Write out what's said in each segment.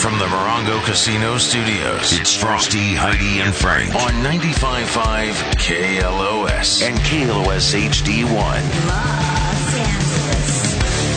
From the Morongo Casino Studios, it's Frosty, Heidi, and Frank on 95.5 KLOS and KLOS HD1. Los Angeles.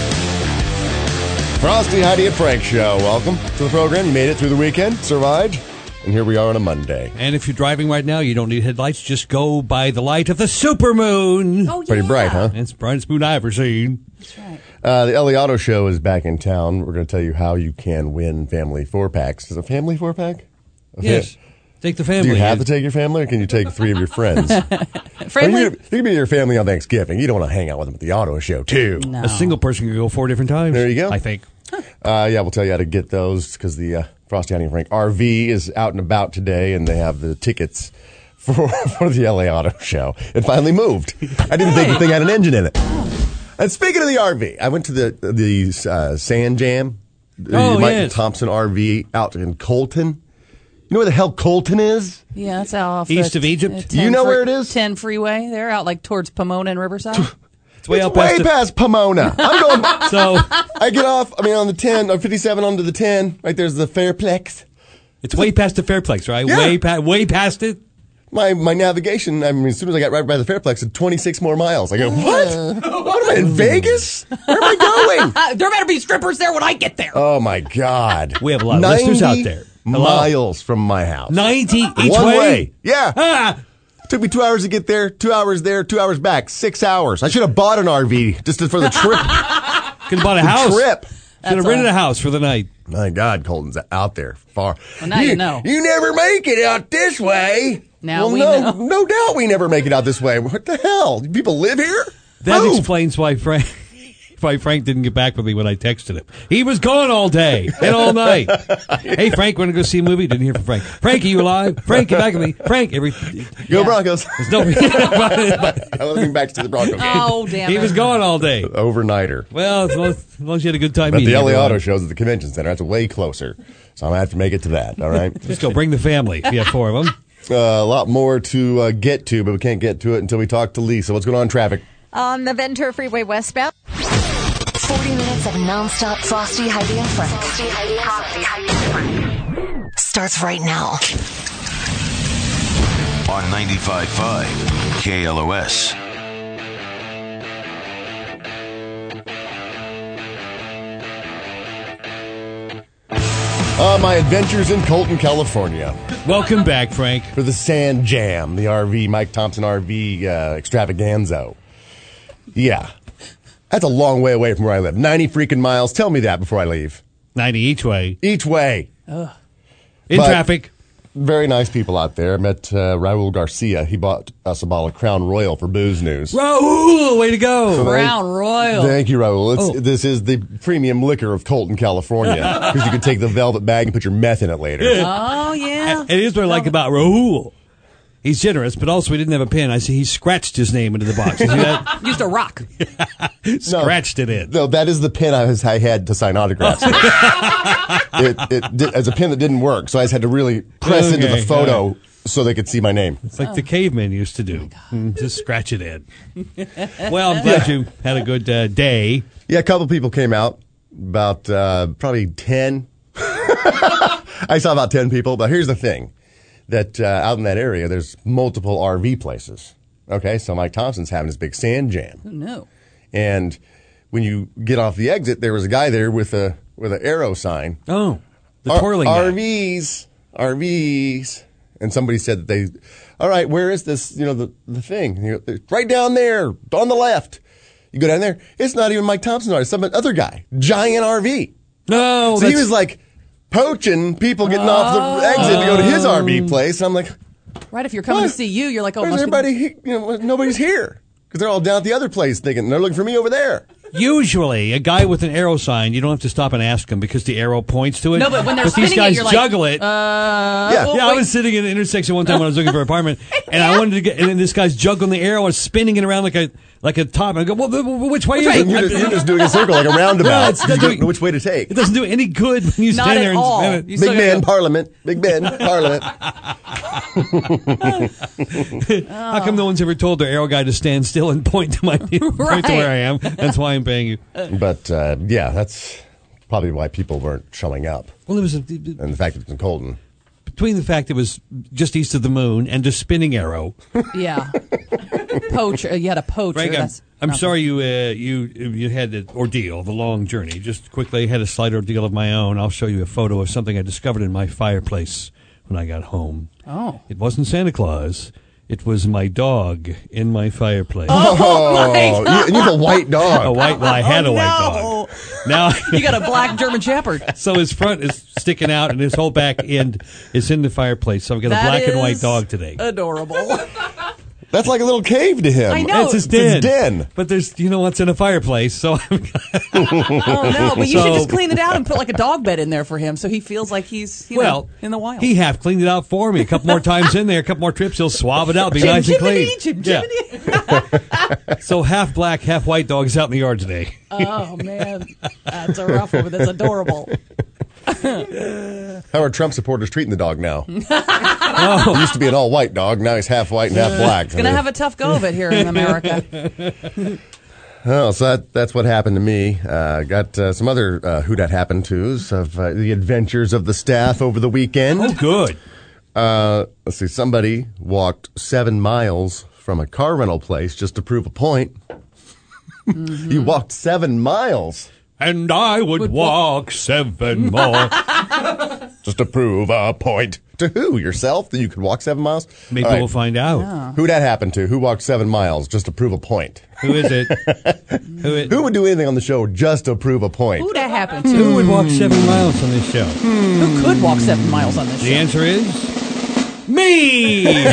Frosty, Heidi, and Frank show. Welcome to the program. You made it through the weekend, survived, and here we are on a Monday. And if you're driving right now, you don't need headlights. Just go by the light of the supermoon. Oh, yeah. Pretty bright, huh? It's the brightest moon I've ever seen. That's right. The LA Auto Show is back in town. We're going to tell you how you can win family 4-packs. Is it a family 4-pack? Yes. Take the family. Do you have to take your family, or can you take 3 of your friends? Friendly? You can be your family on Thanksgiving. You don't want to hang out with them at the auto show, too. No. A single person can go 4 different times. There you go. I think. Yeah, we'll tell you how to get those because the Frosty, Heidi, and Frank RV is out and about today, and they have the tickets for the LA Auto Show. It finally moved. I didn't think the thing had an engine in it. And speaking of the RV, I went to the Sand Jam, Oh, Mike yes. Thompson RV out in Colton. You know where the hell Colton is? Yeah, it's out off East the, of Egypt? 10 You know where it is? 10 freeway. They're out like towards Pomona and Riverside. It's way It's out way past past Pomona. I'm going. So I get off. I mean, on the 10, on 57 onto the 10. Right there's the Fairplex. it's way past the Fairplex, right? Yeah. Way past it. My navigation, I mean, as soon as I got right by the Fairplex, it's 26 more miles. I go, what? What am I, in Vegas? Where am I going? There better be strippers there when I get there. Oh, my God. We have a lot of listeners out there. Hello? Miles from my house. 90 each One way? way. Yeah. Ah! Took me 2 hours to get there, 2 hours there, 2 hours back, 6 hours. I should have bought an RV just for the trip. Could have bought a house. Trip. Should have rented a house for the night. My God, Colton's out there far. Well, now you know. You never make it out this way. Now well, we no, know. no doubt we never make it out this way. What the hell? Do people live here? That Move. explains why Frank didn't get back with me when I texted him. He was gone all day and all night. Hey, Frank, want to go see a movie? Didn't hear from Frank. Frank, are you alive? Frank, get back with me. Frank, Go Broncos. There's no. I wasn't back to the Broncos game. Oh, damn He it. was gone all day. Overnighter. Well, as long as you had a good time But meeting the LA everyone. Auto Show's at the convention center. That's way closer. So I'm going to have to make it to that. All right. Just go bring the family if you have 4 of them. A lot more to get to, but we can't get to it until we talk to Lisa. What's going on in traffic? On the Ventura Freeway westbound. 40 minutes of nonstop Frosty, Heidi, and Frank. Starts right now. On 95.5 KLOS. My adventures in Colton, California. Welcome back, Frank. For the Sand Jam, the RV, Mike Thompson RV extravaganza. Yeah. That's a long way away from where I live. 90 freaking miles. Tell me that before I leave. 90 each way. Each way. In But- traffic. Very nice people out there. I met Raul Garcia. He bought us a bottle of Crown Royal for Booze News. Raul, way to go. Crown Royal. Thank you, Raul. Oh. This is the premium liquor of Colton, California. Because you can take the velvet bag and put your meth in it later. Oh, yeah. And here's what I like about Raul. He's generous, but also he didn't have a pen. I see he scratched his name into the box. You see that? Used a rock. Scratched it in. No, that is the pen I had to sign autographs with. As a pen that didn't work, so I just had to really press into the Okay, photo all right. so they could see my name. It's like the cavemen used to do. Just scratch it in. Well, I'm glad you had a good day. Yeah, a couple people came out, about probably 10. I saw about 10 people, but here's the thing. That out in that area, there's multiple RV places. Okay, so Mike Thompson's having his big sand jam. Who knew? And when you get off the exit, there was a guy there with an arrow sign. Oh, the twirling guy. RVs. And somebody said that all right, where is this, the thing? It's right down there, on the left. You go down there, it's not even Mike Thompson's RV, it's some other guy, giant RV. No, So he was like poaching people getting off the exit to go to his RV place. And I'm like, Right, if you're coming What? to see you, you're like, oh, where's must be- everybody? Nobody's here. Because they're all down at the other place thinking, they're looking for me over there. Usually, a guy with an arrow sign, you don't have to stop and ask him because the arrow points to it. No, but when they're these spinning it, guys you're like, juggle it. Yeah. well, Yeah, I wait. was sitting in an intersection one time when I was looking for an apartment, and I wanted to get, and then this guy's juggling the arrow and spinning it around like a top. And I go, well, which way is it? You're just doing a circle like a roundabout. Yeah, it's you not don't doing- know which way to take. It doesn't do any good when you Not stand at there and all. spin it. You still Big gotta Ben go- Parliament. Big Ben Parliament. How come no one's ever told their arrow guy to stand still and point to my point to where I am? That's why I'm paying you. But, yeah, that's probably why people weren't showing up. Well, it was And the fact that it's in Colton. between the fact it was just east of the moon and a spinning arrow. Yeah. Poacher. You had a poacher. Frank, That's I'm nothing. sorry you had the ordeal, the long journey. Just quickly, I had a slight ordeal of my own. I'll show you a photo of something I discovered in my fireplace when I got home. Oh. It wasn't Santa Claus. It was my dog in my fireplace. Oh, you have a white dog. Well, I had a white no. dog. Now You got a black German Shepherd. so his front is sticking out and his whole back end is in the fireplace. So I've got a black and white is dog today. Adorable. That's like a little cave to him. I know. It's his It's den. his den. But there's, what's in a fireplace. So Oh no! But you So- should just clean it out and put like a dog bed in there for him, so he feels like he's in the wild. he half cleaned it out for me. A couple more times in there, a couple more trips, he'll swab it out, be nice and clean. So half black, half white dog's out in the yard today. Oh man, that's a rough one, but that's adorable. How are Trump supporters treating the dog now? He used to be an all-white dog. Now he's half white and half black. He's gonna have a tough go of it here in America. Oh, so that's what happened to me. Got some other Who Dat Happened To's of the adventures of the staff over the weekend. Oh, good. Let's see. Somebody walked 7 miles from a car rental place just to prove a point. He walked 7 miles And I would walk 7 more. just to prove a point. To who? Yourself? That you could walk 7 miles? Maybe All right. we'll find out. Who that happened to? Who walked 7 miles just to prove a point? Who is it? Who would do anything on the show just to prove a point? Who that happened to? Who would walk 7 miles on this show? Who could walk 7 miles on this The show? answer is me.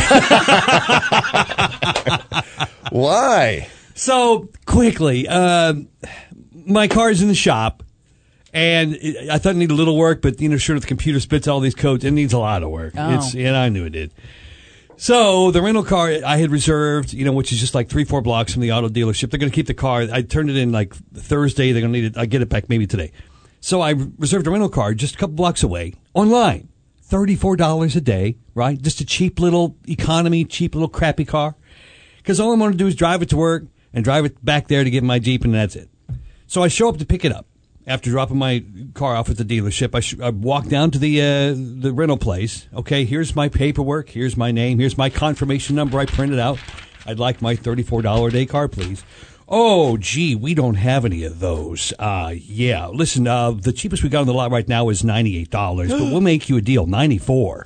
Why? So quickly, my car's in the shop, and I thought it needed a little work, but sure, the computer spits all these codes. It needs a lot of work. Oh. And I knew it did. So the rental car I had reserved, which is just like 3-4 blocks from the auto dealership. They're going to keep the car. I turned it in like Thursday. They're going to need it. I get it back maybe today. So I reserved a rental car just a couple blocks away online. $34 a day, right? Just a cheap little economy, cheap little crappy car. Because all I'm going to do is drive it to work and drive it back there to get my Jeep, and that's it. So I show up to pick it up after dropping my car off at the dealership. I walk down to the rental place. Okay, here's my paperwork. Here's my name. Here's my confirmation number I printed out. I'd like my $34 a day car, please. Oh, gee, we don't have any of those. Yeah, listen, the cheapest we got on the lot right now is $98, but we'll make you a deal, $94.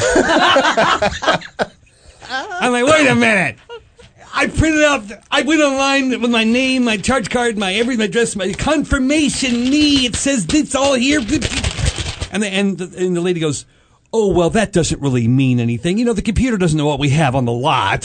I'm like, wait a minute. I printed out, I went online with my name, my charge card, my everything, my address, my confirmation, it says it's all here. And the lady goes, oh, well, that doesn't really mean anything. The computer doesn't know what we have on the lot.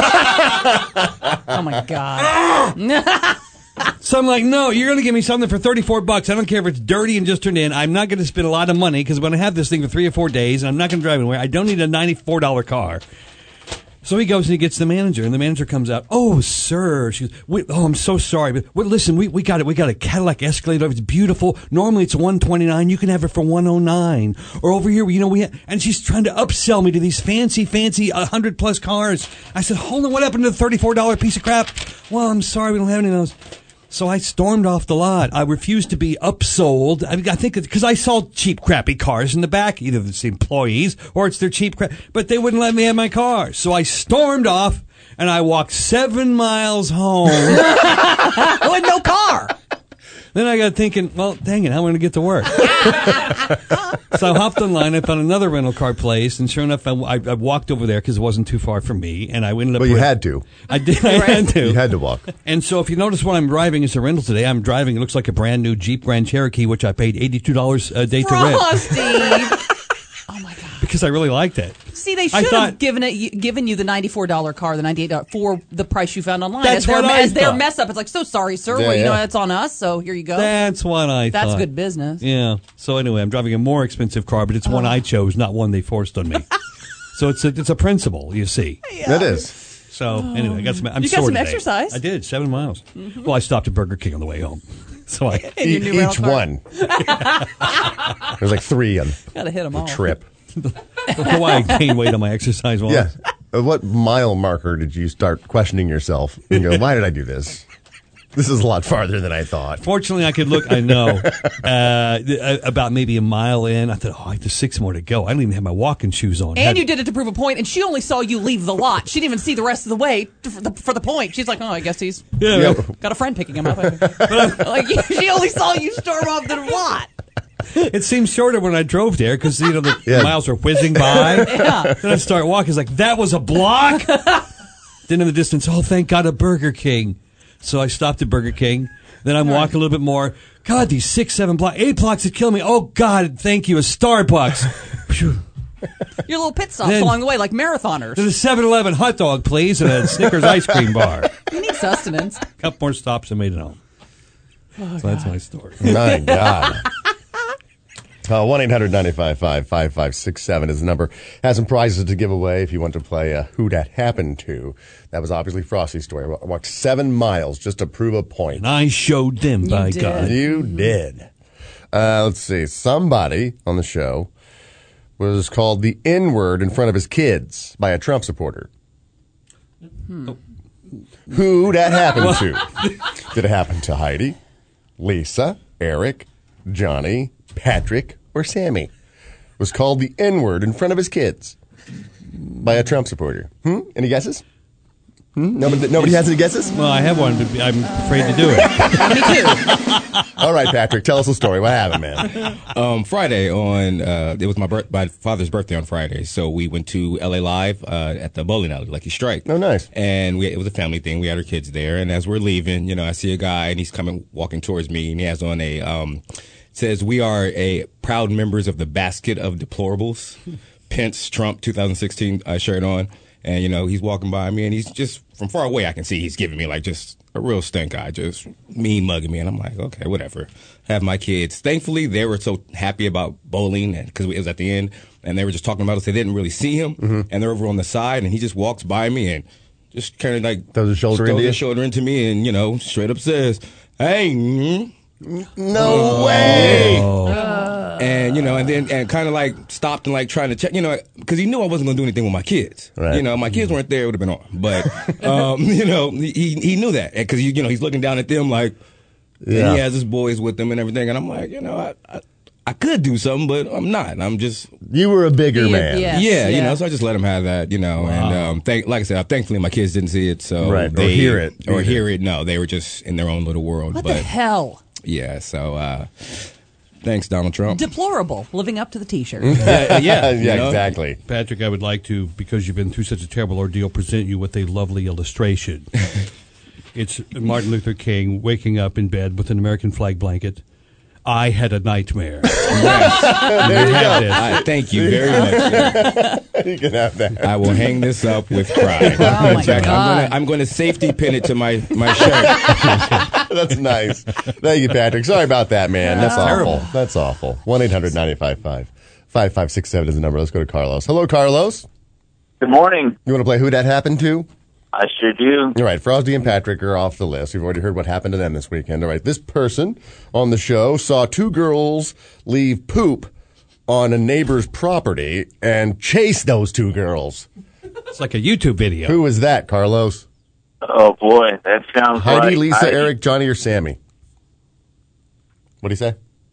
Oh my God. So I'm like, no, you're going to give me something for $34. I don't care if it's dirty and just turned in. I'm not going to spend a lot of money because I'm going to have this thing for 3 or 4 days, and I'm not going to drive anywhere. I don't need a $94 car. So he goes and he gets the manager, and the manager comes out. Oh, sir. She goes, oh, I'm so sorry. But listen, we got it. We got a Cadillac Escalade. It's beautiful. Normally it's $129. You can have it for $109. Or over here, we have, and she's trying to upsell me to these fancy 100+ cars. I said, hold on, what happened to the $34 piece of crap? Well, I'm sorry, we don't have any of those. So I stormed off the lot. I refused to be upsold. I think because I saw cheap, crappy cars in the back. Either it's the employees or it's their cheap crap. But they wouldn't let me have my car. So I stormed off and I walked 7 miles home. With no car. Then I got thinking, well, dang it, how am I going to get to work? So I hopped online. I found another rental car place, and sure enough, I walked over there because it wasn't too far from me, and I ended up. Well, you had to. I did. I had to. You had to walk. And so, if you notice what I'm driving is a rental today, I'm driving. It looks like a brand new Jeep Grand Cherokee, which I paid $82 a day to rent Frosty. Oh my God. because I really liked it. See, they should have given you the $94 car, the $98 for the price you found online. That's as their thought. mess up. It's like, so sorry, sir. Yeah, Well, yeah. that's on us. So here you go. That's what I thought. That's good business. Yeah. So anyway, I'm driving a more expensive car, but it's one I chose, not one they forced on me. So it's a principle, you see. That is. So anyway, I got some. I'm You got sore some today. exercise. I did 7 miles. Well, I stopped at Burger King on the way home. So I In your new rental Each car. one. There's like 3 on Gotta hit them the all. trip. that's why I gained weight on my exercise walks. Yeah. What mile marker did you start questioning yourself and go, why did I do this? This is a lot farther than I thought. Fortunately, I could look. I know about maybe a mile in. I thought, there's 6 more to go. I don't even have my walking shoes on. And you did it to prove a point, and she only saw you leave the lot. She didn't even see the rest of the way for the point. She's like, I guess he's got a friend picking him up. Like she only saw you storm off the lot. It seemed shorter when I drove there because the miles were whizzing by. Yeah. Then I start walking. It's like that was a block. Then in the distance, thank God, a Burger King. So I stopped at Burger King. Then I'm walking a little bit more. God, these 6, 7 blocks, 8 blocks would kill me. Oh God, thank you, a Starbucks. Your little pit stops along the way, like marathoners. There's a 7-Eleven hot dog, please, and a Snickers ice cream bar. You need sustenance. A couple more stops and made it home. So that's my story. My God. 1-800-955-5567 is the number. Has some prizes to give away if you want to play Who Dat Happened To. That was obviously Frosty's story. I walked 7 miles just to prove a point. And I showed them, by did. God. You did. Let's see. Somebody on the show was called the N-word in front of his kids by a Trump supporter. Who that happened to? Did it happen to Heidi, Lisa, Eric, Johnny, Patrick, or Sammy? Was called the N-word in front of his kids by a Trump supporter. Any guesses? Nobody has any guesses? Well, I have one, but I'm afraid to do it. Me too. All right, Patrick, tell us the story. What happened, man? Friday it was my father's birthday on Friday, so we went to LA Live at the bowling alley, Lucky Strike. Oh, nice. And it was a family thing. We had our kids there, and as we're leaving, I see a guy, and he's walking towards me, and he has on a says, "We are a proud members of the basket of deplorables." Pence Trump 2016 shirt on. And, he's walking by me, and he's just, from far away, I can see he's giving me, like, just a real stink eye, just mean mugging me. And I'm like, okay, whatever. Have my kids. Thankfully, they were so happy about bowling, because it was at the end, and they were just talking about us. They didn't really see him, and they're over on the side, and he just walks by me and just kind of, like, Throws his shoulder into me and, straight up says, "Hey, No way! And, and kind of like stopped and like trying to check, because he knew I wasn't going to do anything with my kids. Right. My kids weren't there, it would have been on. But, he knew that because, he's looking down at them like, and he has his boys with him and everything. And I'm like, I could do something, but I'm not. I'm just. You were a bigger man. Yes, so I just let him have that, and like I said, thankfully my kids didn't see it, so. Right, they, or hear it. No, they were just in their own little world. What the hell? Yeah, so, thanks, Donald Trump. Deplorable, living up to the T-shirt. Yeah, exactly. Patrick, I would like to, because you've been through such a terrible ordeal, present you with a lovely illustration. It's Martin Luther King waking up in bed with an American flag blanket. I had a nightmare. There you go. Thank you very much. You can have that. I will hang this up with pride. Oh, my In fact, God. I'm going to safety pin it to my shirt. That's nice. Thank you, Patrick. Sorry about that, man. That's awful. That's awful. 1-800-955-5567 is the number. Let's go to Carlos. Hello, Carlos. Good morning. You want to play Who Dat Happened To? I sure do. All right, Frosty and Patrick are off the list. We've already heard what happened to them this weekend. All right, this person on the show saw 2 girls leave poop on a neighbor's property and chase those 2 girls. It's like a YouTube video. Who was that, Carlos? Oh, boy. That sounds Heidi, like Lisa, Heidi. Eric, Johnny, or Sammy? What do you say?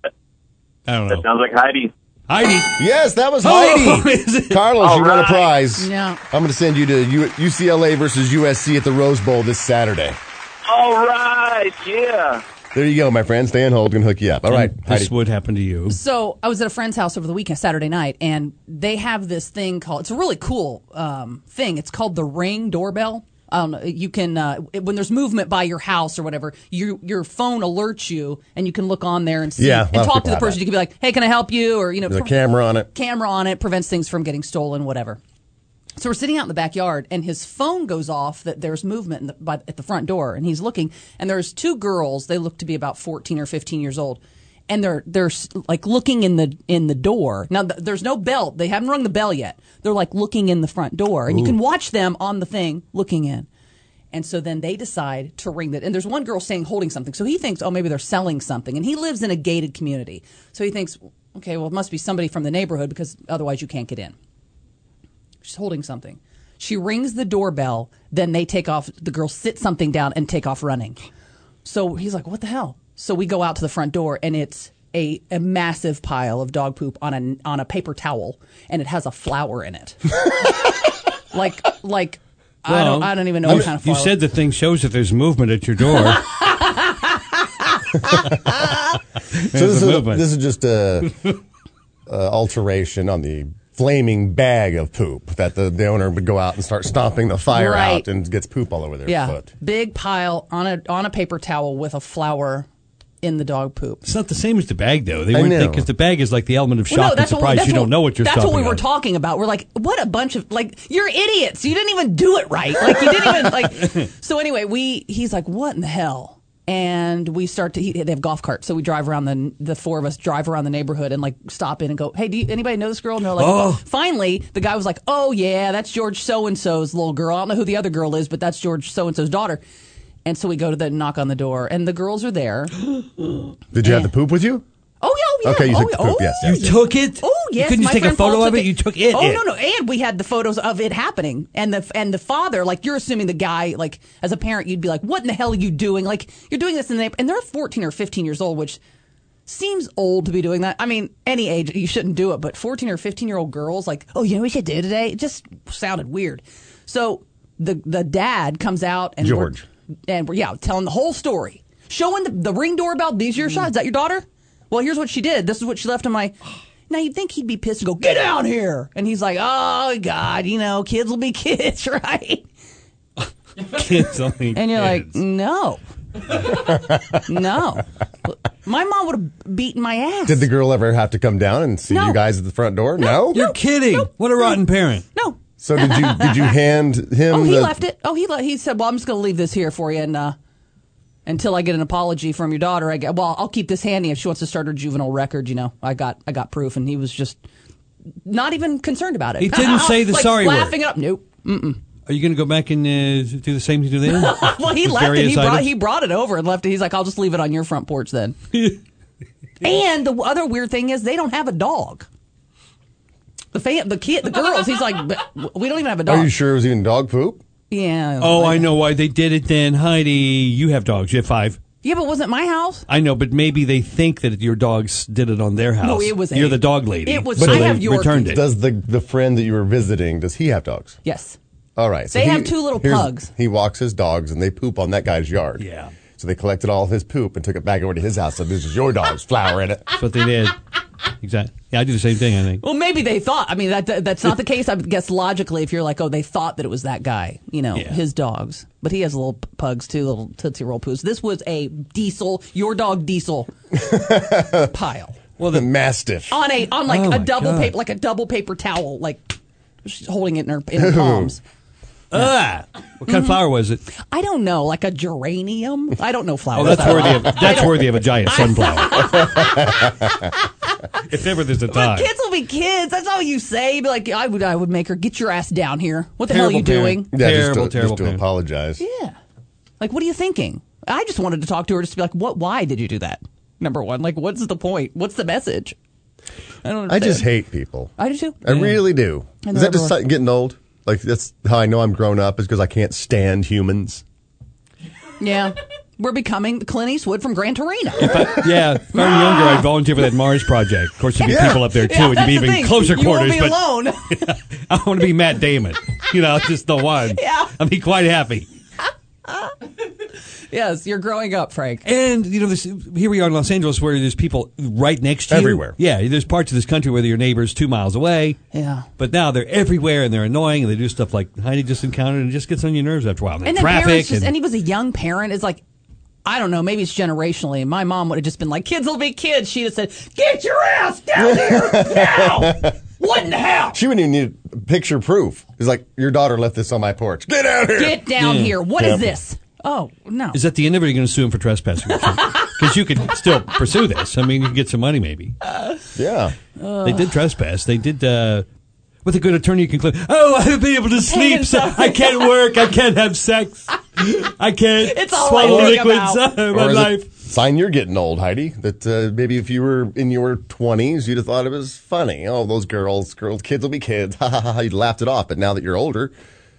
I don't know. That sounds like Heidi. Heidi. Yes, that was Oh, Heidi. is it? Carlos, All you won a right. prize. No. I'm going to send you to UCLA versus USC at the Rose Bowl this Saturday. All right. Yeah. There you go, my friend. Stay on hold. Going to hook you up. All right, This Heidi. would happen to you. So I was at a friend's house over the weekend, Saturday night, and they have this thing called, it's a really cool thing. It's called the Ring doorbell. You can, when there's movement by your house or whatever, your phone alerts you, and you can look on there and see, Yeah, a lot and of talk people to the have person. that. You can be like, hey, can I help you? Or, There's a camera on it. Camera on it, prevents things from getting stolen, whatever. So we're sitting out in the backyard, and his phone goes off that there's movement at the front door, and he's looking, and there's 2 girls. They look to be about 14 or 15 years old, and they're like looking in the door. Now there's no bell. They haven't rung the bell yet. They're like looking in the front door, and you can watch them on the thing looking in. And so then they decide to ring that. And there's one girl holding something. So he thinks, oh, maybe they're selling something. And he lives in a gated community. So he thinks, okay, well, it must be somebody from the neighborhood because otherwise you can't get in. She's holding something. She rings the doorbell. Then they take off. The girls sit something down and take off running. So he's like, what the hell? So we go out to the front door, and it's a massive pile of dog poop on a paper towel, and it has a flower in it. like Well, I don't even know what kind of flower. You said the thing shows that there's movement at your door. So this is just a alteration on the flaming bag of poop that the owner would go out and start stomping the fire out and gets poop all over their foot. Big pile on a paper towel with a flower in the dog poop. It's not the same as the bag, though. They wouldn't think, because the bag is like the element of shock and surprise. You don't know what you're stopping. That's what we were talking about. We're like, what a bunch of, you're idiots. You didn't even do it right. You didn't even, So anyway, he's like, what in the hell? And we start to, they have golf carts. So we drive around, the four of us drive around the neighborhood and stop in and go, hey, anybody know this girl? And they're like, Finally, the guy was like, oh yeah, that's George so-and-so's little girl. I don't know who the other girl is, but that's George so-and-so's daughter. And so we go to knock on the door, and the girls are there. Did you have the poop with you? Oh, yeah. Okay, you took the poop, yes. You took it? Oh, yes. You couldn't just take a photo of it? You took it? Oh, no. And we had the photos of it happening. And the father, you're assuming the guy, as a parent, you'd be like, what in the hell are you doing? You're doing this in the neighborhood. And they're 14 or 15 years old, which seems old to be doing that. I mean, any age, you shouldn't do it. But 14 or 15-year-old girls, oh, you know what we should do today? It just sounded weird. So the dad comes out and George. And we're telling the whole story. Showing the Ring doorbell. These are your shots. Is that your daughter? Well, here's what she did. This is what she left on my... Now, you'd think he'd be pissed and go, get down here. And he's like, oh, God, kids will be kids, right? Kids will be And you're kids. like, no. No. My mom would have beaten my ass. Did the girl ever have to come down and see you guys at the front door? No? You're kidding. What a rotten parent. No. So did you hand him he left it. He said, well, I'm just going to leave this here for you and until I get an apology from your daughter. I'll keep this handy if she wants to start her juvenile record. I got proof. And he was just not even concerned about it. He didn't say the sorry word. Laughing it up. Nope. Mm-mm. Are you going to go back and do the same thing to them? Well, he left it. He brought it over and left it. He's like, I'll just leave it on your front porch then. And the other weird thing is they don't have a dog. The girls, he's like, we don't even have a dog. Are you sure it was even dog poop? Yeah. I know why they did it then. Heidi, you have dogs. You have 5. Yeah, but it wasn't my house. I know, but maybe they think that your dogs did it on their house. No, it was You're the dog lady. It was. So I they have Yorkies. returned it. Does the friend that you were visiting, does he have dogs? Yes. All right. So they have 2 little pugs. He walks his dogs, and they poop on that guy's yard. Yeah. So they collected all of his poop and took it back over to his house. So this is your dog's flower in it. That's what they did. Exactly. Yeah, I do the same thing, I think. Well, maybe they thought. I mean, that's not the case. I guess logically, if you're like, they thought that it was that guy, his dogs. But he has little pugs too, little Tootsie Roll Poos. This was a your dog Diesel pile. Well, the Mastiff. On a double paper towel, she's holding it in her palms. What kind of flower was it? I don't know, like a geranium. I don't know flowers. Oh, that's worthy of a giant sunflower. If ever there's a time. Kids will be kids. That's all you say. Be like, I would make her get your ass down here. What the hell are you doing? Yeah, terrible just to parent. apologize. Yeah. What are you thinking? I just wanted to talk to her just to be like, why did you do that? Number one, what's the point? What's the message? I don't understand. I just hate people. I do too. I really do. Is that just getting old? That's how I know I'm grown up, is because I can't stand humans. Yeah. We're becoming Clint Eastwood from Gran Torino. If I were younger, I'd volunteer for that Mars project. Of course, there'd be people up there, too, and you'd be even closer quarters. You won't be alone. I want to be Matt Damon. Just the one. Yeah. I'd be quite happy. Yes, you're growing up, Frank. And, here we are in Los Angeles where there's people right next to you. Everywhere. Yeah, there's parts of this country where your neighbor's 2 miles away. Yeah. But now they're everywhere and they're annoying and they do stuff like Heidi just encountered and it just gets on your nerves after a while. And traffic. And he was a young parent. It's like, I don't know, maybe it's generationally. My mom would have just been like, kids will be kids. She'd have said, get your ass down here now. What in the hell? She wouldn't even need picture proof. It's like, your daughter left this on my porch. Get out here. Get down here. What is this? Oh, no. Is that the end of it? Or are you going to sue him for trespassing? Because you could still pursue this. I mean, you can get some money maybe. Yeah. They did trespass. They did, with a good attorney, you can claim, I haven't been able to sleep. So I can't work. I can't have sex. I can't it's all swallow I think liquids. about. My life. Sign you're getting old, Heidi. That maybe if you were in your 20s, you'd have thought it was funny. Oh, those kids will be kids. Ha ha ha. You'd laughed it off. But now that you're older,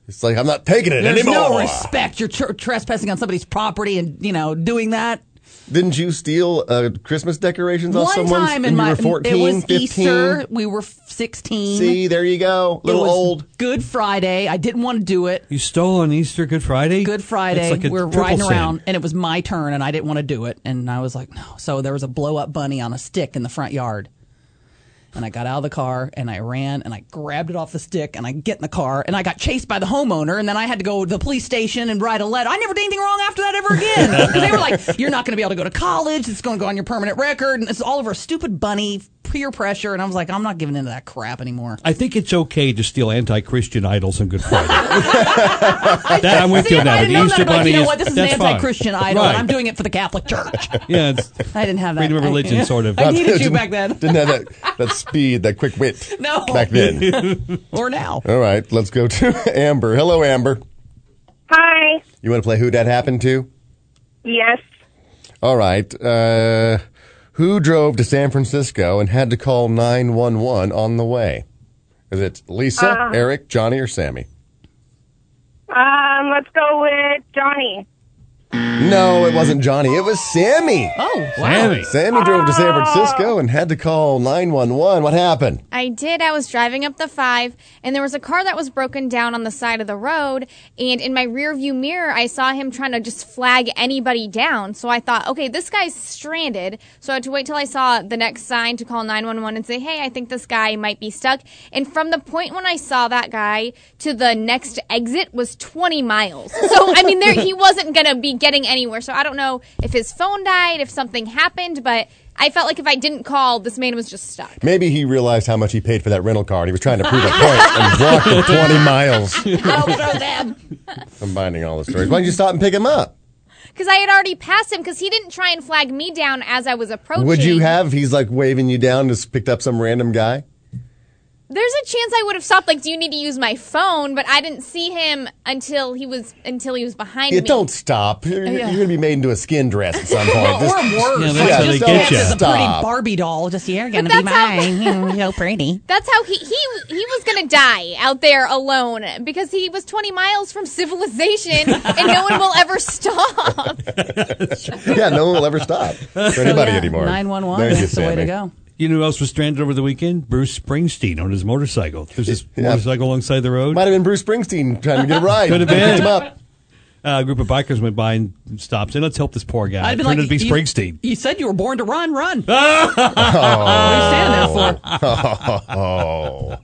It's like, I'm not taking it There's anymore. no respect. You're trespassing on somebody's property and, doing that. Didn't you steal Christmas decorations off One someone's time when you were 14, it was 15? Easter. We were 16. See, there you go. It Little was old. Good Friday. I didn't want to do it. You stole on Easter, Good Friday? Good Friday. It's like a We're triple riding sin. around, and it was my turn, and I didn't want to do it. And I was like, no. So there was a blow-up bunny on a stick in the front yard. And I got out of the car, and I ran, and I grabbed it off the stick, and I get in the car, and I got chased by the homeowner, and then I had to go to the police station and write a letter. I never did anything wrong after that ever again. Because they were like, you're not going to be able to go to college. It's going to go on your permanent record. And it's all over a stupid bunny, peer pressure. And I was like, I'm not giving into that crap anymore. I think it's okay to steal anti-Christian idols on Good Friday. I'm with you on that. The Easter Bunny you know is what? This is an that's fine. anti-Christian idol, Right. and I'm doing it for the Catholic Church. Yeah, it's I didn't have that. freedom of religion, sort of. I needed you back then. Didn't have that speed, that quick wit. No. Back then. Or now. All right, let's go to Amber. Hello, Amber. Hi. You want to play Who Dat Happened To? Yes. All right. Who drove to San Francisco and had to call 911 on the way? Is it Lisa, Eric, Johnny, or Sammy? Let's go with Johnny. No, it wasn't Johnny. It was Sammy. Oh, wow. Sammy drove to San Francisco and had to call 911. What happened? I did. I was driving up the 5, and there was a car that was broken down on the side of the road. And in my rear view mirror, I saw him trying to just flag anybody down. So I thought, okay, this guy's stranded. So I had to wait till I saw the next sign to call 911 and say, hey, I think this guy might be stuck. And from the point when I saw that guy to the next exit was 20 miles. So, I mean, he wasn't going to be getting anywhere. So I don't know if his phone died, if something happened, but I felt like if I didn't call, this man was just stuck. Maybe he realized how much he paid for that rental car and he was trying to prove a point and walked him 20 miles. Oh, for them. Combining all the stories. Why didn't you stop and pick him up? Because I had already passed him, because he didn't try and flag me down as I was approaching. Would you have? He's like waving you down, just picked up some random guy? There's a chance I would have stopped, like, do you need to use my phone? But I didn't see him until he was behind me. Don't stop. You're going to be made into a skin dress at some point. Or worse. Yeah, that's how they Just get you. as a pretty Stop. Barbie doll. Just, you're going to But be that's mine. So pretty. That's how he was going to die out there alone, because he was 20 miles from civilization, and no one will ever stop. Yeah, no one will ever stop for anybody anymore. 911. There you That's the way to Sammy. go. You know who else was stranded over the weekend? Bruce Springsteen on his motorcycle. There's this motorcycle alongside the road. Might have been Bruce Springsteen trying to get a ride. Could have been. Picked him up. A group of bikers went by and stopped. Saying, let's help this poor guy. I'd been Turned like, out to be Springsteen. You said you were born to run. What are you standing there for? Oh.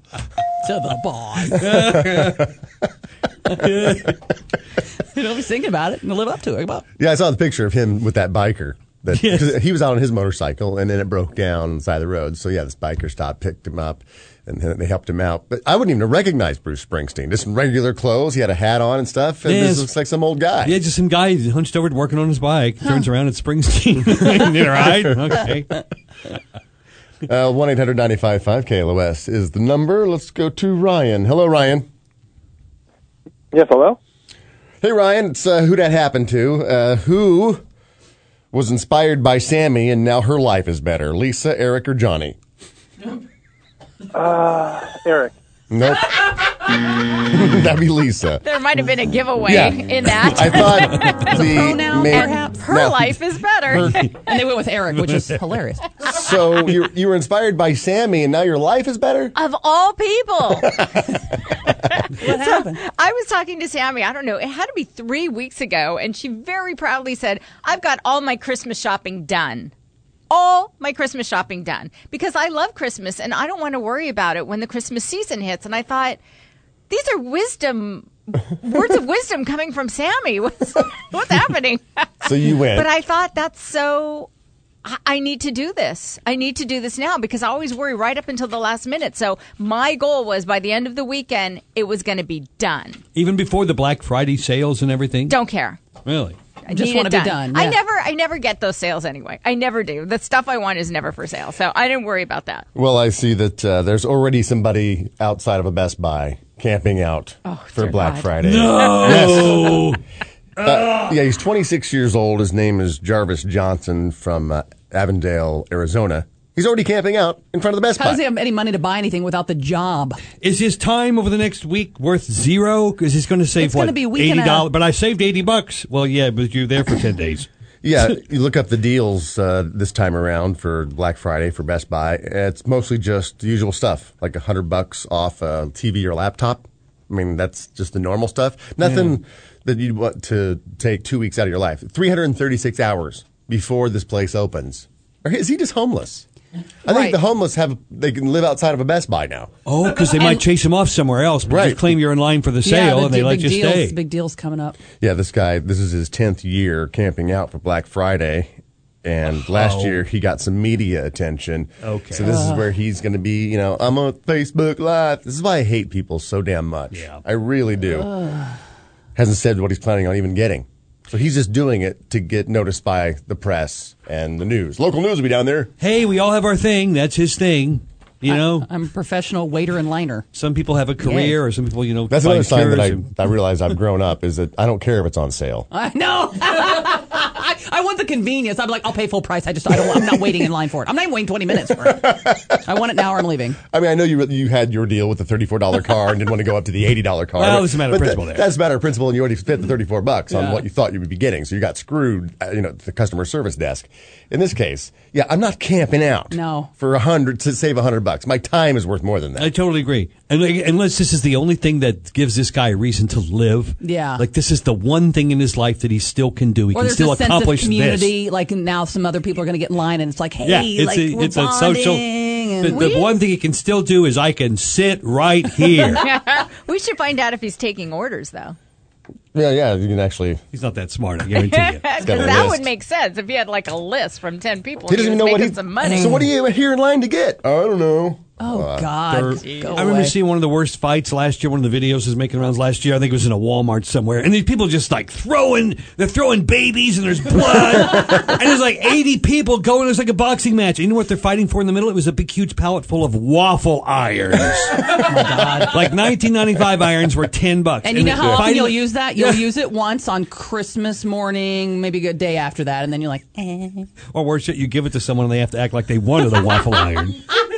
To the boss. He's thinking about it and live up to it. Come on. Yeah, I saw the picture of him with that biker. Yes. 'Cause he was out on his motorcycle, and then it broke down on the side of the road. So, yeah, this biker stopped, picked him up, and then they helped him out. But I wouldn't even have recognized Bruce Springsteen. Just in regular clothes. He had a hat on and stuff. And Yes. this looks like some old guy. Yeah, just some guy hunched over working on his bike. Turns around, it's Springsteen. Need a ride? Okay. 1-800-955 KLOS is the number. Let's go to Ryan. Hello, Ryan. Yes, hello? Hey, Ryan. It's Who Dat Happened To. Who was inspired by Sammy and now her life is better? Lisa, Eric, or Johnny? Eric. Nope. That'd be Lisa. There might have been a giveaway Yeah. in that. I thought the pronoun, main- perhaps? Her No. life is better. And they went with Eric, which is hilarious. So you were inspired by Sammy, and now your life is better? Of all people. What happened? I was talking to Sammy, I don't know, it had to be 3 weeks ago, and she very proudly said, I've got all my Christmas shopping done. All my Christmas shopping done. Because I love Christmas, and I don't want to worry about it when the Christmas season hits. And I thought, these are words of wisdom coming from Sammy. What's happening? So you went. But I thought that's so... I need to do this. I need to do this now because I always worry right up until the last minute. So my goal was by the end of the weekend, it was going to be done. Even before the Black Friday sales and everything? Don't care. Really? I Just need want it to be done. I Yeah. never get those sales anyway. I never do. The stuff I want is never for sale. So I didn't worry about that. Well, I see that there's already somebody outside of a Best Buy camping out for dear Black God. Friday. No! Yes. Yeah, he's 26 years old. His name is Jarvis Johnson from Avondale, Arizona. He's already camping out in front of the Best How Buy. does he have any money to buy anything without the job? Is his time over the next week worth zero? Because he's going to save It's gonna be a week and a- $80. But I saved $80. Well, yeah, but you're there for 10 days. Yeah, you look up the deals this time around for Black Friday for Best Buy. It's mostly just the usual stuff, like $100 off a TV or laptop. I mean, that's just the normal stuff. Nothing that you'd want to take 2 weeks out of your life. 336 hours before this place opens. Or is he just homeless? I think the homeless they can live outside of a Best Buy now. Oh, because they might chase him off somewhere else, but just claim you're in line for the sale and they let you stay. Big deals coming up. Yeah, this guy, this is his 10th year camping out for Black Friday. And last year he got some media attention. Okay. So this is where he's going to be, I'm on Facebook Live. This is why I hate people so damn much. Yeah. I really do. Hasn't said what he's planning on even getting. So he's just doing it to get noticed by the press and the news. Local news will be down there. Hey, we all have our thing. That's his thing. I'm a professional waiter and liner. Some people have a career, or some people, That's find another sign that cures I realize I've grown up is that I don't care if it's on sale. I know. I want the convenience. I'm like, I'll pay full price. I'm not waiting in line for it. I'm not even waiting 20 minutes for it. I want it now or I'm leaving. I mean, I know you had your deal with the $34 car and didn't want to go up to the $80 car. Well, it's a matter of principle there. That's a matter of principle, and you already spent the $34 on what you thought you would be getting, so you got screwed, at the customer service desk. In this case, I'm not camping out. No. For to save $100. My time is worth more than that. I totally agree. And unless this is the only thing that gives this guy a reason to live. Yeah. Like this is the one thing in his life that he still can do. He Or can there's still a sense accomplish of community. this. Like now some other people are going to get in line and it's like, hey, we're it's a social. bonding, The one thing he can still do is I can sit right here. We should find out if he's taking orders, though. Yeah, you can actually. He's not that smart, I guarantee you. Because that would make sense if he had like a list from 10 people. He doesn't even know what some money. So what are you here in line to get? I don't know. Oh, God. Go I remember away. seeing one of the worst fights last year. One of the videos was making rounds last year. I think it was in a Walmart somewhere. And these people just like they're throwing babies and there's blood. And there's like 80 people going. There's like a boxing match. And you know what they're fighting for in the middle? It was a big, huge pallet full of waffle irons. Oh, my God. Like 1995 irons were $10. And you know how often fighting- you'll use that? You'll use it once on Christmas morning, maybe a day after that, and then you're like, eh. Or worse yet, you give it to someone and they have to act like they wanted a waffle iron.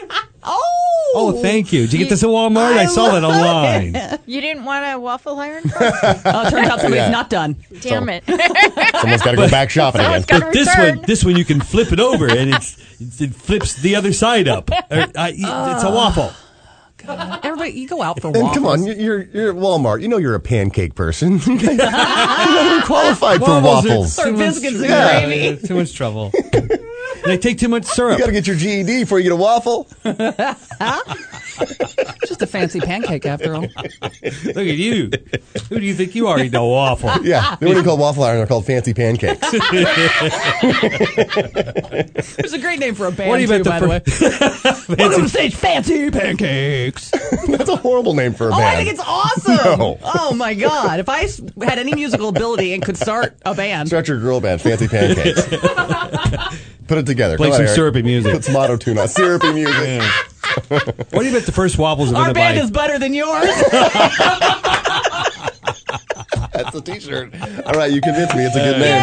Oh, thank you. Did you get this at Walmart? I saw that online. You didn't want a waffle iron? Oh, it turns out somebody's not done. Damn it. Someone's got to go back shopping again. Gotta But this one you can flip it over and it flips the other side up. It's a waffle. God. Everybody, you go out for And waffles. come on, you're at Walmart. You know you're a pancake person. You're not qualified for waffles. Or biscuits and Yeah. gravy. Too much trouble. They take too much syrup. You got to get your GED before you get a waffle. Just a fancy pancake after all. Look at you. Who do you think you are eating a waffle? Yeah, they're not called waffle iron. They're called fancy pancakes. There's a great name for a band, What do you too, bet by the way. Fancy- Welcome to stage, Fancy Pancakes. That's a horrible name for a Oh, band. I think it's awesome. No. Oh, my God. If I had any musical ability and could start a band. Start your girl band, Fancy Pancakes. Put it together. Play Come on, some Eric. syrupy music. Put some auto-tune on. Syrupy music. What do you bet the first waffles are Our going to band buy? is better than yours. That's a T-shirt. All right, you convinced me. It's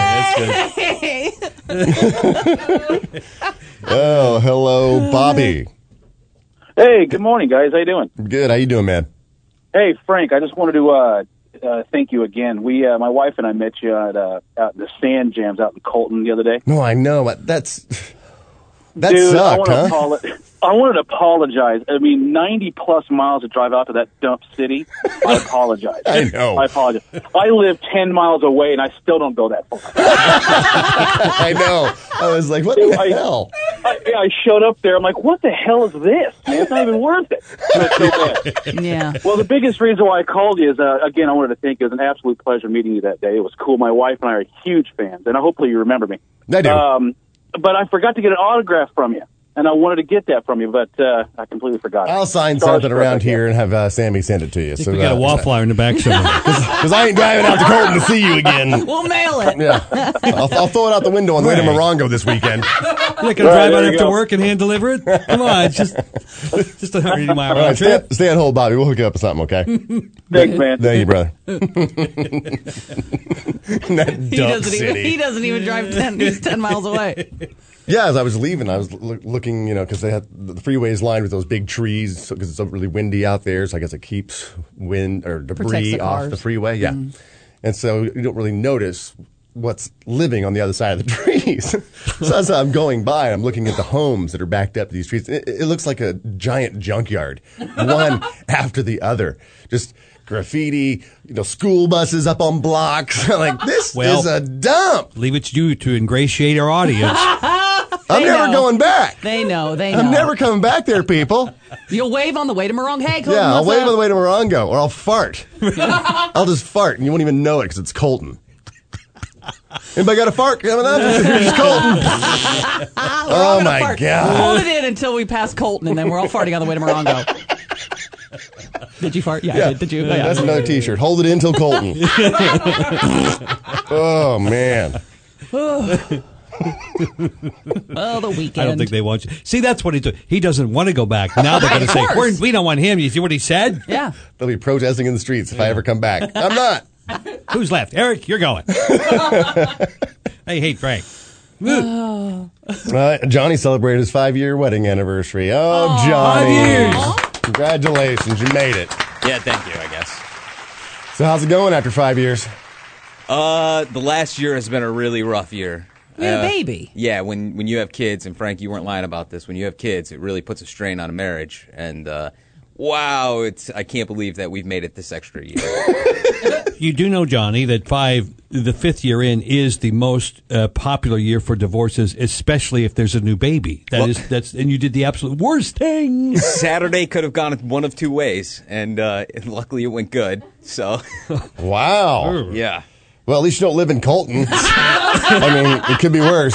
a good name. Oh, hello, Bobby. Hey, good morning, guys. How you doing? Good. How you doing, man? Hey, Frank. I just wanted to thank you again. My wife and I met you at out in the Sand Jams out in Colton the other day. No, I know, but that Dude, sucked, huh? I wanted to apologize. I mean, 90-plus miles to drive out to that dump city. I apologize. I know. I apologize. I live 10 miles away, and I still don't go that far. I know. I was like, what the hell? I showed up there. I'm like, what the hell is this? Man, it's not even worth it. It's so bad. Yeah. Well, the biggest reason why I called you is, again, I wanted to thank you. It was an absolute pleasure meeting you that day. It was cool. My wife and I are huge fans, and hopefully you remember me. I do. But I forgot to get an autograph from you, and I wanted to get that from you, but I completely forgot. I'll sign Starstruck, something around I here and have Sammy send it to you. We got a waffle iron in the back somewhere. Because I ain't driving out to Colton to see you again. We'll mail it. Yeah. I'll throw it out the window on the way to Morongo this weekend. You're not going to drive out after work and hand deliver it? Come on, it's just a 180-mile All round right, trip. stay on hold, Bobby. We'll hook you up with something, okay? Thanks, man. Thank you, brother. That He dump doesn't, city. even, he doesn't even drive 10. He's 10 miles away. Yeah, as I was leaving, I was looking, because they had the freeways lined with those big trees because it's really windy out there. So I guess it keeps wind or debris off the freeway. Yeah. And so you don't really notice what's living on the other side of the trees. So as I'm going by, I'm looking at the homes that are backed up to these trees. It looks like a giant junkyard, one after the other. Just graffiti, school buses up on blocks. Like, this is a dump. Leave it to you to ingratiate our audience. I'm never going back. They know. I'm never coming back there, people. You'll wave on the way to Morongo. Hey, Colton, yeah, I'll what's wave up? on the way to Morongo, or I'll fart. I'll just fart, and you won't even know it because it's Colton. Anybody got a fart coming up? It's Colton. Oh, my fart. God. Hold it in until we pass Colton, and then we're all farting on the way to Morongo. Did you fart? Yeah, I did. Did you? Yeah, that's another T-shirt. Hold it in till Colton. Oh, man. Well, the weekend. I don't think they want you. See, that's what he doesn't want to go back. Now they're going to say, we don't want him. You see what he said? Yeah. They'll be protesting in the streets if I ever come back. I'm not. Who's left? Eric, you're going. Hey, hey, Frank. Johnny celebrated his 5-year wedding anniversary. Oh, Johnny. 5 years. Congratulations. You made it. Yeah, thank you, I guess. So how's it going after 5 years? The last year has been a really rough year. We had a baby. Yeah, when you have kids, and Frank, you weren't lying about this, when you have kids, it really puts a strain on a marriage. And, wow, I can't believe that we've made it this extra year. You do know, Johnny, that the fifth year in is the most popular year for divorces, especially if there's a new baby. And you did the absolute worst thing. Saturday could have gone one of two ways, and luckily it went good. So, wow, yeah. Well, at least you don't live in Colton. I mean, it could be worse.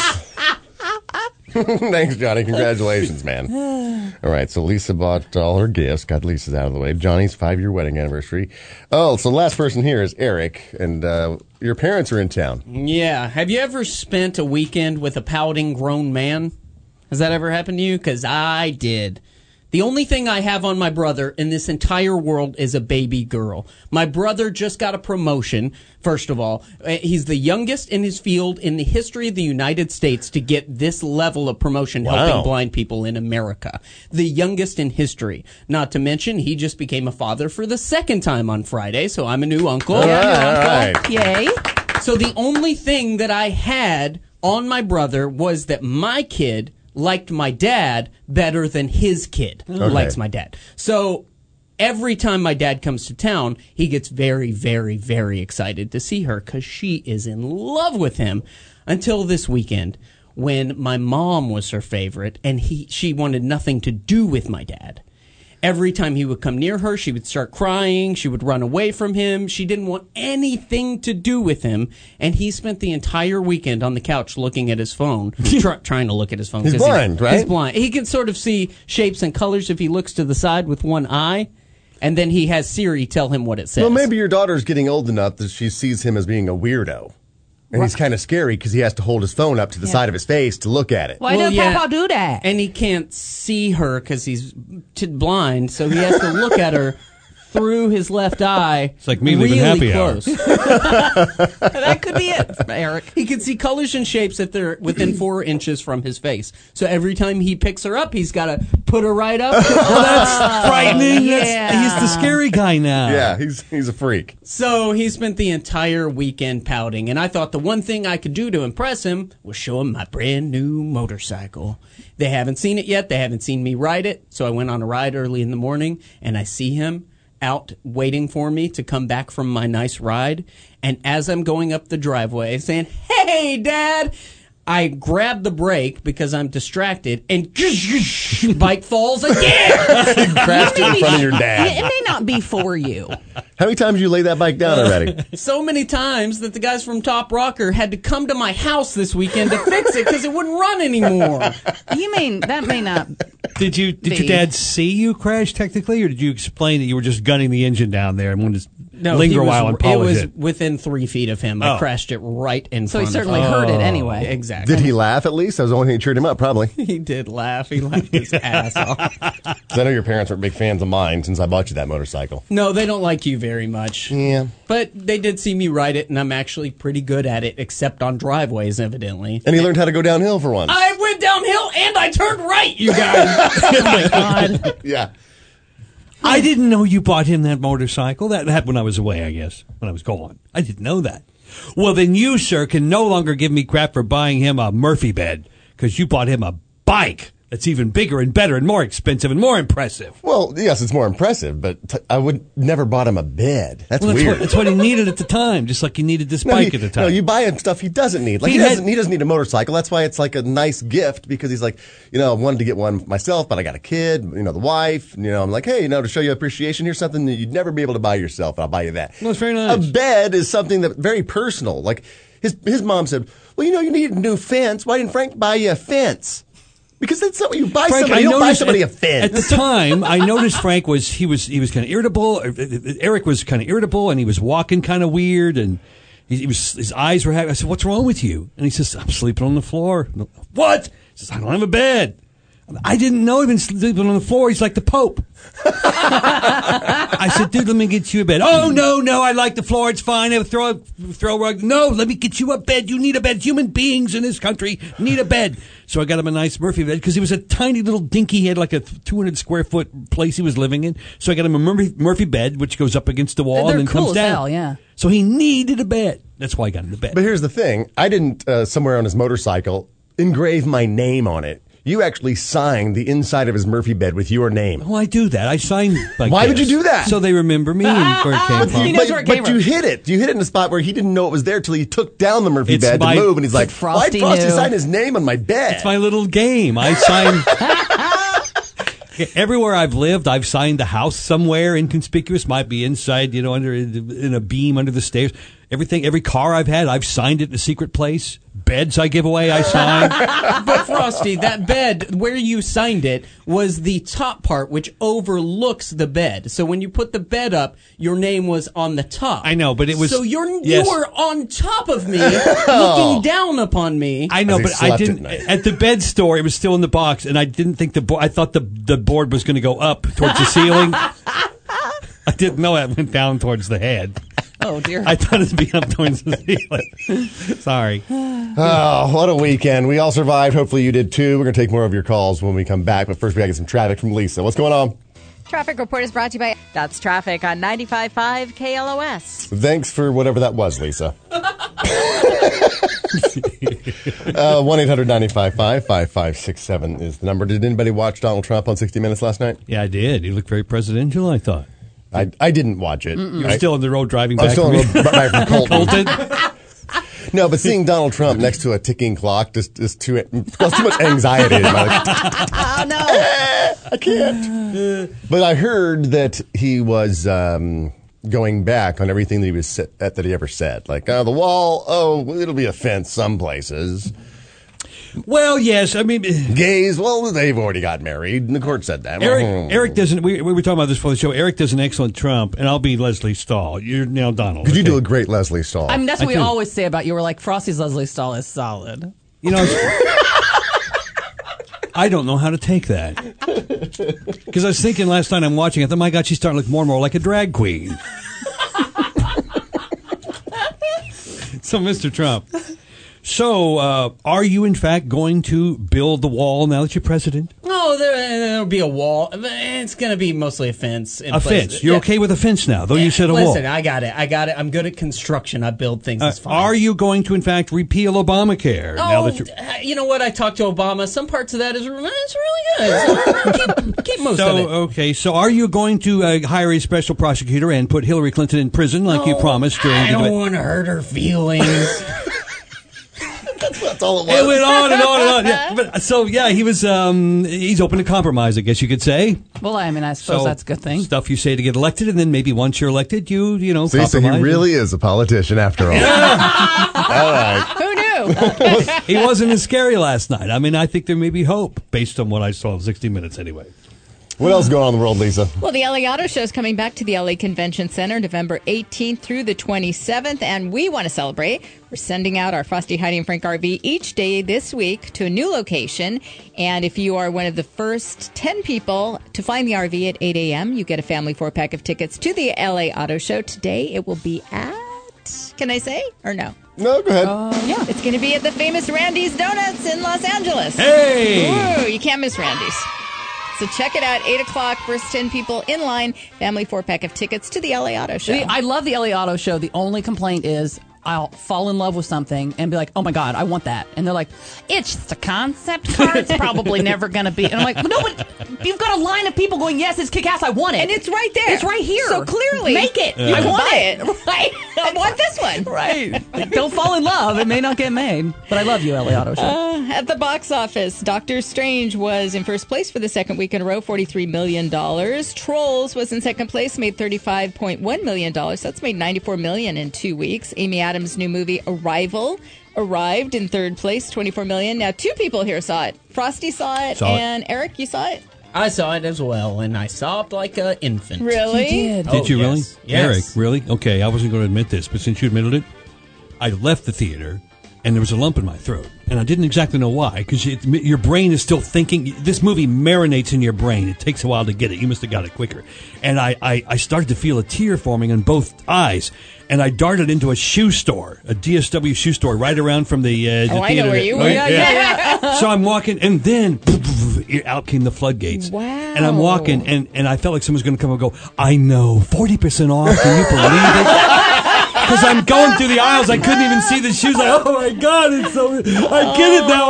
Thanks, Johnny. Congratulations, man. All right, so Lisa bought all her gifts. Got Lisa's out of the way. Johnny's 5-year wedding anniversary. Oh, so the last person here is Eric, and your parents are in town. Yeah. Have you ever spent a weekend with a pouting grown man? Has that ever happened to you? Because I did. The only thing I have on my brother in this entire world is a baby girl. My brother just got a promotion, first of all. He's the youngest in his field in the history of the United States to get this level of promotion helping blind people in America. The youngest in history. Not to mention, he just became a father for the second time on Friday, so I'm a new uncle. Right. Yay. So the only thing that I had on my brother was that my kid liked my dad better than his kid likes my dad. So every time my dad comes to town, he gets very, very, very excited to see her because she is in love with him until this weekend when my mom was her favorite and she wanted nothing to do with my dad. Every time he would come near her, she would start crying. She would run away from him. She didn't want anything to do with him. And he spent the entire weekend on the couch looking at his phone, trying to look at his phone. He's blind, right? He's blind. He can sort of see shapes and colors if he looks to the side with one eye. And then he has Siri tell him what it says. Well, maybe your daughter's getting old enough that she sees him as being a weirdo. And he's kind of scary because he has to hold his phone up to the side of his face to look at it. Why did Papa do that? And he can't see her because he's blind, so he has to look at her through his left eye. It's like me really leaving happy close. That could be it, Eric. He can see colors and shapes if they're within 4 inches from his face. So every time he picks her up, he's got to put her right up. Well, that's frightening. Yeah. He's the scary guy now. Yeah, he's a freak. So he spent the entire weekend pouting, and I thought the one thing I could do to impress him was show him my brand new motorcycle. They haven't seen it yet. They haven't seen me ride it. So I went on a ride early in the morning, and I see him out waiting for me to come back from my nice ride. And as I'm going up the driveway saying, "Hey, Dad," I grab the brake because I'm distracted, and bike falls again. You crashed it in front of your dad. It may not be for you. How many times did you lay that bike down already? So many times that the guys from Top Rocker had to come to my house this weekend to fix it because it wouldn't run anymore. You mean that may not? Did your dad see you crash technically, or did you explain that you were just gunning the engine down there and wanted to linger a while and polish it? It was within 3 feet of him. I crashed it right in So front he certainly of him. heard it anyway. Exactly. Did he laugh at least? That was the only thing that cheered him up, probably. He did laugh. He laughed his ass off. 'Cause I know your parents weren't big fans of mine since I bought you that motorcycle. No, they don't like you very much. Yeah. But they did see me ride it, and I'm actually pretty good at it, except on driveways, evidently. And he learned how to go downhill for once. I went downhill and I turned right, you guys. Oh my God. Yeah. I didn't know you bought him that motorcycle. That happened when I was away, I guess, when I was gone. I didn't know that. Well, then you, sir, can no longer give me crap for buying him a Murphy bed because you bought him a bike that's even bigger and better and more expensive and more impressive. Well, yes, it's more impressive, but I would never bought him a bed. That's weird. That's what he needed at the time, just like he needed this bike at the time. No, you buy him stuff he doesn't need. Like he doesn't need a motorcycle. That's why it's like a nice gift because he's like, I wanted to get one myself, but I got a kid, the wife. I'm like, hey, to show you appreciation, here's something that you'd never be able to buy yourself, and I'll buy you that. Well, it's very nice. A bed is something that very personal. Like his mom said, well, you need a new fence. Why didn't Frank buy you a fence? Because that's not what you buy somebody. You don't buy somebody a fence. At the time, I noticed Frank was kind of irritable. Eric was kind of irritable, and he was walking kind of weird, and his eyes were. I said, "What's wrong with you?" And he says, "I'm sleeping on the floor." What? He says, "I don't have a bed." I didn't know he'd been sleeping on the floor. He's like the Pope. I said, dude, let me get you a bed. Oh, no, I like the floor. It's fine. I'll throw a rug. No, let me get you a bed. You need a bed. Human beings in this country need a bed. So I got him a nice Murphy bed because he was a tiny little dinky. He had like a 200 square foot place he was living in. So I got him a Murphy bed, which goes up against the wall and then cool comes down. Hell, yeah. So he needed a bed. That's why I got him the bed. But here's the thing. I didn't, somewhere on his motorcycle, engrave my name on it. You actually signed the inside of his Murphy bed with your name. Oh, I do that. I signed. Why would you do that? So they remember me and where it came from. He knows where it came But you hit it. You hit it in a spot where he didn't know it was there till he took down the Murphy bed to move, and he's like, Frosty why'd Frosty knew. sign his name on my bed? It's my little game. I signed. Everywhere I've lived, I've signed the house somewhere inconspicuous. Might be inside, under in a beam under the stairs. Every car I've had, I've signed it in a secret place. Beds I give away, I sign. But Frosty, that bed where you signed it was the top part, which overlooks the bed. So when you put the bed up, your name was on the top. I know, but it was. So you yes. were on top of me, looking down upon me. I know, but I didn't. At the bed store, it was still in the box, and I didn't think I thought the board was going to go up towards the ceiling. I didn't know it went down towards the head. Oh, dear. I thought it'd be up towards the ceiling. Sorry. Oh, what a weekend. We all survived. Hopefully you did too. We're going to take more of your calls when we come back. But first, we got to get some traffic from Lisa. What's going on? Traffic report is brought to you by That's Traffic on 95.5 KLOS. Thanks for whatever that was, Lisa. 1-800-955-5567 is the number. Did anybody watch Donald Trump on 60 Minutes last night? Yeah, I did. He looked very presidential, I thought. I didn't watch it. You were still on the road driving I back was still on the road back from Colton. Colton? No, but seeing Donald Trump next to a ticking clock just caused too much anxiety. Oh, no. I can't. But I heard that he was going back on everything that he ever said. Like, the wall, it'll be a fence some places. Well, yes. I mean, gays, well, they've already got married, and the court said that. Eric doesn't. We were talking about this before the show. Eric does an excellent Trump, and I'll be Leslie Stahl. You're now Donald. Could you do a great Leslie Stahl? I mean, that's what we always say about you. We're like, Frosty's Leslie Stahl is solid. I don't know how to take that. Because I was thinking last night I'm watching, I thought, my God, she's starting to look more and more like a drag queen. So, Mr. Trump. So, are you, in fact, going to build the wall now that you're president? No, there'll be a wall. It's going to be mostly a fence. A fence. You're okay with a fence now, though you said a wall. Listen, I got it. I'm good at construction. I build things. It's fine. Are you going to, in fact, repeal Obamacare? Now that you're... You know what? I talked to Obama. Some parts of that it's really good. So keep most of it. Okay, so are you going to hire a special prosecutor and put Hillary Clinton in prison like you promised during I don't want to hurt her feelings. That's all it was. It went on and on and on. Yeah, but, so, yeah, he was, he's open to compromise, I guess you could say. Well, I mean, I suppose that's a good thing. Stuff you say to get elected, and then maybe once you're elected, you compromise. So he really is a politician after all. Yeah. All right. Who knew? He wasn't as scary last night. I mean, I think there may be hope, based on what I saw in 60 Minutes anyway. What else is going on in the world, Lisa? Well, the LA Auto Show is coming back to the LA Convention Center November 18th through the 27th, and we want to celebrate. We're sending out our Frosty, Heidi, and Frank RV each day this week to a new location, and if you are one of the first 10 people to find the RV at 8 a.m., you get a family 4-pack of tickets to the LA Auto Show. Today, it will be at, can I say, or no? No, go ahead. Yeah, it's going to be at the famous Randy's Donuts in Los Angeles. Hey! Ooh, you can't miss Randy's. So check it out, 8 o'clock, first 10 people in line, family 4-pack of tickets to the LA Auto Show. I love the LA Auto Show. The only complaint is I'll fall in love with something and be like, oh my God, I want that. And they're like, it's just a concept car. It's probably never going to be. And I'm like, no, but you've got a line of people going, yes, it's kick-ass. I want it. And it's right there. It's right here. So clearly, make it. You I can want buy it. Right. I want this one. Right. Don't fall in love. It may not get made. But I love you, LA Auto Show. At the box office, Doctor Strange was in first place for the second week in a row, $43 million. Trolls was in second place, made $35.1 million. That's made $94 million in 2 weeks. Amy Adams' new movie, Arrival, arrived in third place, $24 million. Now, 2 people here saw it. Frosty saw it, and Eric, you saw it? I saw it as well, and I sobbed like an infant. Really? Did you really? Yes. Eric, really? Okay, I wasn't going to admit this, but since you admitted it, I left the theater, and there was a lump in my throat. And I didn't exactly know why, because your brain is still thinking. This movie marinates in your brain. It takes a while to get it. You must have got it quicker. And I started to feel a tear forming in both eyes. And I darted into a shoe store, a DSW shoe store, right around from the theater. I know where you were. Yeah. So I'm walking, and then out came the floodgates. Wow. And I'm walking, and I felt like someone's going to come and go, I know, 40% off. Can you believe it? Because I'm going through the aisles, I couldn't even see the shoes. Like, oh my God, it's so. I get it now.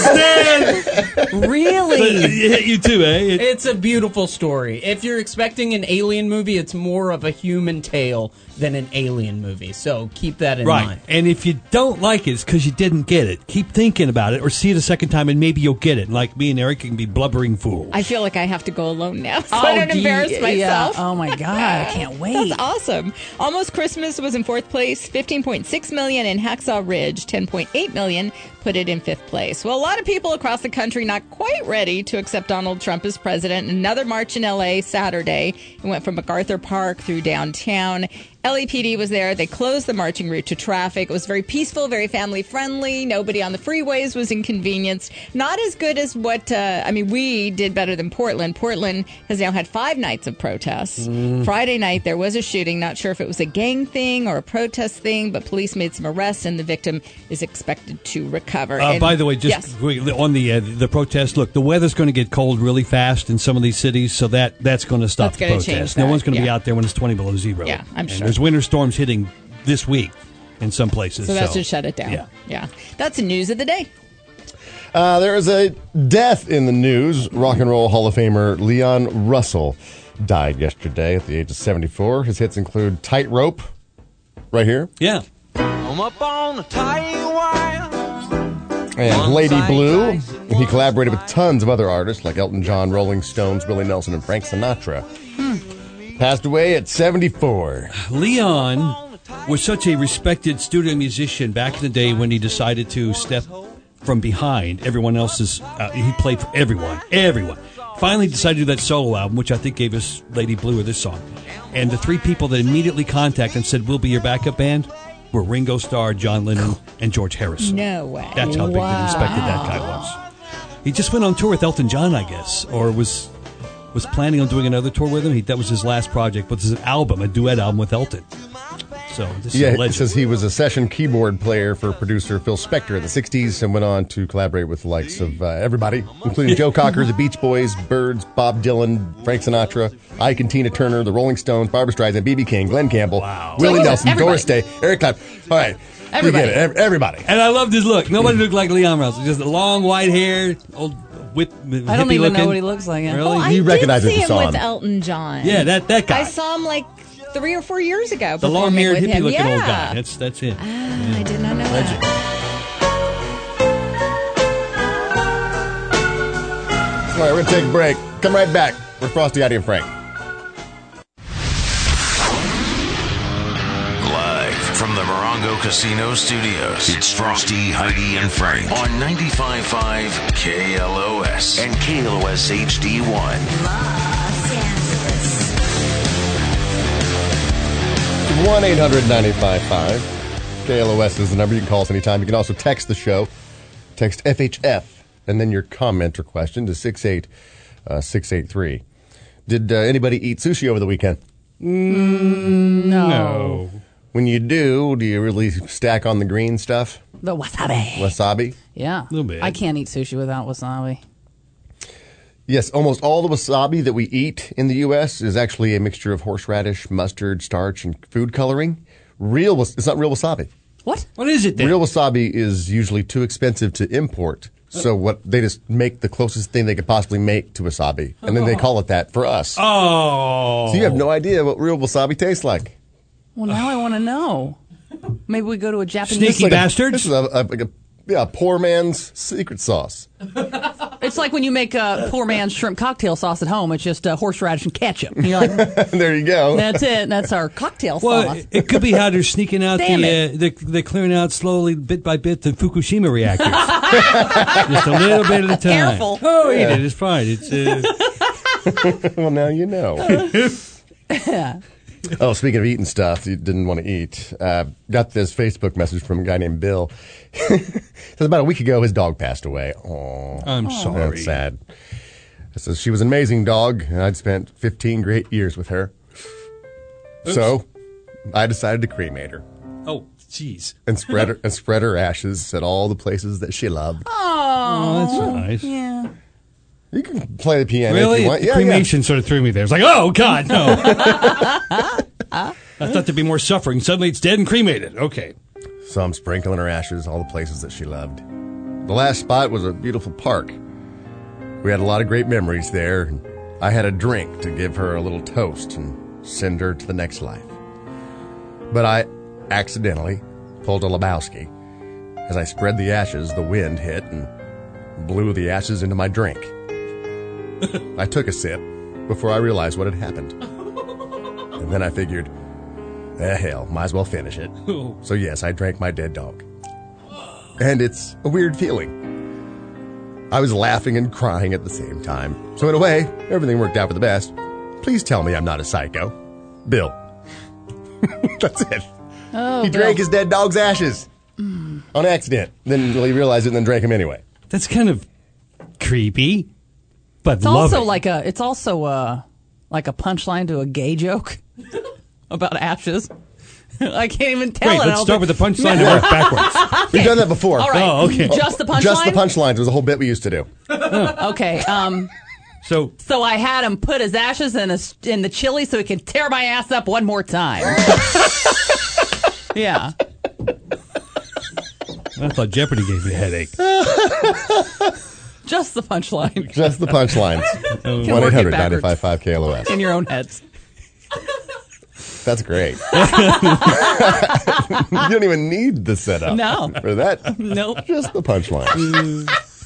I understand. Really? So it hit you too, eh? It's a beautiful story. If you're expecting an alien movie, it's more of a human tale than an alien movie. So keep that in mind. And if you don't like it, it's because you didn't get it. Keep thinking about it, or see it a second time, and maybe you'll get it. And like me and Eric can be blubbering fools. I feel like I have to go alone now, so I don't embarrass myself. Yeah. Oh my God, I can't wait. That's awesome. Almost Christmas was in fourth place, $15.6 million, and Hacksaw Ridge, $10.8 million, put it in fifth place. Well, a lot of people across the country not quite ready to accept Donald Trump as president. Another march in L.A. Saturday. It went from MacArthur Park through downtown. LAPD was there. They closed the marching route to traffic. It was very peaceful, very family friendly. Nobody on the freeways was inconvenienced. Not as good as what, we did better than Portland. Portland has now had 5 nights of protests. Friday night, there was a shooting. Not sure if it was a gang thing or a protest thing, but police made some arrests, and the victim is expected to recover. By the way, just quickly, on the protest, look, the weather's going to get cold really fast in some of these cities, so that's going to stop the protest. No one's going to be out there when it's 20 below zero. Yeah, I'm sure. There's winter storms hitting this week in some places. So that should shut it down. Yeah. That's the news of the day. There is a death in the news. Rock and Roll Hall of Famer Leon Russell died yesterday at the age of 74. His hits include Tightrope, right here. Yeah. I'm up on a tight wire. And Lady Blue. He collaborated with tons of other artists like Elton John, Rolling Stones, Willie Nelson, and Frank Sinatra. Passed away at 74. Leon was such a respected studio musician back in the day when he decided to step from behind everyone else's. He played for everyone. Finally decided to do that solo album, which I think gave us Lady Blue or this song. And the 3 people that immediately contacted and said, we'll be your backup band, were Ringo Starr, John Lennon, and George Harrison. No way. That's how big they respected that guy was. He just went on tour with Elton John, I guess, or was planning on doing another tour with him. That was his last project, but this is an album, a duet album with Elton. So this is a legend. It says he was a session keyboard player for producer Phil Spector in the 60s and went on to collaborate with the likes of everybody, including Joe Cocker, the Beach Boys, Byrds, Bob Dylan, Frank Sinatra, Ike and Tina Turner, the Rolling Stones, Barbra Streisand, B.B. King, Glenn Campbell, Willie Nelson, Doris Day, Eric Clapton. All right. Everybody. You get it. Everybody. And I loved his look. Nobody looked like Leon Russell. Just a long white hair, old I don't even know what he looks like. Yeah. Really? I did see him with Elton John. Yeah, that guy. I saw him like 3 or 4 years ago. The long-haired, with him. hippie-looking old guy. That's him. I did not know Legend. All right, we're going to take a break. Come right back. We're Frosty, Heidi, and Frank. Live from the Morongo Casino Studios, it's Frosty, Heidi, and Frank on 95.5 KLOS and KLOS HD1. Los Angeles. 1-800-985-5. KLOS is the number. You can call us anytime. You can also text the show. Text FHF and then your comment or question to 68683. Did anybody eat sushi over the weekend? No. When you do you really stack on the green stuff? The wasabi. Wasabi? Yeah. A little bit. I can't eat sushi without wasabi. Yes, almost all the wasabi that we eat in the U.S. is actually a mixture of horseradish, mustard, starch, and food coloring. It's not real wasabi. What? What is it then? Real wasabi is usually too expensive to import. So they just make the closest thing they could possibly make to wasabi. And then they call it that for us. Oh. So you have no idea what real wasabi tastes like. Well, now I want to know. Maybe we go to a Japanese... Sneaky bastards? This is a poor man's secret sauce. It's like when you make a poor man's shrimp cocktail sauce at home. It's just horseradish and ketchup. And you're like, there you go. That's it. That's our cocktail Well, sauce. it could be how they're sneaking out Damn they're clearing out slowly, bit by bit, the Fukushima reactors. Just a little bit at a time. Careful. Oh, eat it. It's fine. It's Well, now you know. Yeah. Oh, speaking of eating stuff you didn't want to eat, got this Facebook message from a guy named Bill. Says about a week ago his dog passed away. Aww. I'm sorry. That's sad. It says she was an amazing dog, and I'd spent 15 great years with her. Oops. So I decided to cremate her. Oh, jeez. And spread her ashes at all the places that she loved. Oh, that's nice. Yeah. You can play the piano Really? if you want. Yeah, Cremation sort of threw me there. It's like, oh, God, no. I thought there'd be more suffering. Suddenly it's dead and cremated. Okay. So I'm sprinkling her ashes all the places that she loved. The last spot was a beautiful park. We had a lot of great memories there. And I had a drink to give her a little toast and send her to the next life. But I accidentally pulled a Lebowski. As I spread the ashes, the wind hit and blew the ashes into my drink. I took a sip before I realized what had happened. And then I figured, hell, might as well finish it. So yes, I drank my dead dog. And it's a weird feeling. I was laughing and crying at the same time. So in a way, everything worked out for the best. Please tell me I'm not a psycho. Bill. That's it. Oh, he drank his dead dog's ashes. On accident. Then he realized it and then drank him anyway. That's kind of creepy, but It's loving. also like a punchline to a gay joke about ashes. I can't even tell Great, it. let's start with the punchline and work backwards. We've done that before. All right. Oh, okay. Just the punchline? Just the punchlines. It was a whole bit we used to do. Okay. So I had him put his ashes in the chili so he can tear my ass up one more time. Yeah. I thought Jeopardy gave me a headache. Just the punchline. Just the punchlines. Can work it 1-800-955 KLOS. In your own heads. That's great. You don't even need the setup. No. For that. Nope. Just the punchline.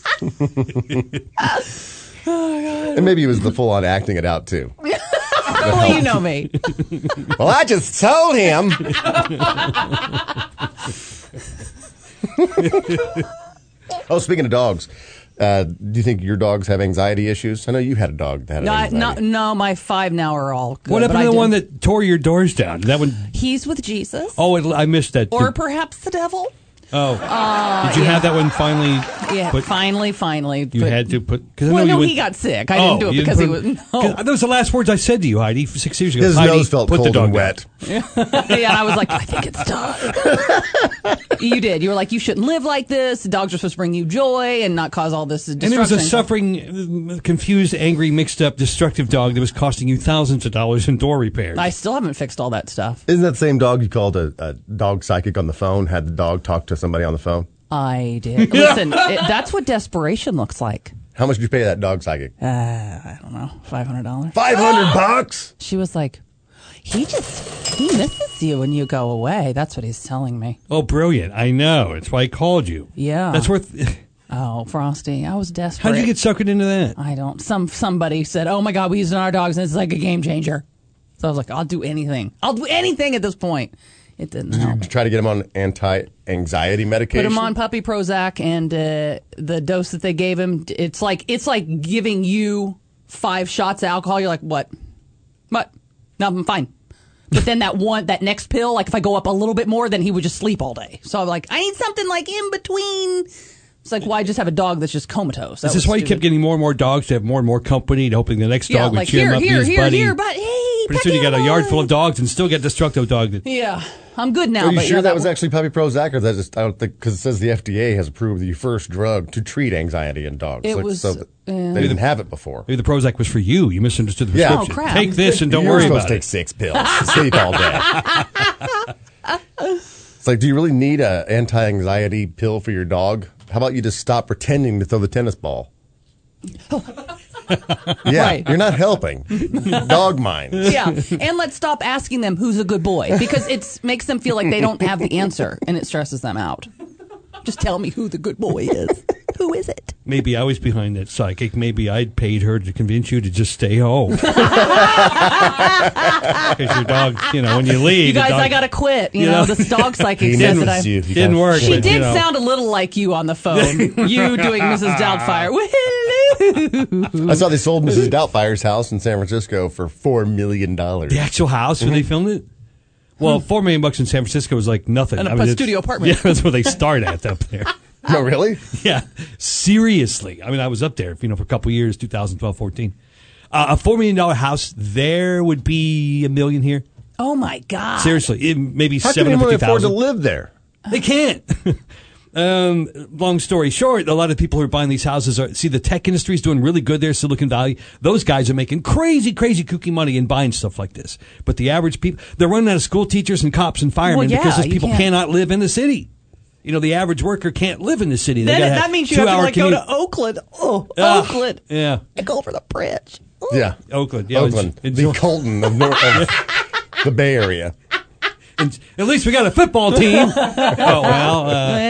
And maybe he was the full-on acting it out, too. Well, you know me. Well, I just told him. Oh, speaking of dogs, do you think your dogs have anxiety issues? I know you had a dog that had anxiety. No, my 5 now are all good. What happened but to I the one did- that tore your doors down? That one? He's with Jesus. Oh, I missed that. Or perhaps the devil. Oh. Did you have that one finally? Yeah, put- finally. You had to put. Cause I Well, know no, you he got sick. I didn't do it you because he didn't was. put- No. 'cause those are the last words I said to you, Heidi, 6 years ago. His Heidi, nose felt put the cold dog and down. wet. Yeah, I was like, I think it's done. You did. You were like, you shouldn't live like this. Dogs are supposed to bring you joy and not cause all this destruction. And there was a suffering, confused, angry, mixed up, destructive dog that was costing you thousands of dollars in door repairs. I still haven't fixed all that stuff. Isn't that the same dog you called a dog psychic on the phone? Had the dog talk to somebody on the phone? I did. Listen, that's what desperation looks like. How much did you pay that dog psychic? I don't know, $500. $500? She was like, he misses you when you go away. That's what he's telling me. Oh, brilliant. I know. That's why I called you. Yeah. That's worth. Oh, Frosty, I was desperate. How did you get suckered into that? I don't. Somebody said, "Oh my God, we use it on our dogs, and it's like a game changer." So I was like, "I'll do anything. I'll do anything at this point." It didn't help. Try to get him on anti-anxiety medication? Put him on puppy Prozac, and the dose that they gave him, it's like giving you 5 shots of alcohol. You're like, what? No, I'm fine. But then that next pill, like if I go up a little bit more, then he would just sleep all day. So I'm like, I need something like in between. It's like, why just have a dog that's just comatose? Is this why you kept getting more and more dogs to have more and more company, hoping the next dog would cheer him up, be his buddy? But hey, Pretty soon you got a yard full of dogs and still get destructive dog. Yeah. I'm good now. Are you but sure yeah, that was actually puppy Prozac, or that just, I don't think, because it says the FDA has approved the first drug to treat anxiety in dogs. It was, they didn't have it before. Maybe the Prozac was for you. You misunderstood the Yeah. prescription. Oh, crap. Take this and don't You're worry supposed about to it. take 6 pills to sleep all day. It's like, do you really need an anti-anxiety pill for your dog? How about you just stop pretending to throw the tennis ball? Yeah, Right. you're not helping. Dog mind. Yeah, and let's stop asking them who's a good boy, because it makes them feel like they don't have the answer, and it stresses them out. Just tell me who the good boy is. Who is it? Maybe I was behind that psychic. Maybe I'd paid her to convince you to just stay home. Because your dog, when you leave. You guys, the dog, I gotta quit. You know, this dog psychic said that I didn't work. She but, did sound a little like you on the phone. You doing Mrs. Doubtfire. I saw they sold Mrs. Doubtfire's house in San Francisco for $4 million. The actual house where they filmed it? Well, $4 million in San Francisco is like nothing. A studio apartment. Yeah, that's where they start at up there. No, really? Yeah, seriously. I mean, I was up there, for a couple years, 2012, 14. A $4 million house there would be $1 million here. Oh my God! Seriously, maybe How can anyone afford to 750,000. live there? They can't. Long story short, a lot of people who are buying these houses see the tech industry is doing really good there, Silicon Valley. Those guys are making crazy kooky money and buying stuff like this. But the average people, they're running out of school teachers and cops and firemen because those people cannot live in the city. The average worker can't live in the city. That means you have to go to Oakland. Oh, Oakland. Yeah. I go over the bridge. Ooh. Yeah. Oakland. Yeah, Oakland. The Colton of the Bay Area. And at least we got a football team. Oh, well.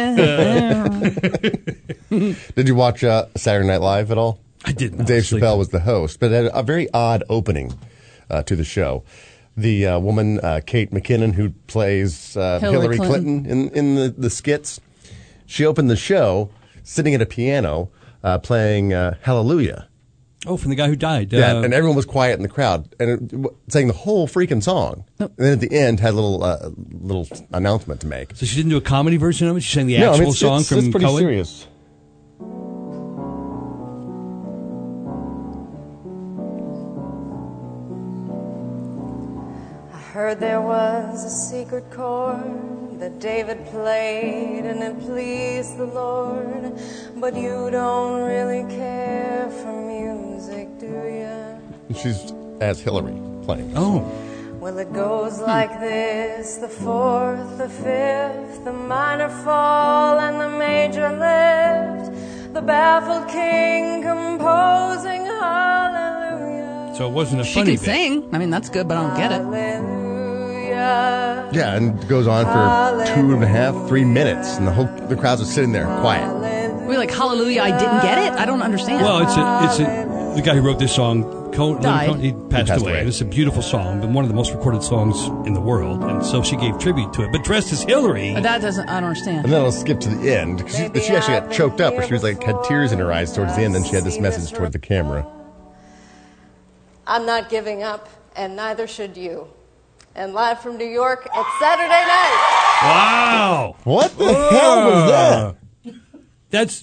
Did you watch Saturday Night Live at all? I didn't. Dave Chappelle was the host, but it had a very odd opening to the show. The woman, Kate McKinnon, who plays Hillary Clinton in the skits, she opened the show sitting at a piano playing Hallelujah. Oh, from the guy who died. Yeah, and everyone was quiet in the crowd, and sang the whole freaking song. And then at the end, had a little announcement to make. So she didn't do a comedy version of it? She sang the actual song from it's pretty Cohen? serious. I heard there was a secret chord that David played and it pleased the Lord, but you don't really care for music, do you? She's as Hillary playing. Oh. Well, it goes like this: the fourth, the fifth, the minor fall, and the major lift. The baffled king composing hallelujah. So it wasn't a She funny can sing. I mean, that's good, but I don't get it. Yeah, and it goes on for 2.5, 3 minutes, and the crowds are sitting there quiet. We're like, hallelujah, I didn't get it? I don't understand. Well, it's the guy who wrote this song, Died. he passed away. It's a beautiful song, but one of the most recorded songs in the world, and so she gave tribute to it. But dressed as Hillary. I don't understand. And then it'll skip to the end, because she actually got choked up, or she was had tears in her eyes towards the end, and she had this message toward the camera. I'm not giving up, and neither should you. And live from New York, it's Saturday night. Wow. What the hell was that? That's...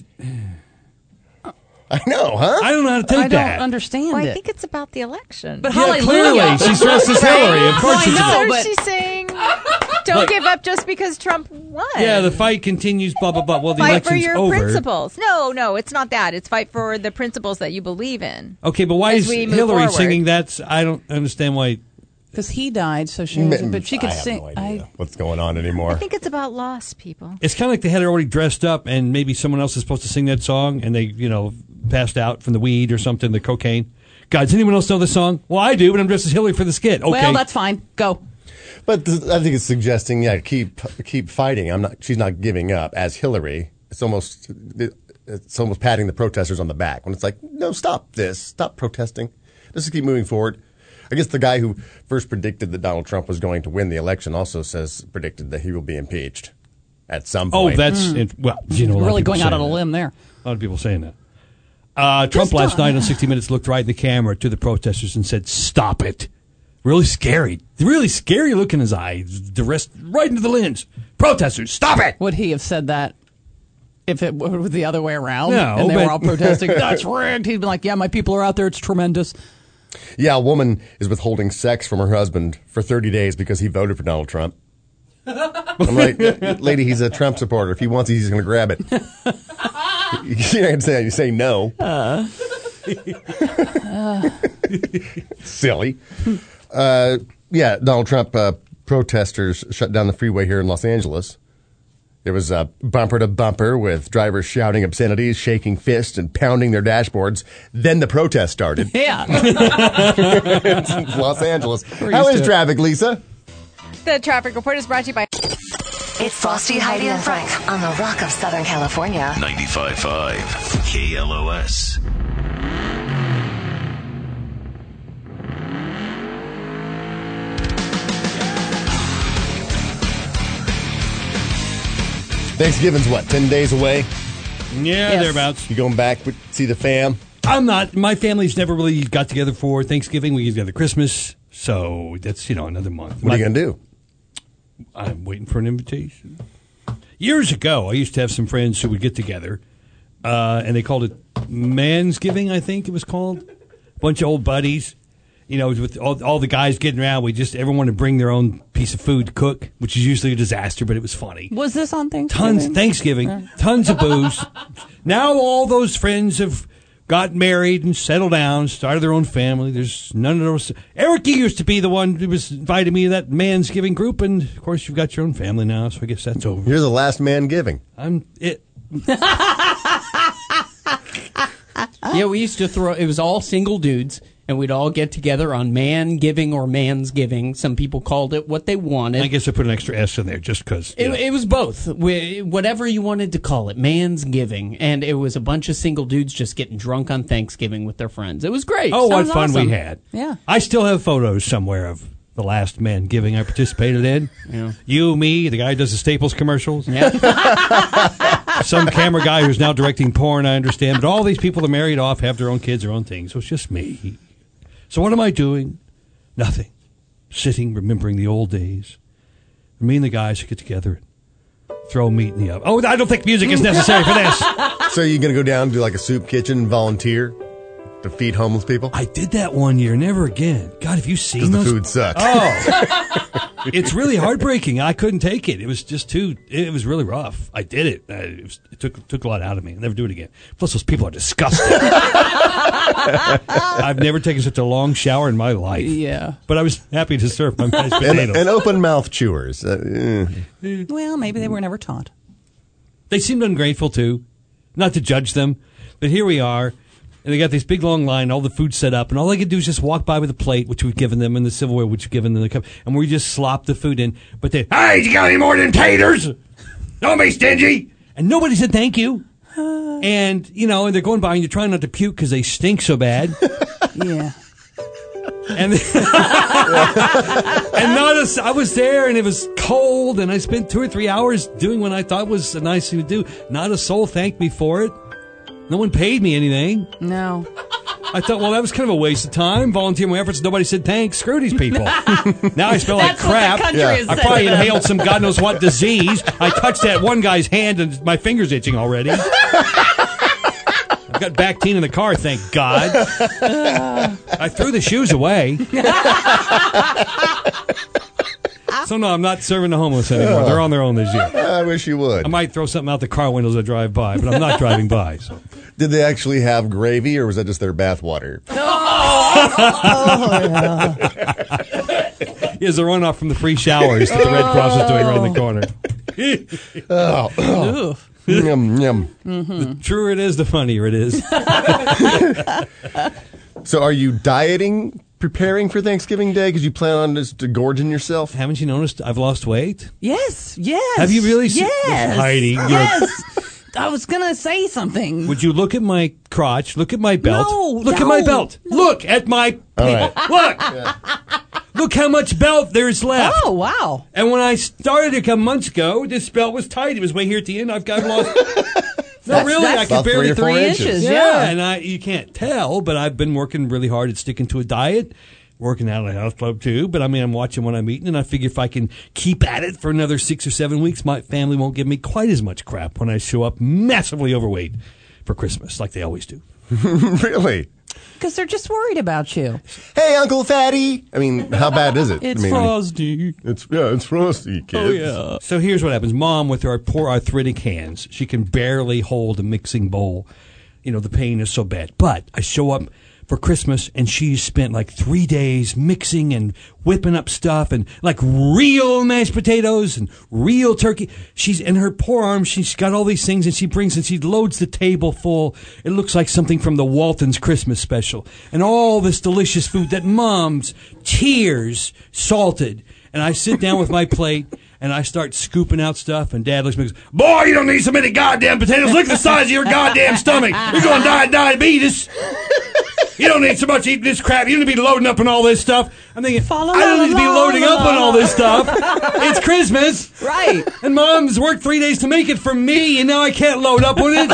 I know, huh? I don't know how to take I that. don't understand Well, it. I think it's about the election. But Yeah, hallelujah. clearly. She's dressed as Hillary. Of course I she's know, about- but she's saying, don't give up just because Trump won. Yeah, the fight continues, blah, blah, blah. Well, the Fight for election's your over. principles. No, it's not that. It's fight for the principles that you believe in. Okay, but why As is we move Hillary forward. singing that? I don't understand why. Because he died, so she was, but she could I have sing. no idea what's going on anymore. I think it's about lost people. It's kind of like they had her already dressed up, and maybe someone else is supposed to sing that song, and they, passed out from the weed or something, the cocaine. God, does anyone else know the song? Well, I do, but I'm dressed as Hillary for the skit. Okay. Well, that's fine. Go. But I think it's suggesting, keep fighting. She's not giving up as Hillary. It's almost patting the protesters on the back when it's like, no, stop this, stop protesting. Let's just keep moving forward. I guess the guy who first predicted that Donald Trump was going to win the election also predicted that he will be impeached at some point. Oh, that's Hmm. a lot of Really people going out on saying a that. limb there. A lot of people saying that. Trump last night on 60 Minutes looked right in the camera to the protesters and said, "Stop it." Really scary look in his eyes, right into the lens. Protesters, stop it. Would he have said that if it were the other way around? No, and they but- were all protesting, that's rigged. He'd be like, yeah, my people are out there. It's tremendous. Yeah, a woman is withholding sex from her husband for 30 days because he voted for Donald Trump. I'm like, lady, he's a Trump supporter. If he wants it, he's going to grab it. You're going to say no. Silly. Yeah, Donald Trump protesters shut down the freeway here in Los Angeles. There was a bumper to bumper with drivers shouting obscenities, shaking fists, and pounding their dashboards. Then the protest started. Yeah. It's Los Angeles. How is traffic, Lisa? The traffic report is brought to you by... It's Frosty, Heidi, and Frank on the Rock of Southern California. 95.5 KLOS. Thanksgiving's what, 10 days away? Yeah, thereabouts. You going back to see the fam? I'm not. My family's never really got together for Thanksgiving. We get together Christmas. So that's, another month. What are you going to do? I'm waiting for an invitation. Years ago, I used to have some friends who would get together, and they called it Mansgiving, I think it was called. A bunch of old buddies. With all the guys getting around, everyone would bring their own piece of food to cook, which is usually a disaster, but it was funny. Was this on Thanksgiving? Tons of booze. Now all those friends have got married and settled down, started their own family. There's none of those. Eric, you used to be the one who was invited me to that Mansgiving group, and of course you've got your own family now, so I guess that's over. You're the last man giving. Yeah, we used to it was all single dudes, and we'd all get together on Man-giving or Mansgiving. Some people called it what they wanted. I guess I put an extra S in there just because. It was both. Whatever you wanted to call it, Mansgiving. And it was a bunch of single dudes just getting drunk on Thanksgiving with their friends. It was great. Oh, what fun awesome. we had. Yeah. I still have photos somewhere of the last Mansgiving I participated in. Yeah. You, me, the guy who does the Staples commercials. Yeah. Some camera guy who's now directing porn, I understand. But all these people that are married off have their own kids, their own things. So it's just me. So what am I doing? Nothing. Sitting, remembering the old days. Me and the guys get together and throw meat in the oven. Oh, I don't think music is necessary for this. So you're going to go down to like a soup kitchen and volunteer to feed homeless people? I did that one year. Never again. God, have you seen those? The food sucks. Oh. It's really heartbreaking. I couldn't take it. It was just it was really rough. I did it. It took a lot out of me. I'll never do it again. Plus, those people are disgusting. I've never taken such a long shower in my life. Yeah. But I was happy to serve my mashed potatoes. And open mouth chewers. Well, maybe they were never taught. They seemed ungrateful, too. Not to judge them. But here we are. And they got this big long line, all the food set up, and all they could do is just walk by with a plate, which we've given them, and the silverware, which we've given them the cup, and we just slop the food in. But they, hey, you got any more than taters? Don't be stingy. And nobody said thank you. And, and they're going by, and you're trying not to puke because they stink so bad. Yeah. And I was there, and it was cold, and I spent 2 or 3 hours doing what I thought was a nice thing to do. Not a soul thanked me for it. No one paid me anything. No. I thought, well, that was kind of a waste of time. Volunteer my efforts. Nobody said thanks. Screw these people. Now I smell like crap. I probably inhaled some God knows what disease. I touched that one guy's hand and my finger's itching already. I've got Bactine in the car, thank God. I threw the shoes away. So, no, I'm not serving the homeless anymore. They're on their own this year. I wish you would. I might throw something out the car windows as I drive by, but I'm not driving by. So. Did they actually have gravy, or was that just their bath water? Here's a runoff from the free showers that the Red Cross is doing around the corner. Yum, yum. Mm-hmm. The truer it is, the funnier it is. So are you dieting, preparing for Thanksgiving Day because you plan on just gorging yourself? Haven't you noticed I've lost weight? Yes. Have you really? Yes. Heidi. Yes. I was going to say something. Would you look at my crotch? Look at my belt. Look at my belt. No. Look at my... Right. Look. Yeah. Look how much belt there's left. Oh, wow. And when I started a couple months ago, this belt was tight. It was way here at the end. I've got lost... No, really, I can barely 3 inches. Yeah, and you can't tell, but I've been working really hard at sticking to a diet, working out at a health club too. But I'm watching what I'm eating, and I figure if I can keep at it for another 6 or 7 weeks, my family won't give me quite as much crap when I show up massively overweight for Christmas, like they always do. Really? because they're just worried about you. Hey, Uncle Fatty. I mean, how bad is it? It's I mean, Frosty. It's Frosty, kids. Oh, yeah. So here's what happens. Mom, with her poor arthritic hands, she can barely hold a mixing bowl. You know, the pain is so bad. But I show up for Christmas, and she's spent like 3 days mixing and whipping up stuff and like real mashed potatoes and real turkey. She's in her poor arm. She's got all these things, and she brings and she loads the table full. It looks like something from the Waltons Christmas special, and all this delicious food that Mom's tears salted. And I sit down with my plate, and I start scooping out stuff, and Dad looks at me and goes, "Boy, you don't need so many goddamn potatoes. Look at the size of your goddamn stomach. You're going to die of diabetes. You don't need so much eating this crap. You don't need to be loading up on all this stuff." I'm thinking, I don't need to be loading up on all this stuff. It's Christmas. Right. And Mom's worked 3 days to make it for me, and now I can't load up on it.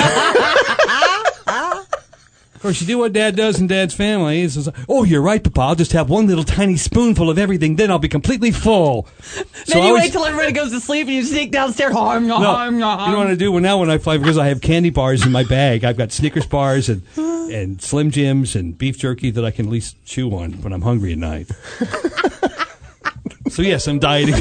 Of course, you do what Dad does in Dad's family. He says, "Oh, you're right, Papa. I'll just have one little tiny spoonful of everything. Then I'll be completely full." Then you wait till everybody goes to sleep and you sneak downstairs. You know what I do when I fly, because I have candy bars in my bag. I've got Snickers bars and Slim Jims and beef jerky that I can at least chew on when I'm hungry at night. So yes, I'm dieting.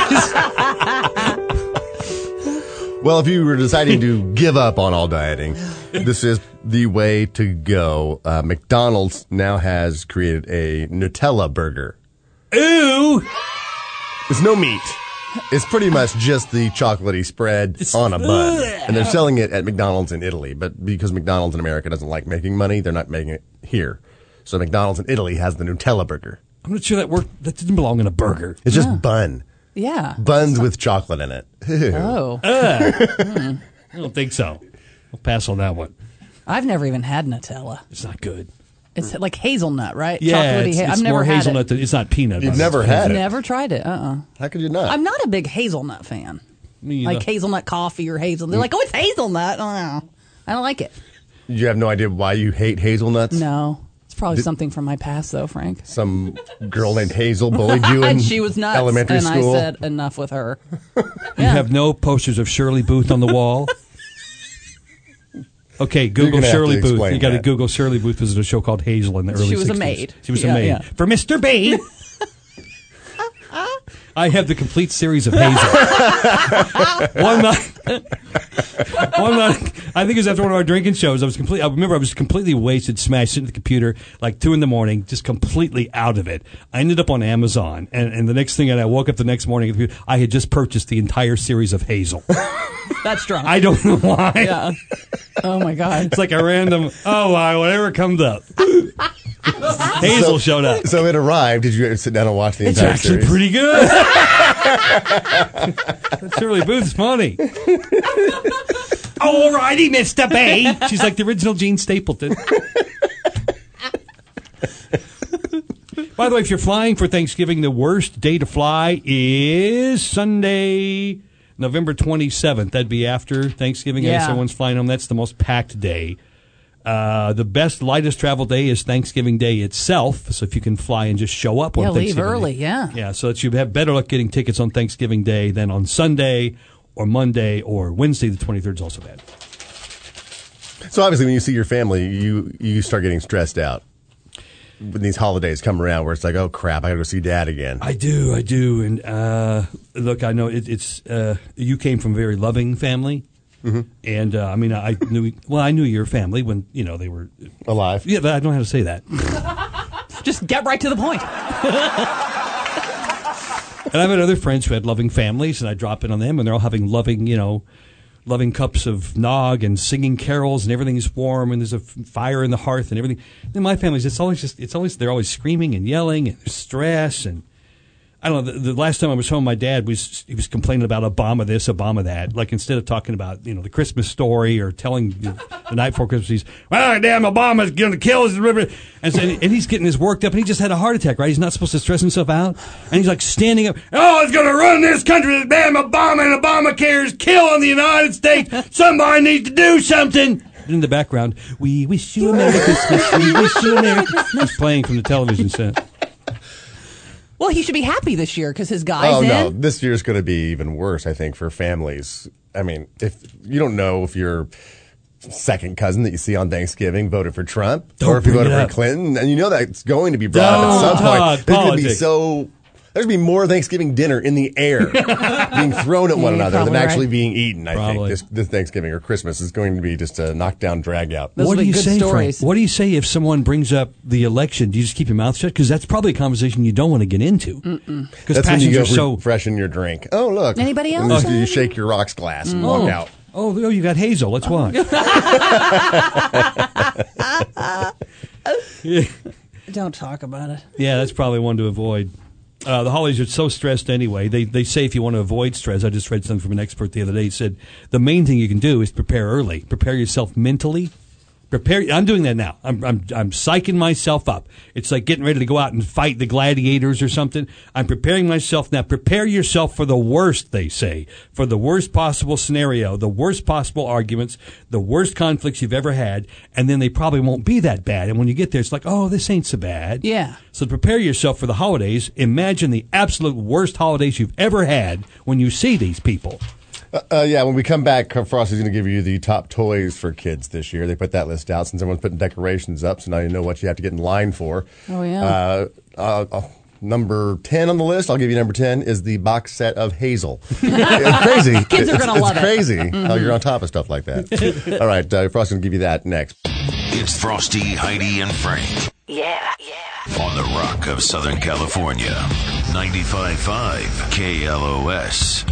Well, if you were deciding to give up on all dieting, this is the way to go. McDonald's now has created a Nutella burger. Ooh! There's no meat. It's pretty much just the chocolatey spread on a bun. And they're selling it at McDonald's in Italy. But because McDonald's in America doesn't like making money, they're not making it here. So McDonald's in Italy has the Nutella burger. I'm not sure that worked. That didn't belong in a burger. It's just bun. Yeah. Buns with chocolate in it. Oh. I don't think so. I'll pass on that one. I've never even had Nutella. It's not good. It's like hazelnut, right? Yeah, Chocolatey. it's I've never more had hazelnut. it. It's not peanut. You've never had it? Never tried it. How could you not? I'm not a big hazelnut fan. Me either. Like hazelnut coffee or hazelnut. They're like, oh, it's hazelnut. I don't like it. You have no idea why you hate hazelnuts? No. It's probably something from my past, though, Frank. Some girl named Hazel bullied you in And she was nuts. elementary and school? I said, enough with her. You have no posters of Shirley Booth on the wall? Okay, Google gonna have Shirley to Booth. explain You got to that. Google Shirley Booth. Was in a show called Hazel in the early 60s. She was a maid. She was a Yeah, maid. yeah. For Mr. B. I have the complete series of Hazel. One night, I think it was after one of our drinking shows. I remember I was completely wasted, smashed, sitting at the computer like 2 a.m, just completely out of it. I ended up on Amazon, and the next thing, I woke up the next morning, I had just purchased the entire series of Hazel. That's drunk. I don't know why. Yeah. Oh, my God. It's like a random, whatever comes up. Hazel showed up. So it arrived. Did you sit down and watch the It's entire actually series? pretty good. Shirley Booth's funny. Alrighty, Mr. B. She's like the original Gene Stapleton. By the way, if you're flying for Thanksgiving, the worst day to fly is Sunday, November 27th. That'd be after Thanksgiving. Yeah. And everyone's flying home. That's the most packed day. The best, lightest travel day is Thanksgiving Day itself. So if you can fly and just show up on leave Thanksgiving early, Day. yeah. Yeah, so that you have better luck getting tickets on Thanksgiving Day than on Sunday or Monday or Wednesday the 23rd is also bad. So obviously when you see your family, you start getting stressed out when these holidays come around where it's like, oh, crap, I got to go see Dad again. I do. And look, I know it's you came from a very loving family. Mm-hmm. And I knew your family when they were alive. Yeah, but I don't know how to say that. Just get right to the point. And I've had other friends who had loving families, and I drop in on them, and they're all having loving cups of nog and singing carols, and everything's warm, and there's a fire in the hearth and everything. In my family's, they're always screaming and yelling, and there's stress, and I don't know. The last time I was home, my dad was complaining about Obama this, Obama that. Like instead of talking about the Christmas story or telling the night before Christmas, he's damn Obama's going to kill us, and he's getting his worked up, and he just had a heart attack, right? He's not supposed to stress himself out, and he's like standing up. Oh, it's going to run this country. This damn Obama and Obamacare is killing the United States. Somebody needs to do something. In the background, we wish you a Merry Christmas. We wish you a Merry Christmas. He's playing from the television set. Well, he should be happy this year because his guy's in. Oh, no. This year's going to be even worse, I think, for families. I mean, if you don't know if your second cousin that you see on Thanksgiving voted for Trump, Don't or if you bring voted it for up. Clinton, and you know that's going to be brought up at some Don't point. talk There's going to be politics. there's going to be more Thanksgiving dinner in the air being thrown at one Yeah, another than probably actually right. being eaten. I Probably. think this Thanksgiving or Christmas is going to be just a knockdown, drag out. Those What will do be you good say, stories. Frank? What do you say if someone brings up the election? Do you just keep your mouth shut? Because that's probably a conversation you don't want to get into. Because That's when you passions go are so. freshen your drink. Oh, look. Anybody And else? then you shake your rocks glass and walk out. Oh, you got Hazel. Let's watch. Don't talk about it. Yeah, that's probably one to avoid. The holidays are so stressed anyway. They say if you want to avoid stress, I just read something from an expert the other day. He said the main thing you can do is prepare early. Prepare yourself mentally. I'm doing that now. I'm psyching myself up. It's like getting ready to go out and fight the gladiators or something. I'm preparing myself now. Prepare yourself for the worst, they say, for the worst possible scenario, the worst possible arguments, the worst conflicts you've ever had, and then they probably won't be that bad. And when you get there, it's like, oh, this ain't so bad. Yeah. So prepare yourself for the holidays. Imagine the absolute worst holidays you've ever had when you see these people. Yeah, when we come back, Frosty's going to give you the top toys for kids this year. They put that list out since everyone's putting decorations up, so now you know what you have to get in line for. Oh, yeah. Number 10 on the list, I'll give you number 10, is the box set of Hazel. It's crazy. Kids are gonna love it. It's crazy how you're on top of stuff like that. All right, Frosty's going to give you that next. It's Frosty, Heidi, and Frank. Yeah. On the Rock of Southern California. 95.5 KLOS.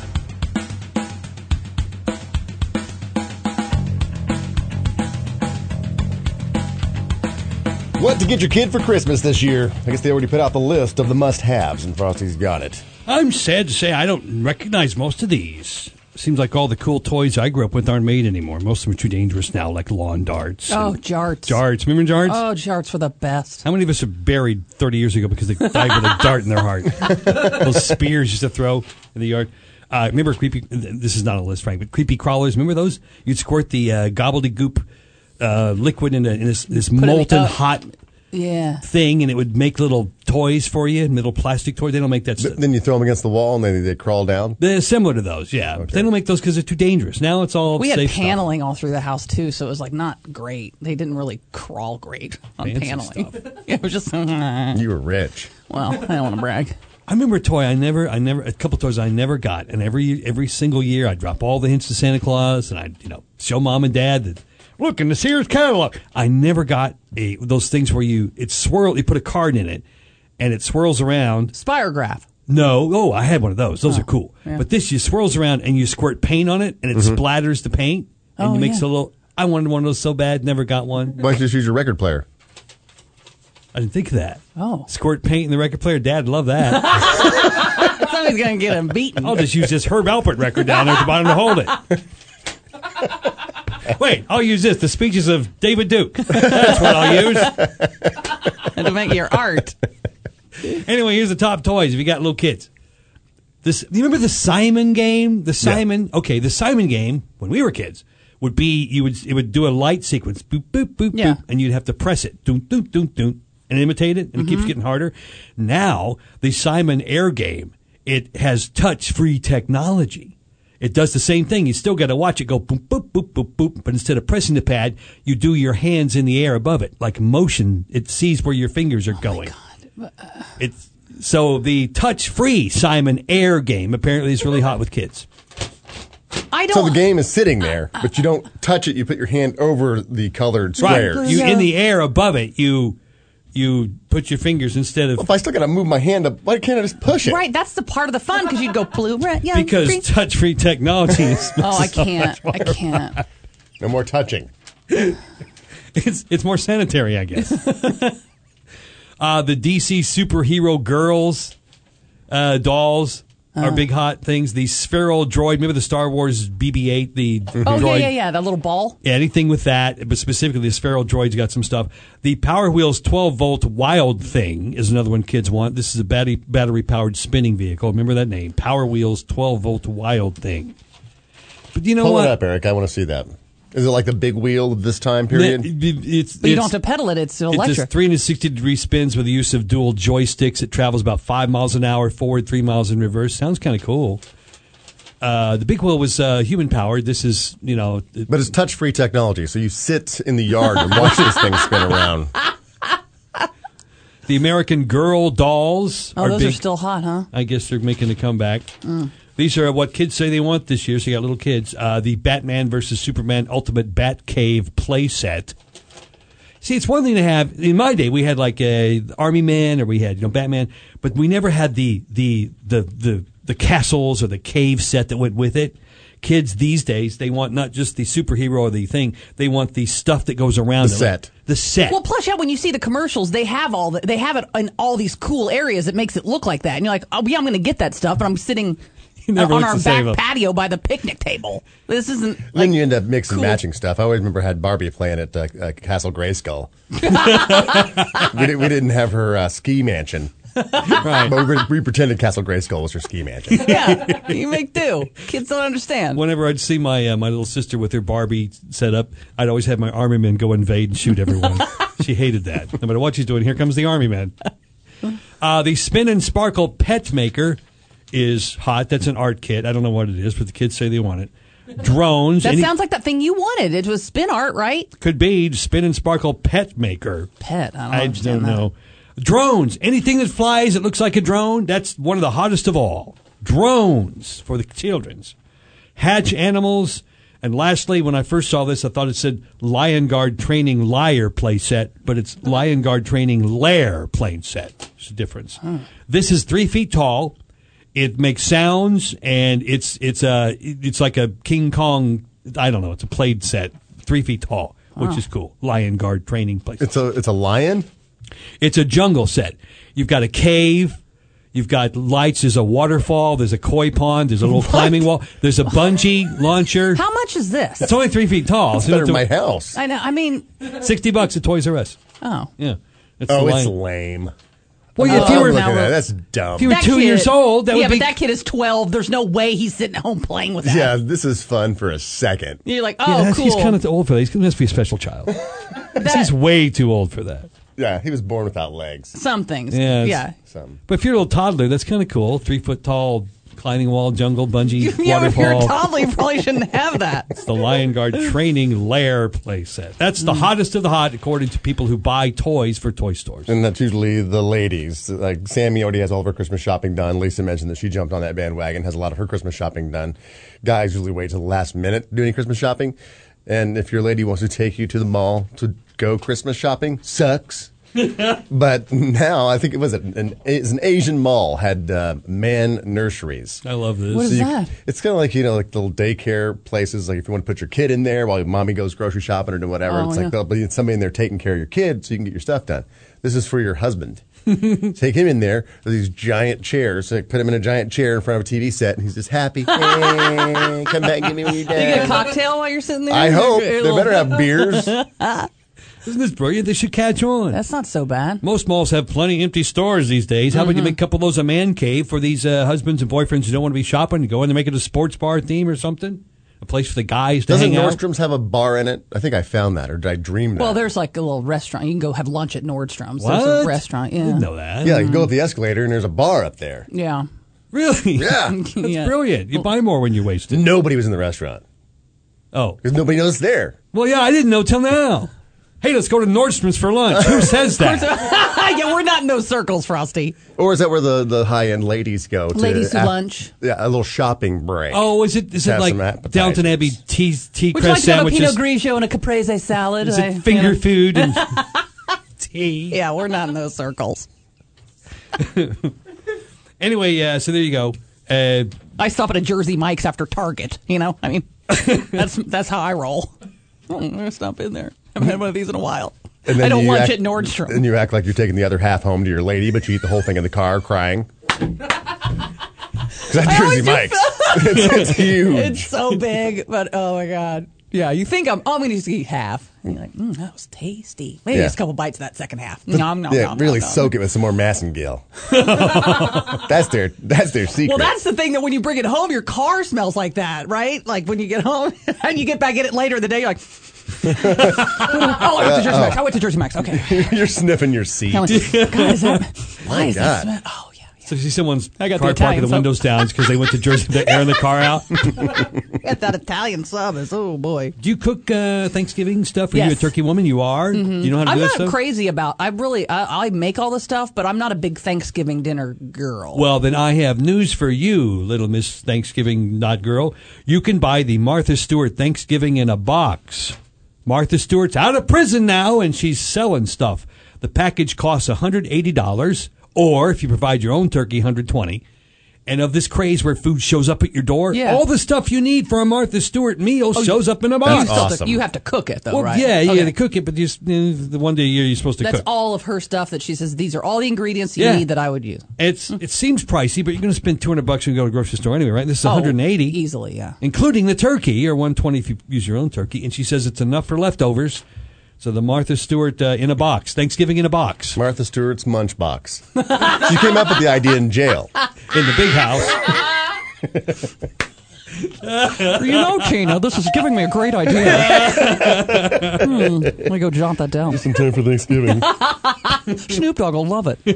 What to get your kid for Christmas this year? I guess they already put out the list of the must-haves, and Frosty's got it. I'm sad to say I don't recognize most of these. Seems like all the cool toys I grew up with aren't made anymore. Most of them are too dangerous now, like lawn darts. Oh, and jarts. Jarts. Remember jarts? Oh, jarts were the best. How many of us are buried 30 years ago because they died with a dart in their heart? Those spears used to throw in the yard. Remember creepy, this is not a list, Frank, but creepy crawlers. Remember those? You'd squirt the gobbledygook liquid into this molten hot thing, and it would make little toys for you, little plastic toys. They don't make that stuff. Then you throw them against the wall, and they crawl down? They're similar to those, yeah. But they don't make those because they're too dangerous. Now it's all We had safe paneling all through the house, too, so it was like not great. They didn't really crawl great on Fancy paneling. stuff. It was just, You were rich. well, I don't want to brag. I remember a toy a couple toys I never got, and every single year I'd drop all the hints to Santa Claus, and I'd show mom and dad that, look in the Sears catalog. I never got those things where you put a card in it, and it swirls around. Spirograph. No, I had one of those. Those are cool. Yeah. But this, you swirls around and you squirt paint on it, and it splatters the paint, and it makes a little. I wanted one of those so bad, never got one. Why don't you just use your record player? I didn't think of that. Oh. Squirt paint in the record player. Dad would love that. Somebody's going to get him beaten. I'll just use this Herb Alpert record down there at the bottom to hold it. Wait, I'll use this. The Speeches of David Duke. That's what I'll use. And to make your art. Anyway, here's the top toys if you got little kids. Do you remember the Simon game? The Simon game, when we were kids, would be, it would do a light sequence, boop, boop, boop, boop, and you'd have to press it, doom, doom, doom, doom, and imitate it, and it keeps getting harder. Now, the Simon Air game, it has touch-free technology. It does the same thing. You still got to watch it go boop, boop, boop, boop, boop, but instead of pressing the pad, you do your hands in the air above it, like motion. It sees where your fingers are going. So the touch-free Simon Air game apparently is really hot with kids. So the game is sitting there, but you don't touch it. You put your hand over the colored squares. Right. You in the air above it. You put your fingers instead of. Well, if I still got to move my hand up, why can't I just push it? Right, that's the part of the fun because you'd go blue, red, yeah. Because green. touch-free technology is. Oh, I can't. I can't. No more touching. It's more sanitary, I guess. The DC superhero girls dolls are big hot things. The Sphero droid, remember the Star Wars BB-8, the droid? Yeah, that little ball. Yeah, anything with that, but specifically the Sphero droid's got some stuff. The Power Wheels 12-volt Wild Thing is another one kids want. This is a battery-powered spinning vehicle. Remember that name, Power Wheels 12-volt Wild Thing. But you know Pull what? it up, Eric. I want to see that. Is it like the big wheel of this time period? But you don't have to pedal it. It's electric. It does 360-degree spins with the use of dual joysticks. It travels about 5 miles an hour forward, 3 miles in reverse. Sounds kind of cool. The big wheel was human powered. This is, But it's touch-free technology, so you sit in the yard and watch this thing spin around. The American Girl dolls. Those big. are still hot, huh? I guess they're making a comeback. These are what kids say they want this year, so you got little kids. The Batman versus Superman Ultimate Batcave play set. See, it's one thing to have. In my day, we had like a Army Man, or we had Batman, but we never had the castles or the cave set that went with it. Kids these days, they want not just the superhero or the thing; they want the stuff that goes around the set. Well, plus, when you see the commercials, they have they have it in all these cool areas that makes it look like that, and you're like, oh yeah, I'm going to get that stuff, but I'm sitting on our back patio by the picnic table. This isn't. Then you end up mixing matching stuff. I always remember I had Barbie playing at Castle Grayskull. we didn't have her ski mansion. Right. But we pretended Castle Grayskull was her ski mansion. Yeah, you make do. Kids don't understand. Whenever I'd see my little sister with her Barbie set up, I'd always have my Army Men go invade and shoot everyone. She hated that. No matter what she's doing, here comes the Army Man. The Spin and Sparkle Pet Maker is hot. That's an art kit. I don't know what it is, but the kids say they want it. Drones. That sounds like that thing you wanted. It was spin art, right? Could be Spin and Sparkle Pet Maker. Pet. I don't know. Drones. Anything that flies that looks like a drone, that's one of the hottest of all. Drones for the children's. Hatch animals. And lastly, when I first saw this, I thought it said Lion Guard Training Liar play set, but it's Lion Guard Training Lair play set. There's a difference. This is 3 feet tall. It makes sounds, and it's like a King Kong. I don't know. It's a played set, 3 feet tall, which is cool. Lion Guard Training place. It's a lion. It's a jungle set. You've got a cave. You've got lights. There's a waterfall. There's a koi pond. There's a little climbing wall. There's a bungee launcher. How much is this? It's only 3 feet tall. It's better than my house. I know. I mean, $60 at Toys R Us. Oh, yeah. It's lame. Well, yeah, if you were that's dumb. If you were 2 years old, that would be. But that kid is 12. There's no way he's sitting at home playing with that. Yeah, this is fun for a second. You're like, cool. He's kind of old for that. He must be a special child. He's way too old for that. Yeah, he was born without legs. Some things. Yeah. Some. But if you're a little toddler, that's kind of cool. 3 foot tall, climbing wall, jungle, bungee, waterfall. If you're a toddler, you probably shouldn't have that. It's the Lion Guard Training Lair play set. That's the hottest of the hot, according to people who buy toys for toy stores. And that's usually the ladies. Like Sammy already has all of her Christmas shopping done. Lisa mentioned that she jumped on that bandwagon, has a lot of her Christmas shopping done. Guys usually wait till the last minute to do any Christmas shopping. And if your lady wants to take you to the mall to go Christmas shopping, sucks. But now, I think it was an Asian mall had man nurseries. I love this. What is that? It's kind of like, like little daycare places. Like if you want to put your kid in there while mommy goes grocery shopping or do whatever. It's like, but somebody in there taking care of your kid so you can get your stuff done. This is for your husband. Take him in there with these giant chairs. So put him in a giant chair in front of a TV set, and he's just happy. Hey, come back and get me when you're done. You get a cocktail while you're sitting there? I hope. They better have beers. Isn't this brilliant? They should catch on. That's not so bad. Most malls have plenty of empty stores these days. How about you make a couple of those a man cave for these husbands and boyfriends who don't want to be shopping? You go in there, make it a sports bar theme or something? A place for the guys to hang out? Doesn't Nordstrom's have a bar in it? I think I found that, or did I dream that? Well, there's like a little restaurant. You can go have lunch at Nordstrom's. What? There's a restaurant, yeah. I didn't know that. Yeah, you go up the escalator, and there's a bar up there. Yeah. Really? Yeah. That's brilliant. You buy more when you waste it. Nobody was in the restaurant. Oh. Because nobody knows it's there. Well, yeah, I didn't know till now. Hey, let's go to Nordstrom's for lunch. Who says that? Yeah, we're not in those circles, Frosty. Or is that where the high-end ladies go? Ladies to lunch. Yeah, a little shopping break. Oh, is it like Downton Abbey tea Would crust you like to have a sandwiches? Pinot Grigio and a caprese salad? Is it finger food and tea? Yeah, we're not in those circles. Anyway, so there you go. I stop at a Jersey Mike's after Target. I mean, that's how I roll. I'm going to stop in there. I haven't had one of these in a while. I don't lunch at Nordstrom. And you act like you're taking the other half home to your lady, but you eat the whole thing in the car crying. Because that Jersey Mike's. It's huge. It's so big, but oh my God. Yeah, you think I'm going to just eat half. And you're like, that was tasty. Maybe just a couple bites of that second half. Nom. Really soak it with some more Massengill. That's their secret. Well, that's the thing that when you bring it home, your car smells like that, right? Like when you get home and you get back in it later in the day, you're like, I went to Jersey Mike's. Okay. You're sniffing your seat. Why is that smell? Oh, yeah. So if you see someone's I got the car parking Italian the sub. windows down because they went to Jersey to airing the car out. Got that Italian sub is, oh boy. Do you cook Thanksgiving stuff? Are you a Yes. turkey woman? You are? Mhm. You know how to I'm do that not stuff? crazy about. I make all the stuff, but I'm not a big Thanksgiving dinner girl. Well, then I have news for you, little Miss Thanksgiving not girl. You can buy the Martha Stewart Thanksgiving in a box. Martha Stewart's out of prison now, and she's selling stuff. The package costs $180, or if you provide your own turkey, $120. And of this craze where food shows up at your door, all the stuff you need for a Martha Stewart meal shows up in a box. You have to cook it, though, Well, right? yeah, you Okay. got to cook it, but the one day a year you're supposed to That's cook. all of her stuff that she says, these are all the ingredients you Yeah. need that I would use. It seems pricey, but you're going to spend $200 when you go to the grocery store anyway, right? This is $180. Easily, yeah. Including the turkey, or $120 if you use your own turkey. And she says it's enough for leftovers. So the Martha Stewart in a box. Thanksgiving in a box. Martha Stewart's Munch Box. She came up with the idea in jail. In the big house. You know, Tina, this is giving me a great idea. Let me go jot that down. Just in time for Thanksgiving. Snoop Dogg will love it.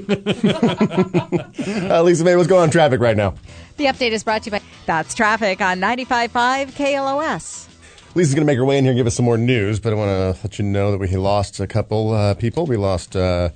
Lisa May, what's going on in traffic right now? The update is brought to you by That's Traffic on 95.5 KLOS. Lisa's going to make her way in here and give us some more news, but I want to let you know that we lost a couple people. We lost, who'd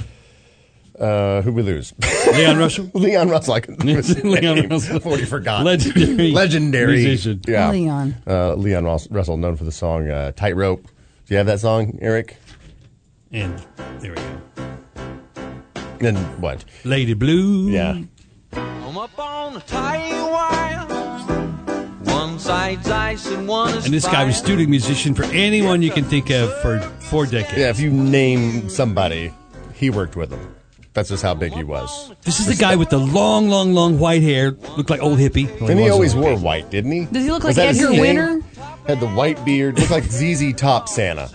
we lose? Leon Russell? Leon Russell. I couldn't remember his Leon name. Russell. I've already forgotten. Legendary musician. Yeah. Leon. Leon Russell, known for the song Tightrope. Do you have that song, Eric? And there we go. And what? Lady Blue. Yeah. I'm up on a tight wire. One side's ice and one is And this guy was studio musician for anyone you can think of for 4 decades. Yeah, if you name somebody, he worked with them. That's just how big he was. This is the guy with the long white hair. Looked like old hippie. Well, And he was always old wore hippie. white, didn't he? Does he look Was like that his Edgar thing? Winter? Had the white beard. Looked like ZZ Top Santa.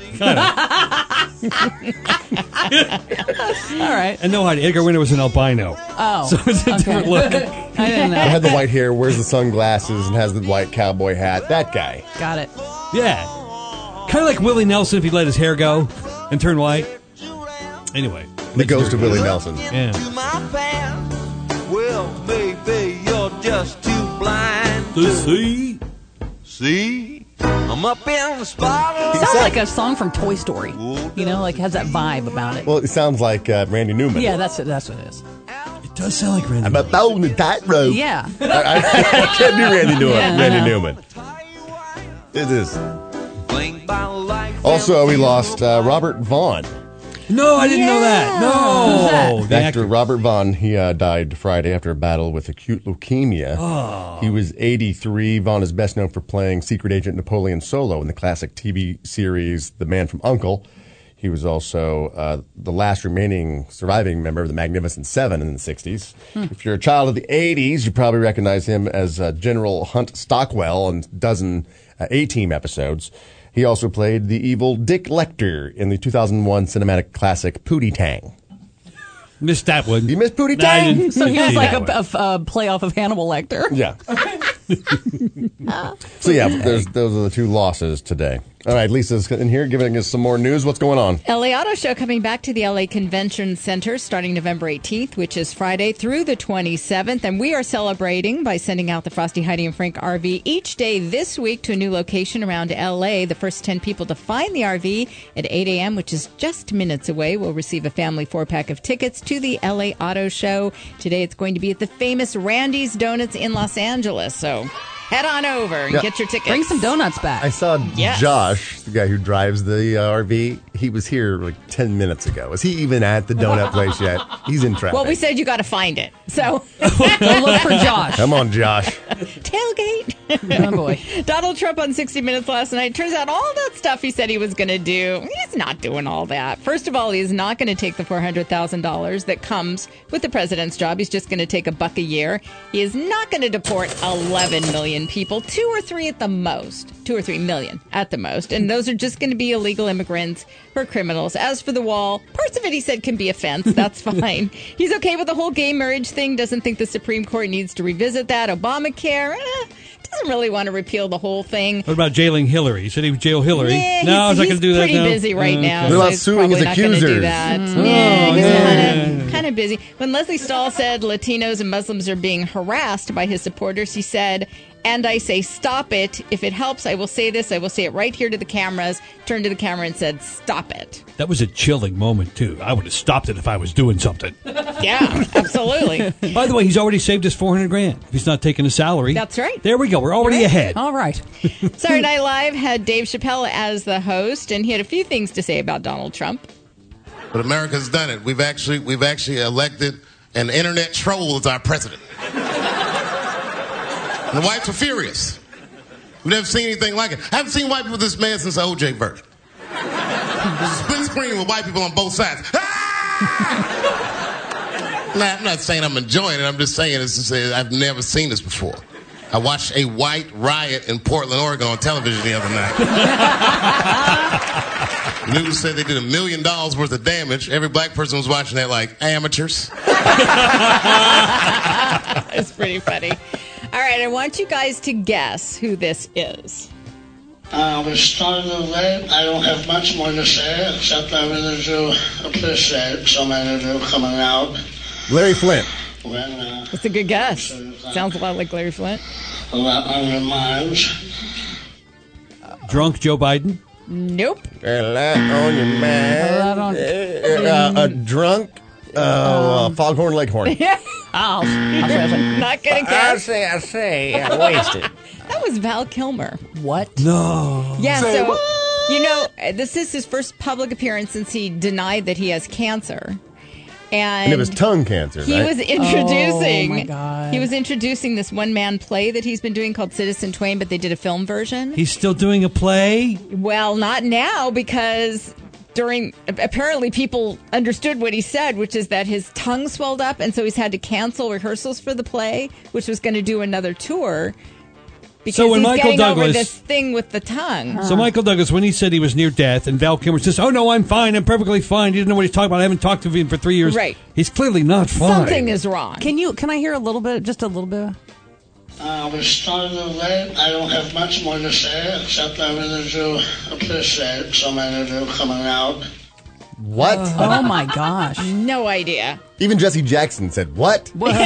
All right. And no, Edgar Winter was an albino. Oh. So it's a different look. I didn't know. Had the white hair, wears the sunglasses, and has the white cowboy hat. That guy. Got it. Yeah. Kind of like Willie Nelson if he let his hair go and turn white. Anyway. The ghost of Willie Nelson. Yeah. my past. Well, maybe you're just too blind to see. See? I'm up in the spotlight. Sounds like a song from Toy Story. You know, like has that vibe about it. Well, it sounds like Randy Newman. Yeah, that's it. That's what it is. It does sound like Randy. I'm up on the tightrope. Yeah. I can't do Randy Newman. Yeah. Randy Newman. It is. Also, we lost Robert Vaughn. No, I didn't know that. No. Who's The Actor Robert Vaughn, he died Friday after a battle with acute leukemia. Oh. He was 83. Vaughn is best known for playing Secret Agent Napoleon Solo in the classic TV series The Man from U.N.C.L.E. He was also the last remaining surviving member of the Magnificent Seven in the 60s. If you're a child of the 80s, you probably recognize him as General Hunt Stockwell in a dozen A-Team episodes. He also played the evil Dick Lecter in the 2001 cinematic classic Pootie Tang. Missed that one. You missed Pootie No, I Tang? didn't So he was see like that one. a playoff of Hannibal Lecter. Yeah. So yeah, those are the two losses today. All right, Lisa's in here giving us some more news. What's going on? LA Auto Show coming back to the LA Convention Center starting November 18th, which is Friday through the 27th. And we are celebrating by sending out the Frosty, Heidi, and Frank RV each day this week to a new location around LA. The first 10 people to find the RV at 8 a.m., which is just minutes away, will receive a family 4-pack of tickets to the LA Auto Show. Today it's going to be at the famous Randy's Donuts in Los Angeles. So head on over and get your tickets. Bring some donuts back. I saw Yes. Josh, the guy who drives the RV. He was here like 10 minutes ago. Is he even at the donut place yet? He's in traffic. Well, we said you got to find it. So Go look for Josh. Come on, Josh. tailgate. Oh, boy. Donald Trump on 60 Minutes last night. Turns out all that stuff he said he was going to do, he's not doing all that. First of all, he's not going to take the $400,000 that comes with the president's job. He's just going to take $1 a year. He is not going to deport 11 million people, 2 or 3 at the most, 2 or 3 million at the most. And those are just going to be illegal immigrants or criminals. As for the wall, parts of it he said can be a fence. That's fine. He's okay with the whole gay marriage thing. Doesn't think the Supreme Court needs to revisit that. Obamacare, doesn't really want to repeal the whole thing. What about jailing Hillary? He said he would jail Hillary. Yeah, no, he's not going to do that pretty now. busy right now. What about he's suing his probably not gonna do accusers? that. Oh, Yeah, he's yeah. kind kind of busy. When Leslie Stahl said Latinos and Muslims are being harassed by his supporters, he said, and I say, stop it. If it helps, I will say this. I will say it right here to the cameras. Turned to the camera and said, stop it. That was a chilling moment, too. I would have stopped it if I was doing something. Yeah, absolutely. By the way, he's already saved us $400,000 if he's not taking a salary. That's right. There we go. We're already ahead. All right. Saturday Night Live had Dave Chappelle as the host, and he had a few things to say about Donald Trump. But America's done it. We've actually elected an internet troll as our president. And the whites are furious. We've never seen anything like it. I haven't seen white people this mad since the OJ version. Split screen with white people on both sides. I'm not saying I'm enjoying it. I'm just saying I've never seen this before. I watched a white riot in Portland, Oregon on television the other night. News said they did $1 million worth of damage. Every black person was watching that like amateurs. It's pretty funny. All right, I want you guys to guess who this is. We're starting late. I don't have much more to say, except I really do appreciate so many of you coming out. Larry Flint. That's a good guess. Sounds a lot like Larry Flint. A lot on your minds. Drunk Joe Biden? Nope. A lot on your mind. A drunk Foghorn Leghorn. Not gonna guess. I say. Wasted. That was Val Kilmer. What? No. Yeah, so, this is his first public appearance since he denied that he has cancer. And it was tongue cancer, right? He was introducing. Oh, my God. He was introducing this one-man play that he's been doing called Citizen Twain, but they did a film version. He's still doing a play? Well, not now, because apparently people understood what he said, which is that his tongue swelled up, and so he's had to cancel rehearsals for the play, which was going to do another tour. Because so when he's Michael getting Douglas, over this thing with the tongue. So Michael Douglas, when he said he was near death, and Val Kilmer says, "Oh no, I'm fine. I'm perfectly fine." He didn't know what he's talking about. I haven't talked to him for 3 years. Right. He's clearly not fine. Something is wrong. Can I hear a little bit? Just a little bit. We're starting late. I don't have much more to say, except I really do appreciate so many of you coming out. What? Oh my gosh. No idea. Even Jesse Jackson said, what? Probably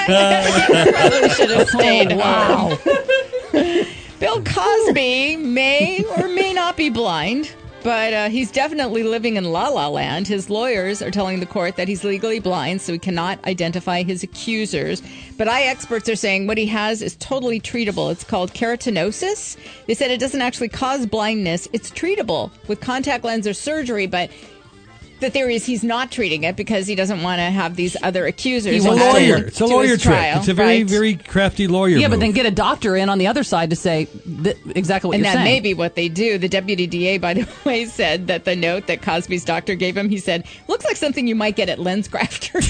should have stayed home. Bill Cosby may or may not be blind, but he's definitely living in La La Land. His lawyers are telling the court that he's legally blind, so he cannot identify his accusers. But eye experts are saying what he has is totally treatable. It's called keratinosis. They said it doesn't actually cause blindness. It's treatable with contact lens or surgery, but the theory is he's not treating it because he doesn't want to have these other accusers. He's a lawyer. It's a lawyer trick. Trial. It's a very, very crafty lawyer Yeah, move. but then get a doctor in on the other side to say exactly what and you're that saying. may be what they do. The deputy DA, by the way, said that the note that Cosby's doctor gave him, he said, looks like something you might get at Lens Crafters.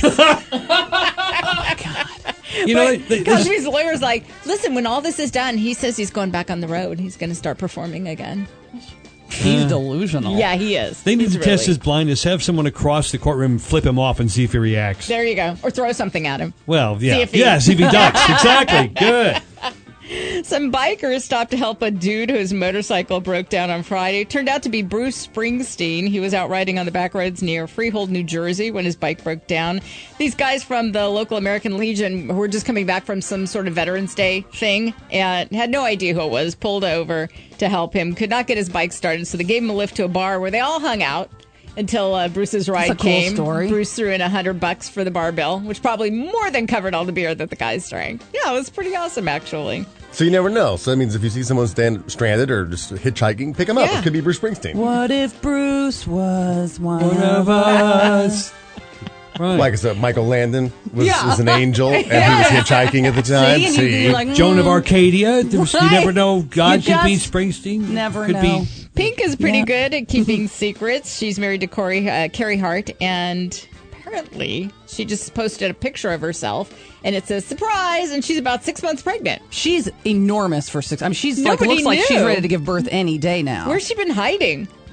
Cosby's lawyer's like, listen, when all this is done, he says he's going back on the road. He's going to start performing again. He's delusional. Yeah, he is. They need He's to test his blindness. Have someone across the courtroom flip him off and see if he reacts. There you go. Or throw something at him. Well, yeah. See if he ducks. Exactly. Good. Some bikers stopped to help a dude whose motorcycle broke down on Friday. It turned out to be Bruce Springsteen. He was out riding on the back roads near Freehold, New Jersey when his bike broke down. These guys from the local American Legion, who were just coming back from some sort of Veterans Day thing and had no idea who it was, pulled over to help him. Could not get his bike started, so they gave him a lift to a bar where they all hung out until Bruce's ride That's a cool came. story. Bruce threw in $100 for the bar bill, which probably more than covered all the beer that the guys drank. Yeah, it was pretty awesome, actually. So you never know. So that means if you see someone stranded or just hitchhiking, pick them up. Yeah. It could be Bruce Springsteen. What if Bruce was one of us? Right. Like I said, Michael Landon was Yeah. an angel, and he was hitchhiking at the time. See, and you'd be like, Joan of Arcadia. You never know. God You could be just Springsteen. never could know. Be. Pink is pretty good at keeping secrets. She's married to Carrie Hart, and apparently she just posted a picture of herself, and it says surprise, and she's about 6 months pregnant. She's enormous for 6. I mean, she's Nobody looks like she's knew. ready to give birth any day now. Where's she been hiding? Yeah.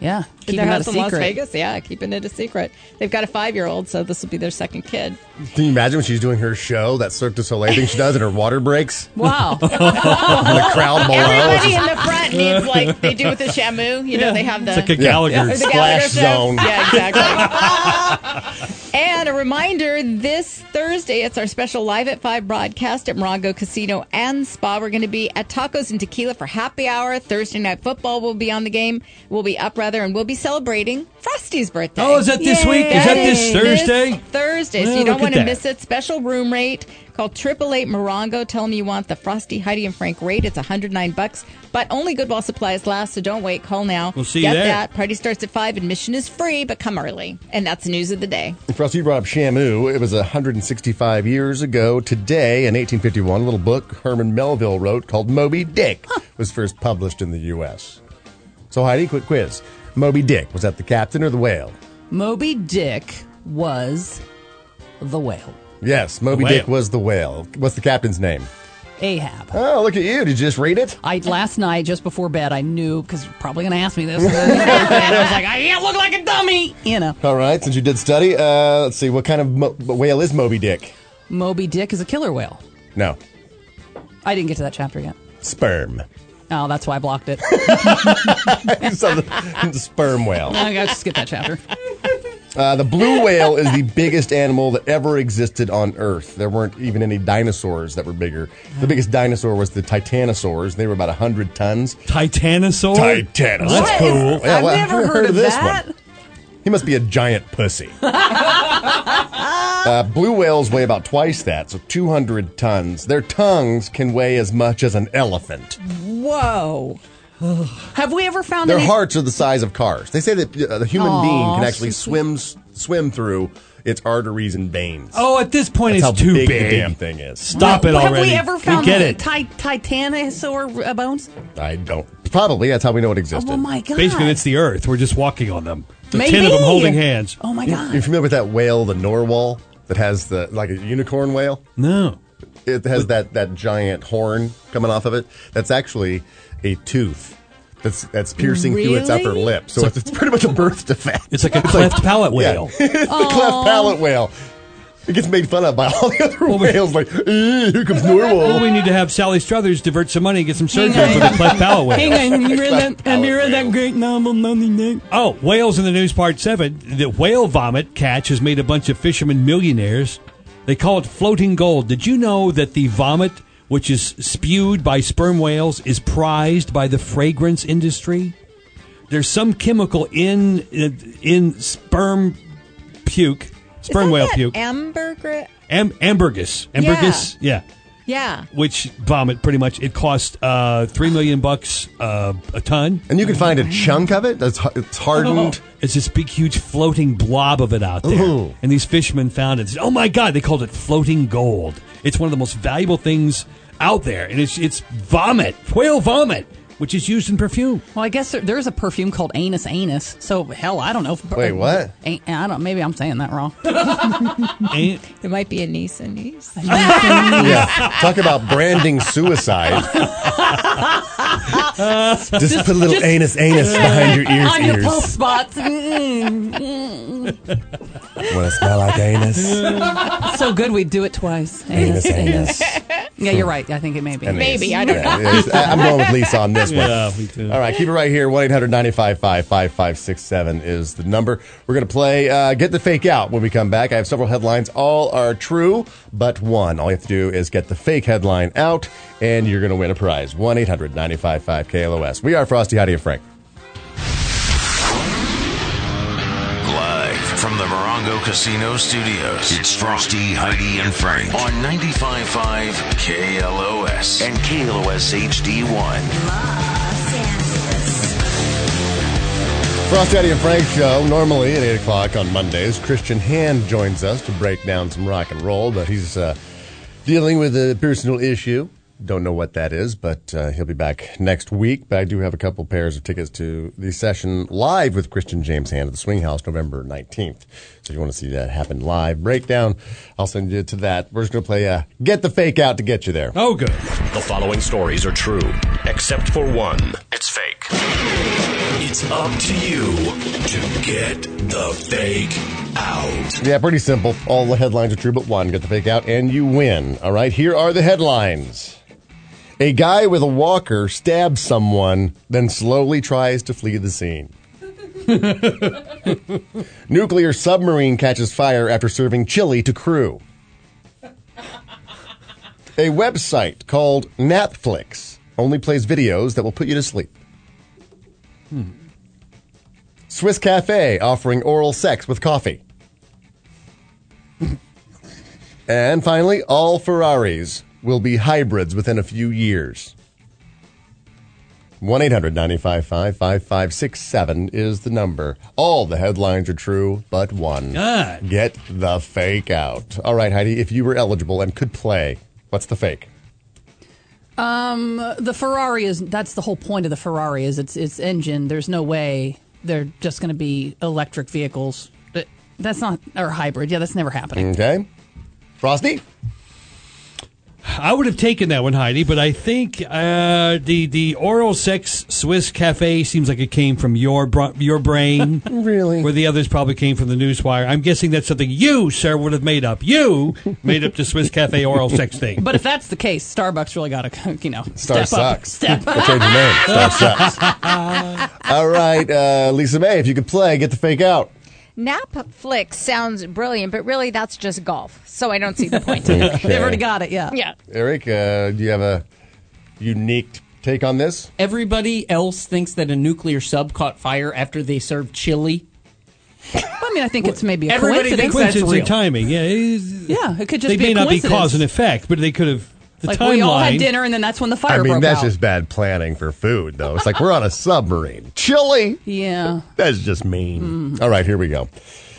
Keeping their that house a in Las secret. Vegas. Yeah, keeping it a secret. They've got a 5-year-old, so this will be their second kid. Can you imagine when she's doing her show, that Cirque du Soleil thing she does, and her water breaks? Wow. And the crowd below. Everybody in the front needs, like they do with the Shamu. You know, they have the It's like a Gallagher the splash Gallagher show. zone. Yeah, exactly. And a reminder, this Thursday, it's our special Live at 5 broadcast at Morongo Casino and Spa. We're going to be at Tacos and Tequila for happy hour. Thursday Night Football will be on the game. We'll be up, rather, and we'll be celebrating Frosty's birthday. Oh, is that this week? Is that this Thursday? This Thursday, so Oh, you don't look want at to that. miss it. Special room rate. Call 888 Morongo. Tell them you want the Frosty, Heidi, and Frank rate. It's $109, but only good while supplies last, so don't wait. Call now. We'll see Get you there. that. Party starts at 5. Admission is free, but come early. And that's the news of the day. Frosty, you brought up Shamu. It was 165 years ago today in 1851. A little book Herman Melville wrote called Moby Dick was first published in the U.S. So, Heidi, quick quiz. Moby Dick, was that the captain or the whale? Moby Dick was the whale. Yes, Moby The Dick whale. was the whale. What's the captain's name? Ahab. Oh, look at you. Did you just read it? Last night, just before bed, I knew, because you're probably going to ask me this. And I was like, I can't look like a dummy. You know. All right, since you did study, let's see. What kind of whale is Moby Dick? Moby Dick is a killer whale. No. I didn't get to that chapter yet. Sperm. Oh, that's why I blocked it. The sperm whale. I got to skip that chapter. The blue whale is the biggest animal that ever existed on Earth. There weren't even any dinosaurs that were bigger. The biggest dinosaur was the titanosaurs. They were about 100 tons. Titanosaur? Titanosaur. That's cool. Yeah, I've never heard of this that. one. He must be a giant pussy. Blue whales weigh about twice that, so 200 tons. Their tongues can weigh as much as an elephant. Whoa. Have we ever found Their any... hearts are the size of cars. They say that the human Aw, being can actually so sweet. swim through its arteries and veins. Oh, at this point, That's it's how too big big. the damn thing is. Stop it already. Have we ever found get it. Titanosaur bones? I don't. Probably. That's how we know it existed. Oh, my God. Basically, it's the Earth. We're just walking on them. The Maybe. 10 of them holding hands. Oh, my God. You're familiar with that whale, the narwhal, that has like a unicorn whale? No. It has that giant horn coming off of it. That's actually a tooth. That's piercing through its upper Really? lip. So it's pretty much a birth defect. It's like a cleft palate whale. Yeah. It's the cleft palate whale. It gets made fun of by all the other whales. Like, here comes narwhal. Well, we need to have Sally Struthers divert some money and get some surgery for the cleft palate whale. Hang on, have you read that great novel, Money Nick? Oh, whales in the news, part 7. The whale vomit catch has made a bunch of fishermen millionaires. They call it floating gold. Did you know that the vomit, which is spewed by sperm whales, is prized by the fragrance industry? There's some chemical in sperm puke, sperm whale puke. Ambergris? Ambergris. Ambergris, yeah. Yeah. Which vomit pretty much it costs $3 million a ton. And you can find a chunk of it. It's hardened. It's this big, huge floating blob of it out there. Ooh. And these fishermen found it. Oh my God! They called it floating gold. It's one of the most valuable things out there, and it's vomit, whale vomit, which is used in perfume. Well, I guess there's a perfume called Anus Anus. So, hell, I don't know. Wait, what? I don't. Maybe I'm saying that wrong. It might be a niece and niece. Yeah. Talk about branding suicide. Just put a little anus behind your ears. On your pulse spots. Mm-mm. Want to smell like anus? It's so good we'd do it twice. Anus. Yeah, you're right. I think it may be. Maybe. I don't know. I'm going with Lisa on this one. Yeah, me too. All right, keep it right here. 1-800-955-5567 is the number. We're going to play Get the Fake Out when we come back. I have several headlines. All are true, but one. All you have to do is get the fake headline out, and you're going to win a prize. 1-800-955-KLOS. We are Frosty, Heidi, and Frank. Live from the Morongo Casino Studios, it's Frosty, Heidi, and Frank on 95.5 KLOS and KLOS HD1. Frosty, Heidi, and Frank show, normally at 8 o'clock on Mondays. Christian Hand joins us to break down some rock and roll, but he's dealing with a personal issue. Don't know what that is, but he'll be back next week. But I do have a couple pairs of tickets to the session live with Christian James Hand at the Swing House November 19th. So if you want to see that happen live, breakdown, I'll send you to that. We're just going to play Get the Fake Out to get you there. Oh, good. The following stories are true, except for one. It's fake. It's up to you to get the fake out. Yeah, pretty simple. All the headlines are true but one. Get the fake out and you win. All right, here are the headlines. A guy with a walker stabs someone, then slowly tries to flee the scene. Nuclear submarine catches fire after serving chili to crew. A website called Napflix only plays videos that will put you to sleep. Swiss Cafe offering oral sex with coffee. And finally, all Ferraris will be hybrids within a few years. 1-800-955-5567 is the number. All the headlines are true, but one. God. Get the fake out. All right, Heidi, if you were eligible and could play, what's the fake? The Ferrari that's the whole point of the Ferrari is its engine. There's no way they're just going to be electric vehicles. That's not, or hybrid. Yeah, that's never happening. Okay. Frosty? I would have taken that one, Heidi, but I think the oral sex Swiss Cafe seems like it came from your brain. Really? Where the others probably came from the Newswire. I'm guessing that's something you, sir, would have made up. You made up the Swiss Cafe oral sex thing. But if that's the case, Starbucks really got to, Star step up. sucks. Step We'll up. change your name. Star sucks. All right, Lisa May, if you could play, get the fake out. Napflix sounds brilliant, but really that's just golf. So I don't see the point in it. Okay. They've already got it, yeah. Yeah. Eric, do you have a unique take on this? Everybody else thinks that a nuclear sub caught fire after they served chili. I mean, I think it's maybe a Everybody coincidence. thinks that's real. In timing, yeah. Yeah, it could just they be may a not be coincidence. cause and effect, but they could have. The Like timeline. we all had dinner, and then that's when the fire I mean, broke that's out. just bad planning for food, though. It's like we're on a submarine. Chili! Yeah. That's just mean. All right, here we go.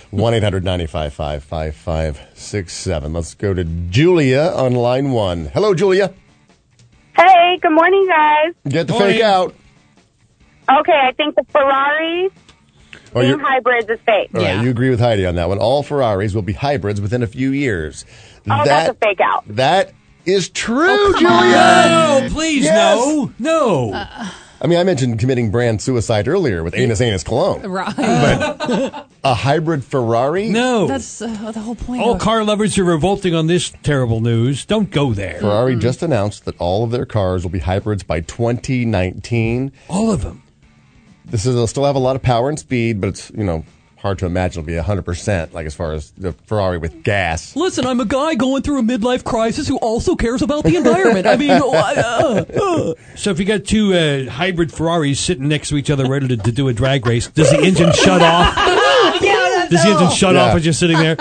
1-800-955-5567. Let's go to Julia on line one. Hello, Julia. Hey, good morning, guys. Get the fake out. Okay, I think the Ferraris Oh, being you're- hybrids is fake. All right, you agree with Heidi on that one. All Ferraris will be hybrids within a few years. Oh, that's a fake out. That is true, Oh, come Julia. No, please, Yes. no. I mean, I mentioned committing brand suicide earlier with Anus Cologne. Right. But a hybrid Ferrari? No. That's the whole point. All of it. car lovers are revolting on this terrible news. Don't go there. Ferrari just announced that all of their cars will be hybrids by 2019. All of them. They'll still have a lot of power and speed, but it's, hard to imagine it'll be 100%, like as far as the Ferrari with gas. Listen, I'm a guy going through a midlife crisis who also cares about the environment. I mean, So if you got two hybrid Ferraris sitting next to each other ready to do a drag race, does the engine shut off? Does the engine shut off as you're sitting there?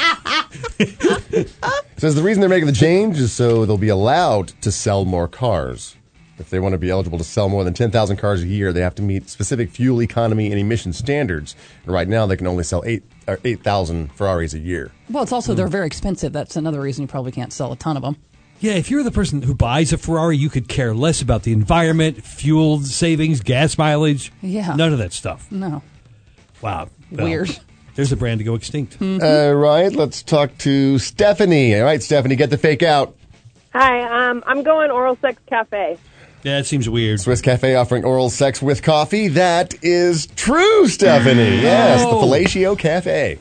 Says the reason they're making the change is so they'll be allowed to sell more cars. If they want to be eligible to sell more than 10,000 cars a year, they have to meet specific fuel economy and emission standards. And right now, they can only sell 8,000 Ferraris a year. well, it's also they're very expensive. That's another reason you probably can't sell a ton of them. Yeah, if you're the person who buys a Ferrari, you could care less about the environment, fuel savings, gas mileage. Yeah. None of that stuff. No. Wow. Well, Weird. There's a brand to go extinct. All right, let's talk to Stephanie. All right, Stephanie, get the fake out. Hi, I'm going Oral Sex Cafe. Yeah, it seems weird. Swiss Cafe offering oral sex with coffee. That is true, Stephanie. Yes, the Fellatio Cafe.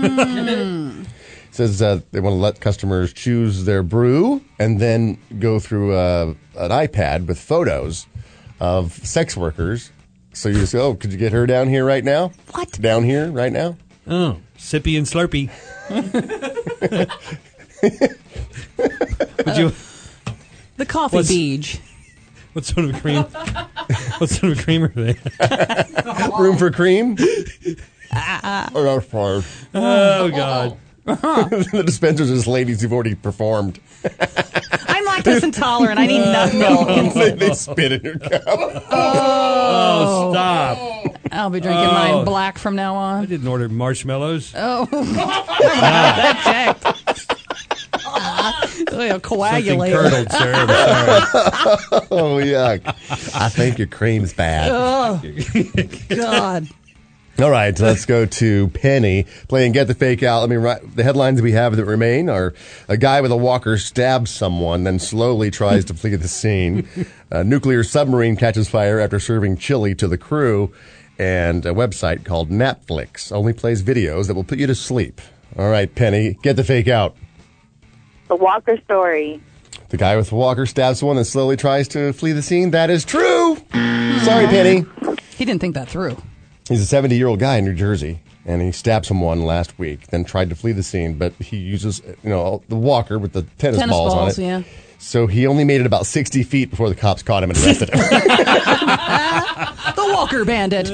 Says they want to let customers choose their brew and then go through an iPad with photos of sex workers. So you just go, oh, could you get her down here right now? What? Down here right now? Oh, Sippy and Slurpee. Would you? The coffee beach. What sort of cream? What sort of cream are they? Room for cream? Or our farm. Oh, God. The dispensers is ladies who've already performed. I'm lactose intolerant. I need nut milk. they spit in your cup. Oh, stop. I'll be drinking mine black from now I on. didn't order marshmallows. Oh, that checked. It'll coagulate. Something curdled, sir. I'm sorry. Oh, yuck. I think your cream's bad. Oh, God. All right, let's go to Penny playing Get the Fake Out. I mean, the headlines we have that remain are a guy with a walker stabs someone, then slowly tries to flee the scene. A nuclear submarine catches fire after serving chili to the crew. and a website called Netflix. Only plays videos that will put you to sleep. All right, Penny, get the fake out. The Walker story. The guy with the walker stabs someone and slowly tries to flee the scene. That is true. Sorry, Penny. He didn't think that through. He's a 70-year-old guy in New Jersey, and he stabbed someone last week, then tried to flee the scene, but he uses, the walker with the tennis balls on it. Yeah. So he only made it about 60 feet before the cops caught him and arrested him. The Walker Bandit.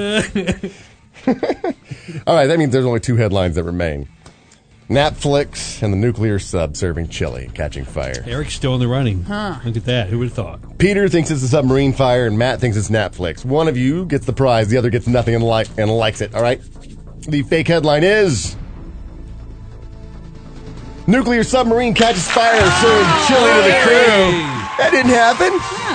All right, that means there's only 2 headlines that remain. Netflix and the nuclear sub serving chili, catching fire. Eric's still in the running. Huh. Look at that. Who would have thought? Peter thinks it's a submarine fire, and Matt thinks it's Netflix. One of you gets the prize, the other gets nothing and likes it, all right? The fake headline is... Nuclear submarine catches fire, serving chili to the crew. That didn't happen.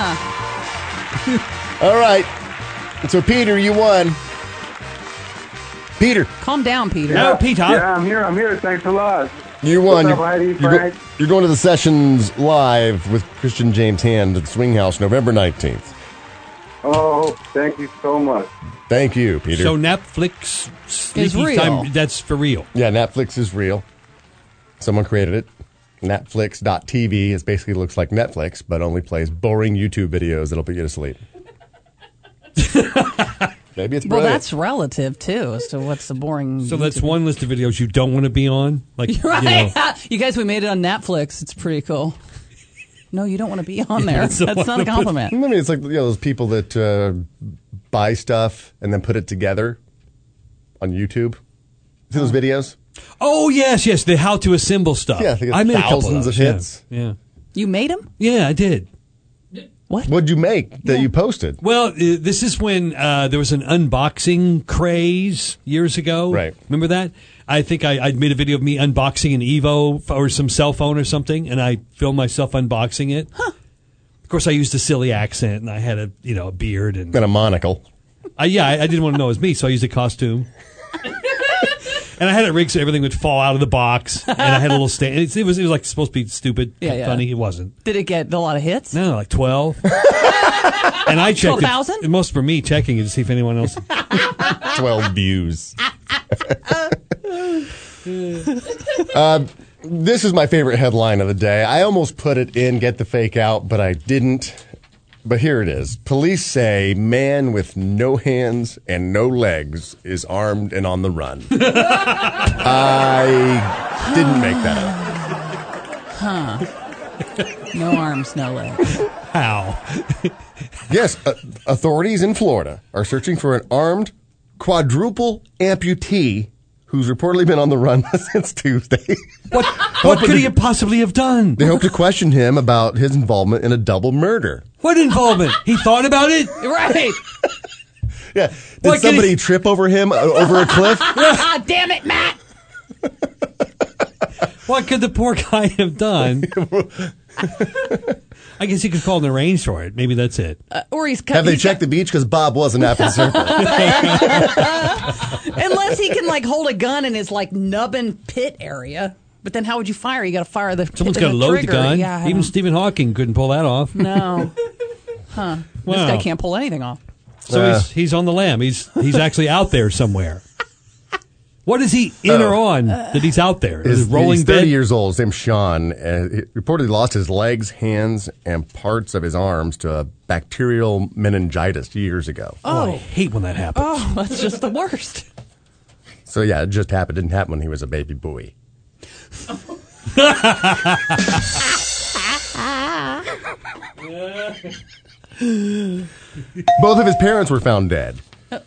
Yeah. All right. So, Peter, you won. Peter. Calm down, Peter. No, Peter. Yeah, I'm here. Thanks a lot. You won. What's up, Heidi, Frank? You're going to the Sessions Live with Christian James Hand at Swing House November 19th. Oh, thank you so much. Thank you, Peter. So Netflix is real. That's for real. Yeah, Netflix is real. Someone created it. Netflix.tv. It basically looks like Netflix, but only plays boring YouTube videos that'll put you to sleep. Maybe it's brilliant. Well, that's relative, too, as to what's the boring... So that's one list of videos you don't want to be on? Like, right. You guys, we made it on Netflix. It's pretty cool. No, you don't want to be on there. That's not a compliment. I mean, it's like those people that buy stuff and then put it together on YouTube. See those videos? Oh, yes. The how to assemble stuff. Yeah, I made thousands of hits. Yeah. You made them? Yeah, I did. What? What'd you make that you posted? Well, this is when there was an unboxing craze years ago. Right. Remember that? I think I made a video of me unboxing an Evo or some cell phone or something, and I filmed myself unboxing it. Huh. Of course, I used a silly accent, and I had a beard and a monocle. I didn't want to know it was me, so I used a costume. And I had it rigged so everything would fall out of the box, and I had a little stand. It was like supposed to be stupid, funny. It wasn't. Did it get a lot of hits? No, like 12. And I checked 12,000? Most for me checking it to see if anyone else. 12 views. This is my favorite headline of the day. I almost put it in Get the Fake Out, but I didn't. But here it is. Police say man with no hands and no legs is armed and on the run. I didn't make that up. No arms, no legs. How? Yes, authorities in Florida are searching for an armed quadruple amputee who's reportedly been on the run since Tuesday. What could he possibly have done? They hope to question him about his involvement in a double murder. What involvement? He thought about it? Right. Yeah. Did somebody trip over him over a cliff? Damn it, Matt. What could the poor guy have done? I guess he could call an arrange for it. Maybe that's it. Or he's Have they checked the beach? Because Bob wasn't at the surface. Unless he can hold a gun in his nubbin pit area. But then how would you fire? You got to fire the Someone's got to load trigger. the gun. Yeah, Even Stephen Hawking couldn't pull that off. No. Huh. This guy can't pull anything off. So he's on the lam. He's actually out there somewhere. What is he in or on that he's out there? Is he's 30 years old. His name's Sean. He reportedly lost his legs, hands, and parts of his arms to a bacterial meningitis years ago. Oh, I hate when that happens. Oh, that's just the worst. So, yeah, it just happened. It didn't happen when he was a baby boy. Both of his parents were found dead.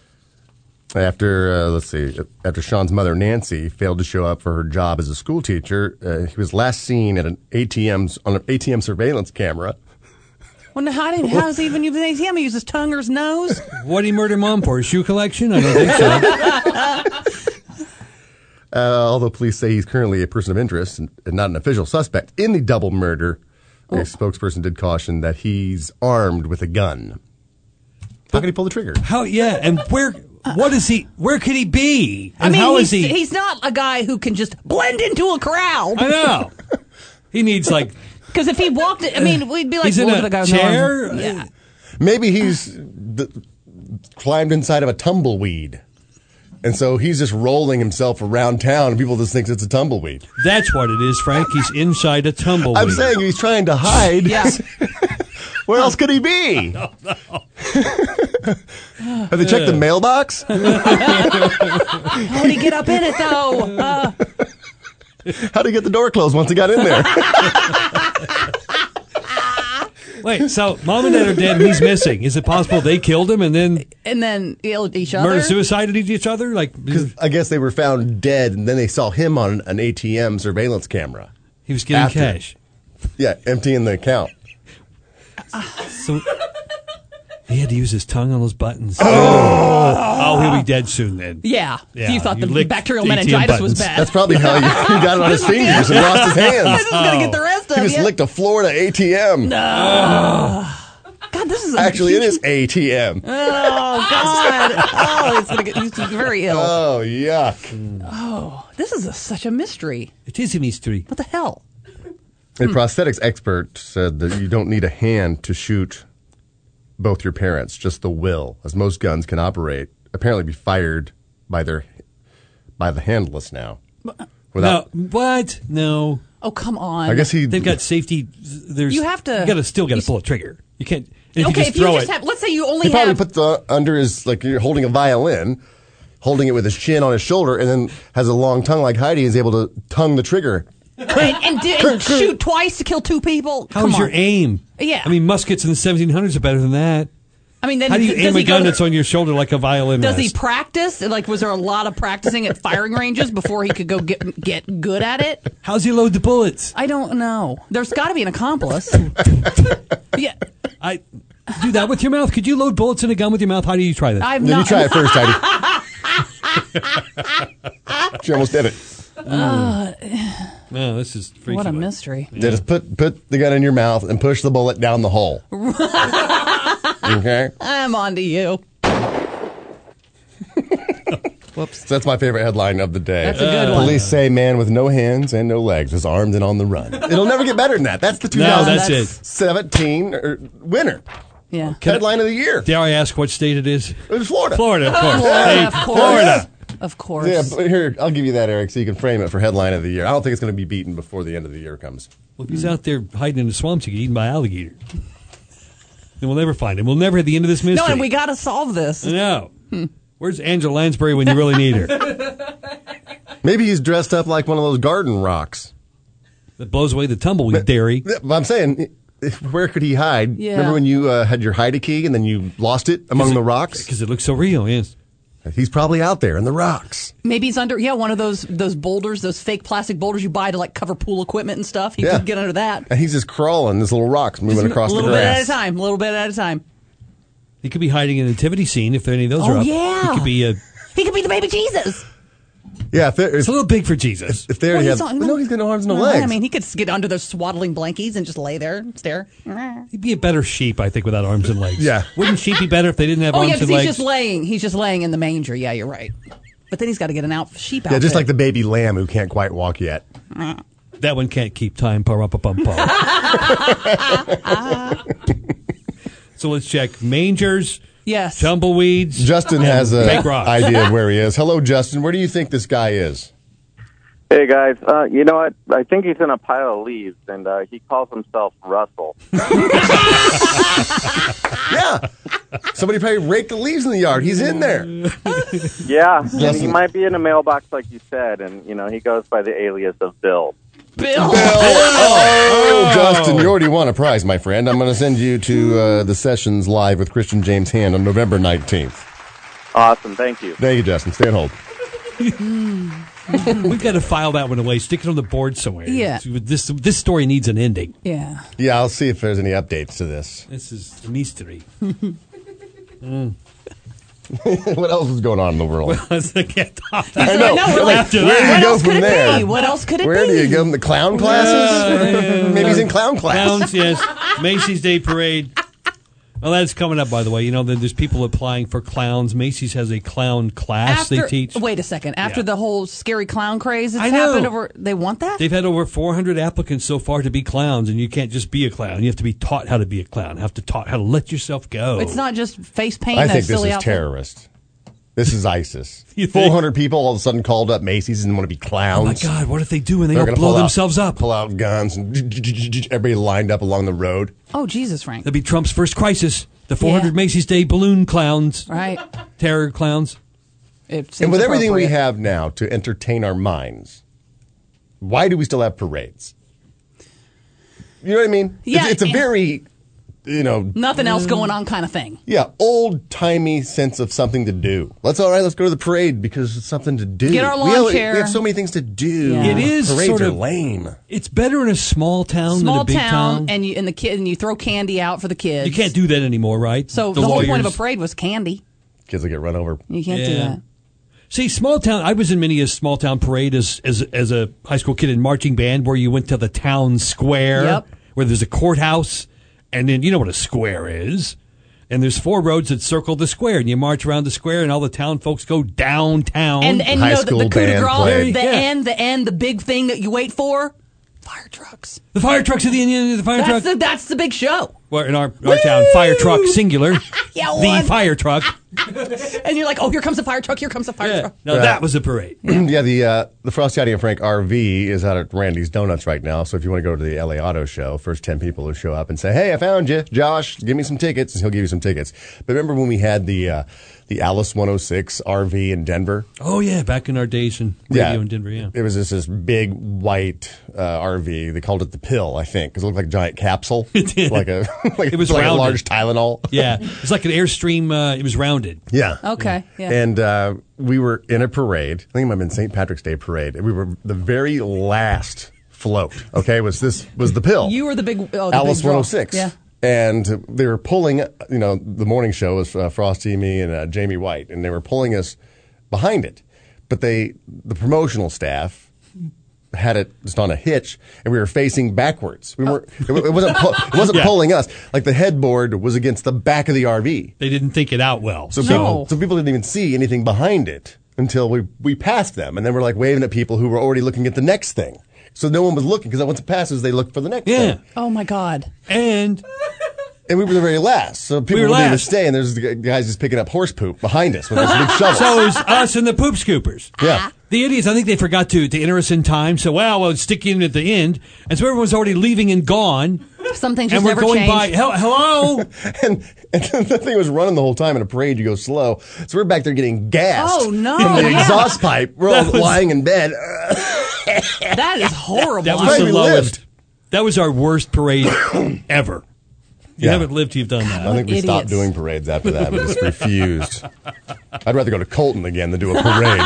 After Sean's mother, Nancy, failed to show up for her job as a school teacher, he was last seen at on an ATM surveillance camera. Well, how does he even use an ATM? He uses his tongue or his nose? What did he murder Mom for? His shoe collection? I don't think so. Although police say he's currently a person of interest and not an official suspect in the double murder, a spokesperson did caution that he's armed with a gun. How can he pull the trigger? How? Yeah, and where? What is he? Where could he be? And how is he? He's not a guy who can just blend into a crowd. I know. He needs because if he walked, we'd be like, he's in a the guy chair. Yeah. Maybe he's climbed inside of a tumbleweed. And so he's just rolling himself around town, and people just think it's a tumbleweed. That's what it is, Frank. He's inside a tumbleweed. I'm saying he's trying to hide. Yeah. Where else could he be? No. Have they checked the mailbox? How did he get up in it, though? How did he get the door closed once he got in there? Wait, so mom and dad are dead and he's missing. Is it possible they killed him and then killed each other? Murder-suicided each other? Because I guess they were found dead, and then they saw him on an ATM surveillance camera. He was getting cash. Yeah, emptying the account. So he had to use his tongue on those buttons. Oh, he'll be dead soon then. Yeah. You thought the licked bacterial ATM meningitis buttons. was bad. That's probably how he got it on his fingers and lost his hands. This is going to get the rest of He just you. licked a Florida ATM. No. God, this is Actually, it is ATM. Oh, God. Oh, it's going to get he's very ill. Oh, yuck. Oh, this is such a mystery. It is a mystery. What the hell? A prosthetics expert said that you don't need a hand to shoot both your parents, just the will, as most guns can apparently be fired by the handless now. No, what? No. Oh, come on. I guess they've got safety. There's You have to- You got to still got to pull a trigger. You can't. If Okay, you just throw it. have, let's say you only He probably have. put the under his, like you're holding a violin, holding it with his chin on his shoulder, and then has a long tongue like Heidi and is able to tongue the trigger. and shoot twice to kill two people. How's your aim? Yeah. I mean, muskets in the 1700s are better than that. I mean, then how do you does aim he a gun go to- that's on your shoulder like a violin? Does he rest? practice? Like, was there a lot of practicing at firing ranges before he could go get good at it? How's he load the bullets? I don't know. There's got to be an accomplice. Yeah. I do that with your mouth. Could you load bullets in a gun with your mouth? How do you try that? I've Then not. you try it first, Heidi. She almost did it. No, this is freaky. What a mystery. Yeah, just put the gun in your mouth and push the bullet down the hole. Okay? I'm on to you. Whoops. So that's my favorite headline of the day. That's a good one. Police say man with no hands and no legs is armed and on the run. It'll never get better than that. That's the No, that's it. 2017 winner. Yeah. Headline of the year. Dare I ask what state it is? It was Florida. Florida, of course. Florida, Hey, of course. Florida. Of course. Yeah, but here, I'll give you that, Eric, so you can frame it for headline of the year. I don't think it's going to be beaten before the end of the year comes. Well, if he's out there hiding in the swamps, he get eaten by alligator. Then we'll never find him. We'll never have the end of this mystery. No, and we got to solve this. No. Where's Angela Lansbury when you really need her? Maybe he's dressed up like one of those garden rocks. That blows away the tumbleweed dairy. But I'm saying, where could he hide? Yeah. Remember when you had your hide key and then you lost it among the rocks? Because it looks so real, yes. He's probably out there in the rocks. Maybe he's under, one of those boulders, those fake plastic boulders you buy to like cover pool equipment and stuff. He could get under that. And he's just crawling, this little rocks moving across a the little bit grass. at a time. A little bit at a time. He could be hiding in the nativity scene if any of those are Oh, up. yeah. He could be He could be the baby Jesus. Yeah, it's a little big for Jesus. If they already have, no, he's got no arms, no legs. I mean, he could get under those swaddling blankies and just lay there and stare. He'd be a better sheep, I think, without arms and legs. Yeah. Wouldn't sheep be better if they didn't have Oh, arms yeah, and because legs? he's just laying in the manger. Yeah, you're right. But then he's got to get an sheep outfit. Yeah, just like the baby lamb who can't quite walk yet. That one can't keep time. So let's check. Mangers. Yes. Tumbleweeds. Justin has an fake rocks. idea of where he is. Hello, Justin. Where do you think this guy is? Hey, guys. You know what? I think he's in a pile of leaves, and he calls himself Russell. Yeah. Somebody probably raked the leaves in the yard. He's in there. Yeah, and he Justin. might be in a mailbox, like you said, and, he goes by the alias of Bill. Bill. Oh, Justin, you already won a prize, my friend. I'm going to send you to the Sessions Live with Christian James Hand on November 19th. Awesome. Thank you. Thank you, Justin. Stay on hold. We've got to file that one away. Stick it on the board somewhere. Yeah. This story needs an ending. Yeah. Yeah, I'll see if there's any updates to this. This is a mystery. What else is going on in the world? Well, I can't talk. I know. After Where do that. you go from there? What else could it Where be? do you go? In the clown classes? Maybe he's in clown class. Clowns, yes. Macy's Day Parade. Well, that's coming up, by the way. You know, there's people applying for clowns. Macy's has a clown class they teach. Wait a second. After the whole scary clown craze that's I know. happened over, they want that? They've had over 400 applicants so far to be clowns, and you can't just be a clown. You have to be taught how to be a clown. You have to taught how to let yourself go. It's not just face paint. I think this silly is outfit. terrorist. This is ISIS. You think? 400 people all of a sudden called up Macy's and want to be clowns. Oh, my God. What if they do and they They're all gonna blow pull out- themselves up? Pull out guns and everybody lined up along the road. Oh, Jesus, Frank. That'd be Trump's first crisis. The 400 Yeah. Macy's Day balloon clowns. Right. Terror clowns. And with everything we have now to entertain our minds, why do we still have parades? You know what I mean? Yeah, It's a very, Nothing else going on kind of thing. yeah, old-timey sense of something to do. Let's go to the parade because it's something to do. Get our lawn chair. We have so many things to do. Yeah. It is Parades sort are of lame. It's better in a small town Small than a big town. and you throw candy out for the kids. You can't do that anymore, right? So the whole point of a parade was candy. Kids will get run over. You can't do that. See, small town. I was in many a small town parade as a high school kid in marching band, where you went to the town square, Yep. where there's a courthouse, and then you know what a square is. And there's 4 roads that circle the square, and you march around the square, and all the town folks go downtown. And you know the coup de grace, the Yeah. end, the big thing that you wait for. The fire trucks of the Indian, the fire truck. That's the big show. Well, in our town, fire truck singular. Yeah, the one. fire truck. And you're like, oh, here comes a fire truck. Here comes a fire truck. No, that was a parade. Yeah, the Frosty, Heidi, and Frank RV is out at Randy's Donuts right now. So if you want to go to the LA Auto Show, first 10 people who show up and say, hey, I found you. Josh, give me some tickets. And he'll give you some tickets. But remember when we had the Alice 106 RV in Denver? Oh, yeah, back in our days in radio in Denver, yeah. It was this big white RV. They called it the pill, I think, because it looked like a giant capsule. It did. It was like a rounded. large Tylenol. Yeah, it's like an Airstream. It was rounded. Yeah. Okay. Yeah. And we were in a parade. I think it might have been St. Patrick's Day parade. And we were the very last float. Okay, was the pill. You were the big Alice big draw. 106. Yeah. And they were pulling, the morning show was Frosty, me, and Jamie White, and they were pulling us behind it. But the promotional staff had it just on a hitch, and we were facing backwards. We weren't. It wasn't Yeah. pulling us. Like the headboard was against the back of the RV. They didn't think it out well. So people didn't even see anything behind it until we passed them, and then we're like waving at people who were already looking at the next thing. So no one was looking because once it passes, they look for the next thing. Oh my God. And we were the very last, so people were wouldn't even last. stay, and there's the guys just picking up horse poop behind us with this big shovel. So it was us and the poop scoopers. Yeah. The idiots, I think they forgot to enter us in time. So, we'll stick you in at the end. And so everyone's already leaving and gone. Some things And just we're never going change. by, hello? and the thing was running the whole time. In a parade, you go slow. So we're back there getting gassed. Oh, no. From the Yeah. exhaust pipe. We're all That was- lying in bed. That is horrible. That That's was why the we lowest. lived. That was our worst parade ever. You Yeah. haven't lived, you've done that. I think we stopped idiots. doing parades after that. We just refused. I'd rather go to Colton again than do a parade.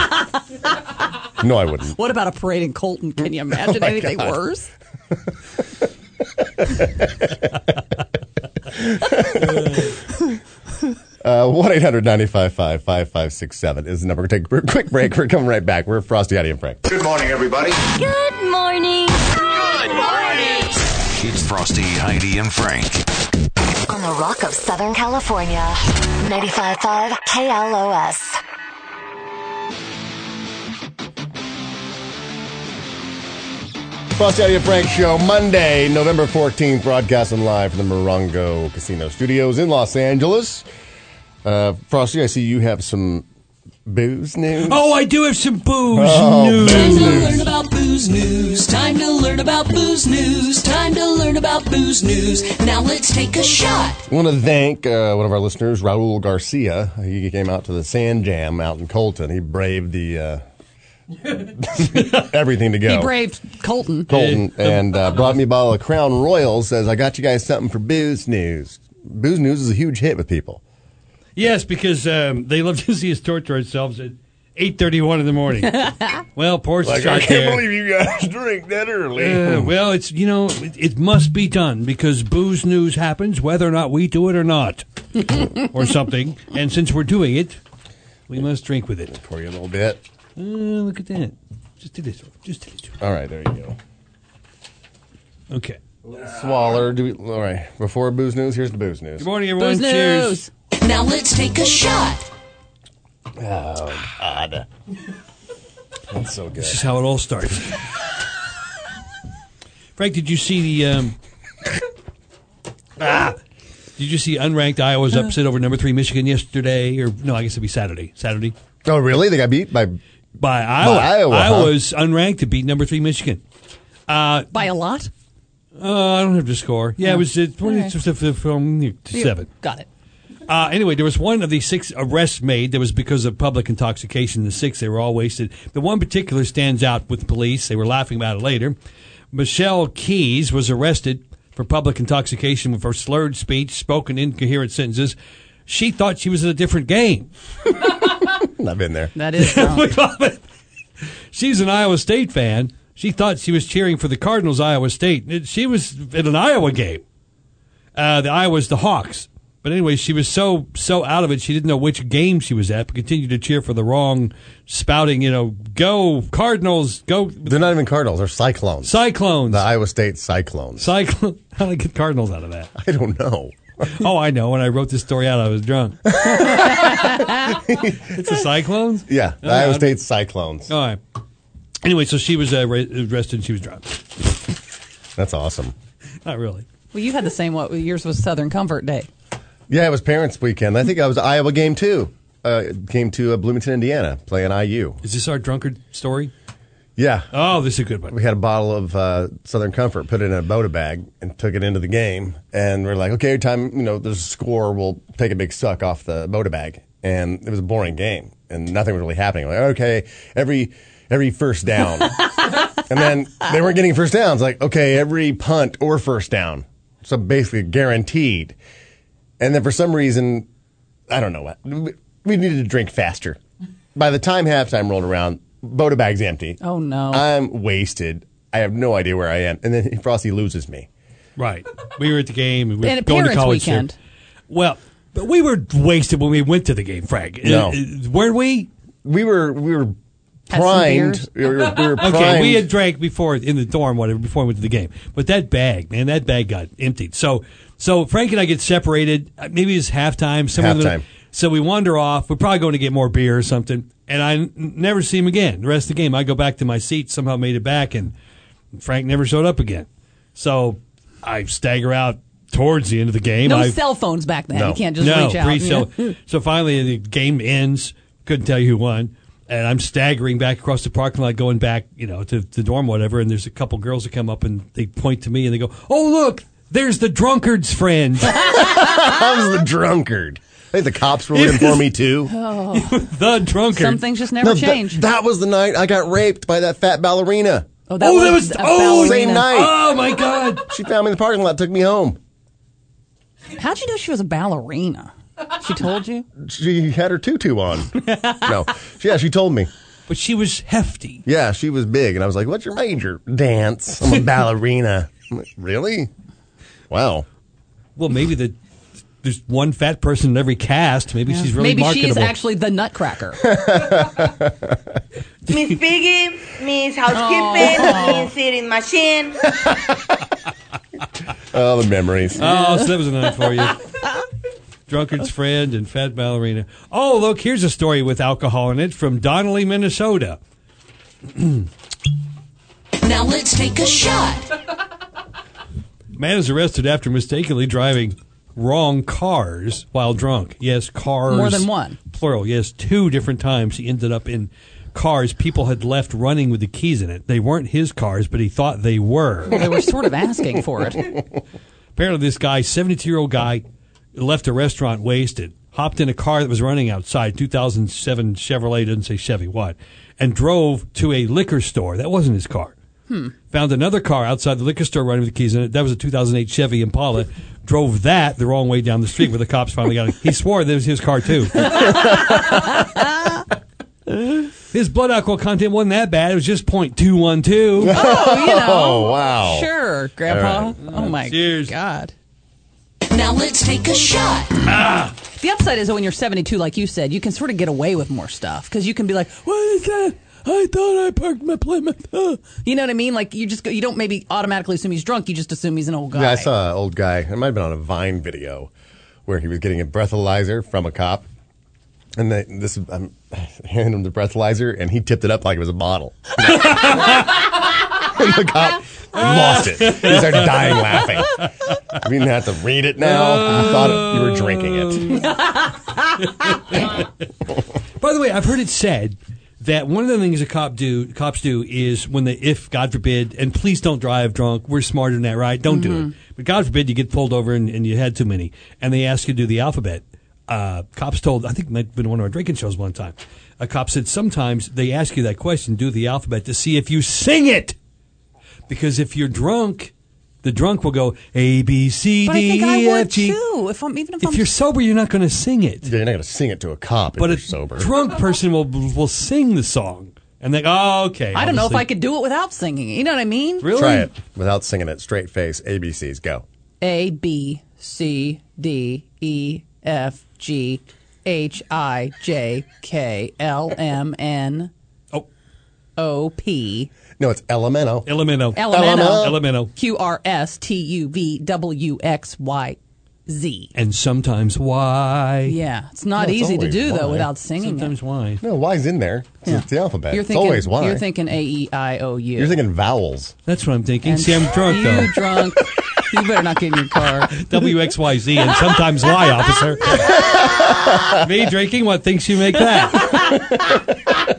No, I wouldn't. What about a parade in Colton? Can you imagine my anything God. worse? 1-800-955-5567 is the number. We're going to take a quick break. We're coming right back. We're Frosty, Heidi, and Frank. Good morning, everybody. Good morning. Good morning. It's Frosty, Heidi, and Frank. On the Rock of Southern California. 95.5 KLOS. Frosty, Heidi, and Frank show, Monday, November 14th, broadcasting live from the Morongo Casino Studios in Los Angeles. Frosty, I see you have some booze news. Oh, I do have some booze Oh, news. booze Time to news. learn about booze news. Time to learn about booze news. Time to learn about booze news. Now let's take a shot. I want to thank one of our listeners, Raul Garcia. He came out to the Sand Jam out in Colton. He braved the everything to go. He braved Colton. And brought me a bottle of Crown Royal. Says, I got you guys something for Booze News. Booze News is a huge hit with people. Yes, because they love to see us torture ourselves at 8:31 in the morning. Well, poor Like, start I can't there. believe you guys drink that early. Well, it's, it must be done because booze news happens whether or not we do it or not. Or something. And since we're doing it, we must drink with it. Pour you a little bit. Look at that. Just a little. Just a little. All right, there you go. Okay. Swaller. All right. Before booze news, here's the booze news. Good morning, everyone. Booze Cheers. news. Now let's take a shot. Oh, God. That's so good. This is how it all starts. Frank, did you see the... Did you see unranked Iowa's upset over number 3 Michigan yesterday? Or no, I guess it'd be Saturday. Saturday. Oh, really? They got beat by Iowa. By Iowa, Iowa's unranked to beat number 3 Michigan. By a lot? I don't have the score. Yeah, it was 20 to 7. Got it. Anyway, there was one of the 6 arrests made that was because of public intoxication. The 6, they were all wasted. The one particular stands out with the police. They were laughing about it later. Michelle Keys was arrested for public intoxication for slurred speech, spoken incoherent sentences. She thought she was in a different game. I've been there. That is wrong. She's an Iowa State fan. She thought she was cheering for the Cardinals, Iowa State. She was in an Iowa game. The Iowa's the Hawks. But anyway, she was so out of it, she didn't know which game she was at, but continued to cheer for the wrong, spouting, go Cardinals, go. They're not even Cardinals, they're Cyclones. Cyclones. The Iowa State Cyclones. How did I get Cardinals out of that? I don't know. Oh, I know. When I wrote this story out, I was drunk. It's the Cyclones? Yeah, the Iowa State Cyclones. All right. Anyway, so she was arrested and she was drunk. That's awesome. Not really. Well, you had the same, yours was Southern Comfort Day. Yeah, it was Parents' Weekend. I think I was Iowa game too. Came to Bloomington, Indiana, playing IU. Is this our drunkard story? Yeah. Oh, this is a good one. We had a bottle of Southern Comfort, put it in a Boda bag, and took it into the game. And we're like, okay, every time there's a score, we'll take a big suck off the Boda bag. And it was a boring game, and nothing was really happening. Like, okay, every first down. And then they weren't getting first downs. Like, okay, every punt or first down. So basically guaranteed. And then for some reason, I don't know what, we needed to drink faster. By the time halftime rolled around, Boda bag's empty. Oh, no. I'm wasted. I have no idea where I am. And then Frosty loses me. Right. We were at the game. And we were and going to Parents' college Weekend. there. Well, but we were wasted when we went to the game, Frank. No. Weren't we? We were Had some primed. beers? We were primed. Okay, we had drank before in the dorm, whatever, before we went to the game. But that bag got emptied. So Frank and I get separated. Maybe it's halftime. Halftime. So we wander off. We're probably going to get more beer or something. And I never see him again. The rest of the game, I go back to my seat, somehow made it back, and Frank never showed up again. So I stagger out towards the end of the game. No cell phones back then. No. You can't just reach out. So finally the game ends. Couldn't tell you who won. And I'm staggering back across the parking lot, going back, to the dorm, whatever. And there's a couple girls that come up and they point to me and they go, "Oh, look, there's the drunkard's friend." I was the drunkard. I think the cops were looking for me too. Oh. The drunkard. Some things just never change. That was the night I got raped by that fat ballerina. Oh, that was a ballerina. Same night. Oh my God. She found me in the parking lot, took me home. How'd you know she was a ballerina? She told you? She had her tutu on. No. Yeah, she told me. But she was hefty. Yeah, she was big. And I was like, "What's your major?" "Dance. I'm a ballerina." I'm like, "Really?" Wow. Well, maybe there's one fat person in every cast. Maybe she's really marketable. Maybe she's actually the Nutcracker. Miss Piggy, Miss Housekeeping, Miss Sitting Machine. Oh, the memories. Oh, so that was a night for you. Drunkard's friend and fat ballerina. Oh, look, here's a story with alcohol in it from Donnelly, Minnesota. Now let's take a shot. Man is arrested after mistakenly driving wrong cars while drunk. Yes, cars. More than one. Plural. Yes, 2 different times he ended up in cars people had left running with the keys in it. They weren't his cars, but he thought they were. Well, they were sort of asking for it. Apparently this guy, 72-year-old guy, left a restaurant wasted, hopped in a car that was running outside, 2007 Chevrolet, doesn't say Chevy, what, and drove to a liquor store. That wasn't his car. Found another car outside the liquor store running with the keys in it. That was a 2008 Chevy Impala. Drove that the wrong way down the street where the cops finally got it. He swore that was his car, too. His blood alcohol content wasn't that bad. It was just 0.212. Oh, wow. Sure, Grandpa. Right. Oh, my Cheers. God. Now let's take a shot. The upside is that when you're 72, like you said, you can sort of get away with more stuff because you can be like, "What is that? I thought I parked my Plymouth. You know what I mean? Like you don't maybe automatically assume he's drunk. You just assume he's an old guy. Yeah, I saw an old guy. It might have been on a Vine video where he was getting a breathalyzer from a cop. And I'm handing him the breathalyzer, and he tipped it up like it was a bottle. And the cop lost it. He started dying laughing. We didn't have to read it now. You thought you were drinking it. By the way, I've heard it said that one of the things cops do is when if God forbid, and please don't drive drunk. We're smarter than that, right? Don't do it. But God forbid you get pulled over and you had too many, and they ask you to do the alphabet. Cops told, I think it might have been one of our drinking shows one time. A cop said sometimes they ask you that question, do the alphabet, to see if you sing it. Because if you're drunk, the drunk will go A, B, C, D, E, F, G. Too. If you're sober, you're not going to sing it. Yeah, you're not going to sing it to a cop if you're sober. But a drunk person will sing the song. And they go, okay. I don't know if I could do it without singing it. You know what I mean? Really? Try it without singing it. Straight face. ABCs. Go. A, B, C, D, E, F, G, H, I, J, K, L, M, N, O, P. No, it's Elemento. Elemento. Q, R, S, T, U, V, W, X, Y, Z. And sometimes Y. Yeah, it's not easy to do, though, without singing sometimes Y. No, Y's in there. It's the alphabet. You're It's thinking, always Y. You're thinking A, E, I, O, U. You're thinking vowels. That's what I'm thinking. And see, I'm drunk, though. You drunk. You better not get in your car. W, X, Y, Z, and sometimes Y, officer. Me drinking? What thinks you make that?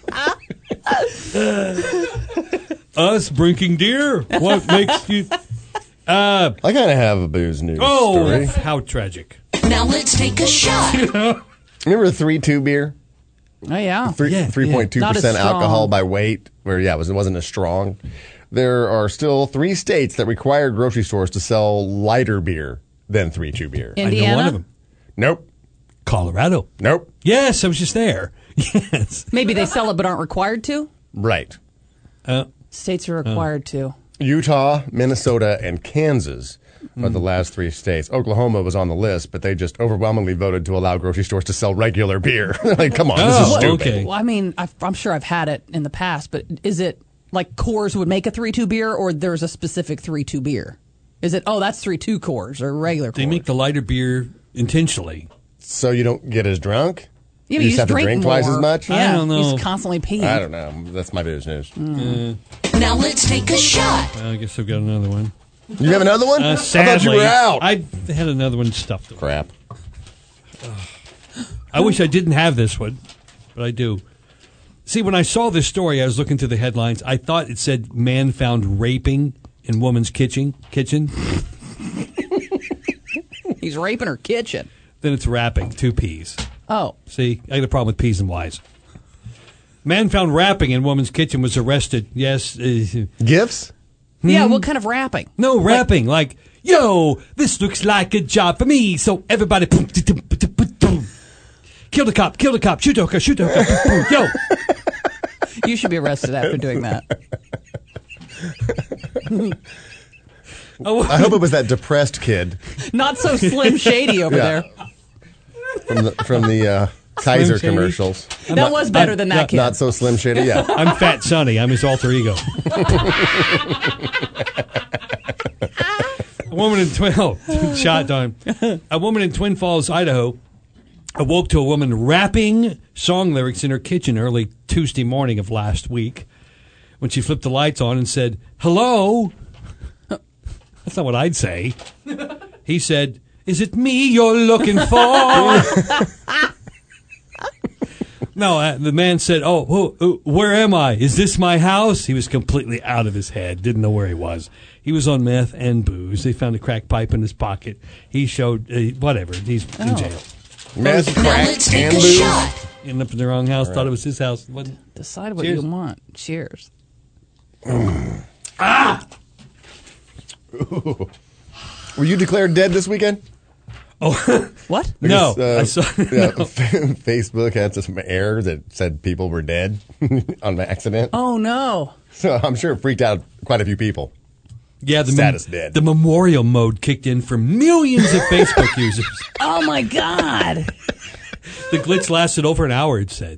Us drinking deer? What makes you... I kind of have a booze news story. How tragic. Now let's take a shot. Remember 3-2 beer? Oh, yeah. 3.2% alcohol by weight, where, it wasn't as strong. There are still 3 states that require grocery stores to sell lighter beer than 3-2 beer. Indiana? I know one of them. Nope. Colorado. Nope. Yes, I was just there. Yes. Maybe they sell it but aren't required to? Right. States are required to. Utah, Minnesota, and Kansas are the last 3 states. Oklahoma was on the list, but they just overwhelmingly voted to allow grocery stores to sell regular beer. Like, come on, this is stupid. Okay. Well, I mean, I'm sure I've had it in the past, but is it like Coors would make a 3-2 beer, or there's a specific 3-2 beer? Is it, that's 3-2 Coors or regular Coors? They make the lighter beer intentionally. So you don't get as drunk? Yeah, you just have to drink twice as much? Yeah, I don't know. You just constantly pee. I don't know. That's my booze news. Now let's take a shot. Well, I guess I've got another one. You have another one? Sadly, I thought you were out. I had another one stuffed away. Crap. I wish I didn't have this one, but I do. See, when I saw this story, I was looking through the headlines. I thought it said man found raping in woman's kitchen. He's raping her kitchen. Then it's rapping, 2 P's. Oh. See, I got a problem with P's and Y's. Man found rapping in woman's kitchen was arrested. Yes. Gifts? Yeah, what kind of rapping? No, rapping. Like, yo, this looks like a job for me. So everybody, boom, kill the cop, shoot the cop, yo. You should be arrested after doing that. I hope it was that depressed kid. Not so Slim Shady over there. From the Kaiser commercials. That was better than that kid. Not so Slim Shady, yeah. I'm Fat Sonny. I'm his alter ego. A woman in Twin Falls, Idaho, awoke to a woman rapping song lyrics in her kitchen early Tuesday morning of last week when she flipped the lights on and said, "Hello." That's not what I'd say. He said, "Is it me you're looking for?" No, the man said, "Oh, where am I? Is this my house?" He was completely out of his head, didn't know where he was. He was on meth and booze. They found a crack pipe in his pocket. He showed, whatever, he's in jail. Meth, crack, and booze? Ended up in the wrong house, thought it was his house. Decide what you want. Cheers. Ooh. Were you declared dead this weekend? Oh, what? No. I saw, Facebook had some error that said people were dead on accident. Oh, no. So I'm sure it freaked out quite a few people. Yeah, the status dead. The memorial mode kicked in for millions of Facebook users. Oh, my God. The glitch lasted over an hour, it said.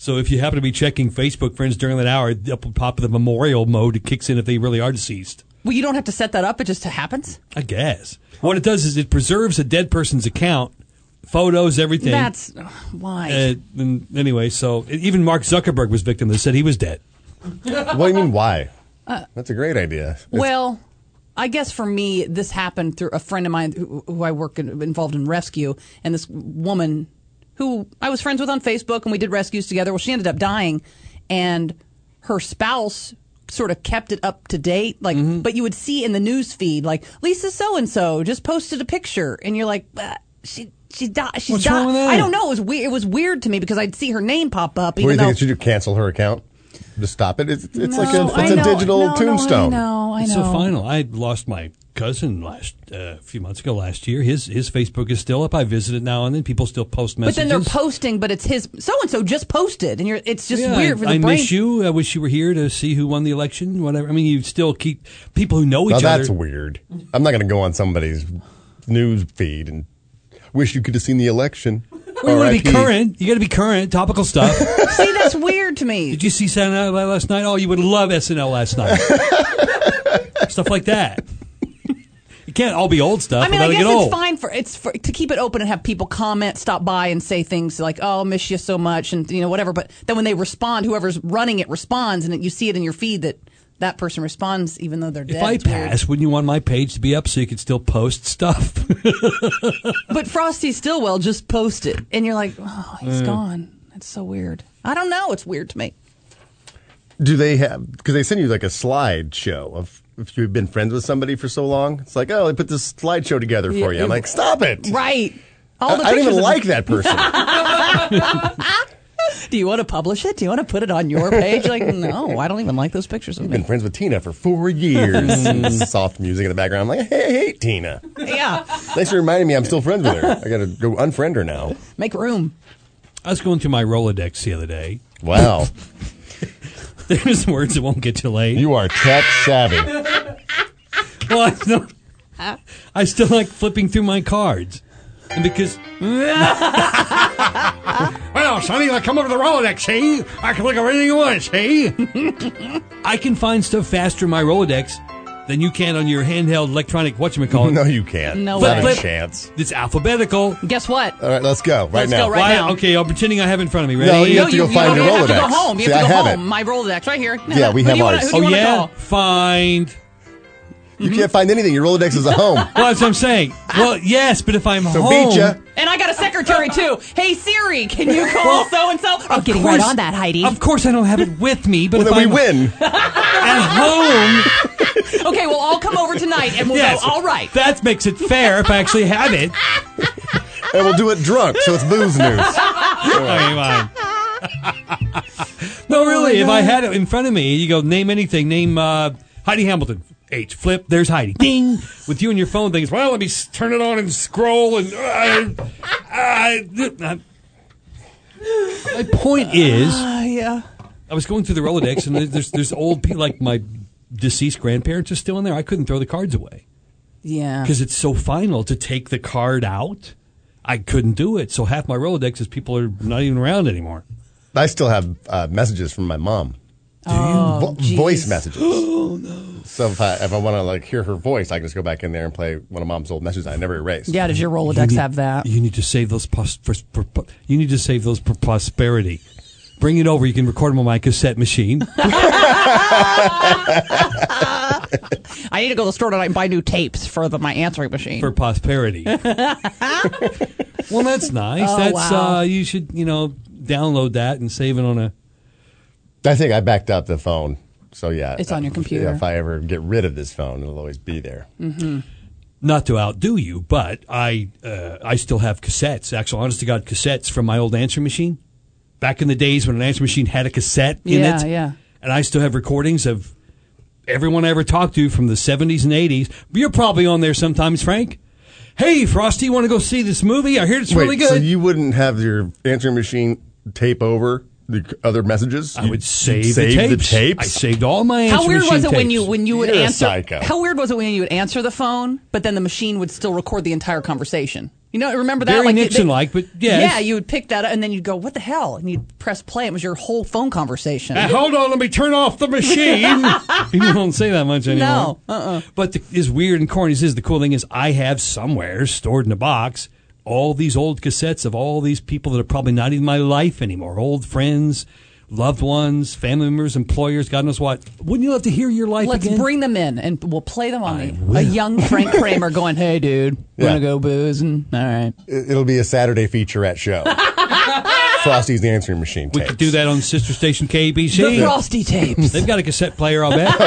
So if you happen to be checking Facebook friends during that hour, up on top of the memorial mode, it kicks in if they really are deceased. Well, you don't have to set that up. It just happens. I guess. What it does is it preserves a dead person's account, photos, everything. That's why. And anyway, so even Mark Zuckerberg was victim. They said he was dead. What do you mean, why? That's a great idea. Well, I guess for me, this happened through a friend of mine who I work involved in rescue, and this woman who I was friends with on Facebook, and we did rescues together. Well, she ended up dying, and her spouse sort of kept it up to date. Like, but you would see in the news feed, like, Lisa so-and-so just posted a picture, and you're like, she died. She's What's wrong with that? I don't know. It was weird. It was weird to me because I'd see her name pop up. What do you think? Should you cancel her account to stop it? It's like a digital tombstone. I know. It's so final. I lost my cousin a few months ago last year. His Facebook is still up. I visit it now and then. People still post messages. But then they're posting, but it's his so-and-so just posted, and it's just weird for the I brain. miss you. I wish you were here to see who won the election, whatever. I mean, you still keep people who know each other. That's weird. I'm not going to go on somebody's news feed and wish you could have seen the election. Well, you want to be current. You got to be current. Topical stuff. See, that's weird to me. Did you see Saturday Night Live last night? Oh, you would love SNL last night. Stuff like that. It can't all be old stuff. I mean, I guess it's fine to keep it open and have people comment, stop by, and say things like, "Oh, I miss you so much," and whatever. But then when they respond, whoever's running it responds, and you see it in your feed that person responds, even though they're dead. If I pass, wouldn't you want my page to be up so you could still post stuff? But Frosty Stillwell just posted, and you're like, "Oh, he's gone." That's so weird. I don't know. It's weird to me. Do they have? Because they send you like a slideshow of if you've been friends with somebody for so long. It's like, oh, they put this slideshow together for you. I'm like, stop it. Right. I don't even like that person. Do you want to publish it? Do you want to put it on your page? Like, no, I don't even like those pictures of me. I've been friends with Tina for 4 years. Soft music in the background. I'm like, hey, I hate Tina. Yeah. Thanks for reminding me I'm still friends with her. I got to go unfriend her now. Make room. I was going through my Rolodex the other day. Wow. There's words that won't get you laid. You are tech savvy. Well, I still like flipping through my cards. And because... Well, Sonny, I come over to the Rolodex, see? I can look at everything you want, see? I can find stuff faster in my Rolodex than you can on your handheld electronic whatchamacallit. No, you can't. No Not way. a chance. It's alphabetical. Guess what? All right, let's go. Let's go right now. Okay, I'm pretending I have it in front of me. Ready? No, you have to go find your Rolodex. You have to go home. You See, have to I go have home. it. My Rolodex right here. Yeah, we have ours. Who do you want to call? Find... You can't find anything. Your Rolodex is at home. Well, that's what I'm saying. Well, yes, but if I'm home... beat ya. And I got a secretary, too. Hey, Siri, can you call so-and-so? I'm getting right on that, Heidi. Of course I don't have it with me, but Well, if then we I'm win. at home... Okay, well, I'll come over tonight, and we'll Yes, go, all right. That makes it fair if I actually have it. And we'll do it drunk, so it's booze news. Okay, fine. No, really, if I had it in front of me, you go, name anything. Name Heidi Hamilton. H. Flip, there's Heidi. Ding! With you and your phone things, well, let me turn it on and scroll. And my point is, yeah. I was going through the Rolodex, and there's old people, like my deceased grandparents are still in there. I couldn't throw the cards away. Yeah. Because it's so final to take the card out. I couldn't do it. So half my Rolodex is people are not even around anymore. I still have messages from my mom. Voice messages. Oh, no. So if I want to hear her voice, I can just go back in there and play one of Mom's old messages I never erased. Yeah, does your Rolodex have that? You need to save those. You need to save those for posterity. Bring it over. You can record them on my cassette machine. I need to go to the store tonight and buy new tapes for my answering machine. For prosperity. Well, that's nice. Oh, That's wow. You should download that and save it on a. I think I backed up the phone. So, yeah. It's on your computer. If I ever get rid of this phone, it'll always be there. Mm-hmm. Not to outdo you, but I still have cassettes, actual honest to God cassettes from my old answering machine. Back in the days when an answering machine had a cassette in it. Yeah. And I still have recordings of everyone I ever talked to from the 70s and 80s. You're probably on there sometimes, Frank. Hey, Frosty, you want to go see this movie? I hear it's really good. So you wouldn't have your answering machine tape over the other messages? I would save the tapes. I saved all my answering How weird machine was it tapes. when you would You're a answer? psycho. How weird was it when you would answer the phone, but then the machine would still record the entire conversation? You know, remember that? Very Nixon-like, but yes. Yeah, you would pick that up, and then you'd go, what the hell? And you'd press play. It was your whole phone conversation. Hold on, let me turn off the machine. People don't say that much anymore. No. But is weird and corny as the cool thing is I have somewhere stored in a box all these old cassettes of all these people that are probably not in my life anymore. Old friends, loved ones, family members, employers, God knows what. Wouldn't you love to hear your life Let's again? bring them in, and we'll play them on a young Frank Kramer going, hey, dude, wanna go boozing? All right. It'll be a Saturday featurette show. Frosty's the Answering Machine tapes. We could do that on sister station KBC. The Frosty tapes. They've got a cassette player, I'll bet.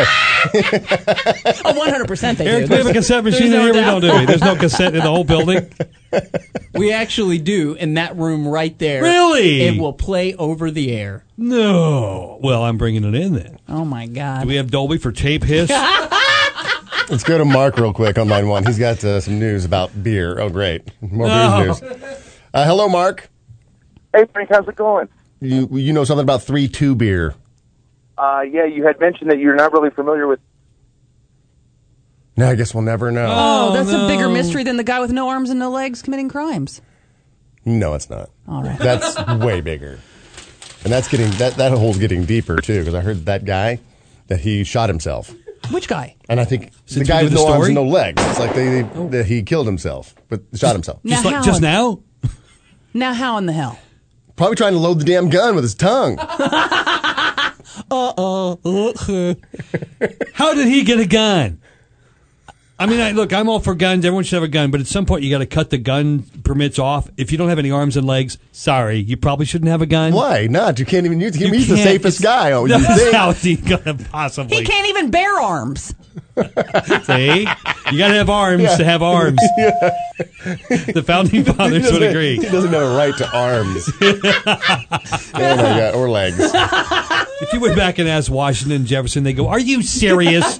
100% they Eric, do. do we have a cassette machine in here? We don't, do we? There's no cassette in the whole building? We actually do in that room right there. Really? It will play over the air. No. Well, I'm bringing it in then. Oh, my God. Do we have Dolby for tape hiss? Let's go to Mark real quick on line 1. He's got some news about beer. Oh, great. More booze news. Hello, Mark. Hey, Frank, how's it going? You know something about 3-2 beer? Yeah, you had mentioned that you're not really familiar with. No, I guess we'll never know. Oh, that's a bigger mystery than the guy with no arms and no legs committing crimes. No, it's not. All right. That's way bigger. And that's getting that hole's getting deeper, too, because I heard that guy, that he shot himself. Which guy? And I think Since the guy we with did the no arms story? and no legs. It's like that he killed himself, but shot himself. Just now? Now how in the hell? Probably trying to load the damn gun with his tongue. How did he get a gun? I mean, look, I'm all for guns. Everyone should have a gun. But at some point, you got to cut the gun permits off. If you don't have any arms and legs, sorry, you probably shouldn't have a gun. Why not? You can't even use him. He's the safest guy. Oh, you think? How is he going to possibly? He can't even bear arms. See? You got to have arms to have arms. The founding fathers would agree. He doesn't have a right to arms. Oh, my God. Or legs. If you went back and asked Washington and Jefferson, they go, are you serious?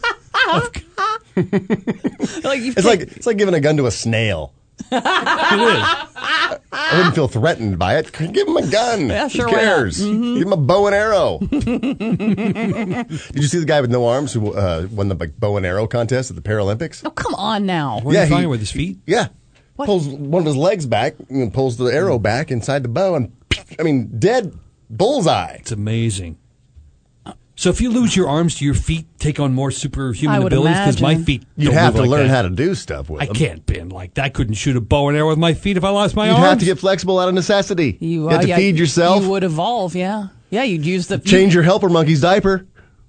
It's like giving a gun to a snail. It is. I wouldn't feel threatened by it. Give him a gun. Yeah, sure, Who cares? why not? Mm-hmm. Give him a bow and arrow. Did you see the guy with no arms who won the bow and arrow contest at the Paralympics? Oh, come on now. What did he find with his feet? Yeah. Pulls one of his legs back and pulls the arrow back inside the bow and, dead bullseye. It's amazing. So if you lose your arms, do your feet take on more superhuman abilities? Because my feet You'd don't have move to like learn that. how to do stuff with them. I can't bend like that. I couldn't shoot a bow and arrow with my feet if I lost my arms. You'd have to get flexible out of necessity. You have to feed yourself. You would evolve, yeah. Yeah, you'd use the... Change your helper monkey's diaper.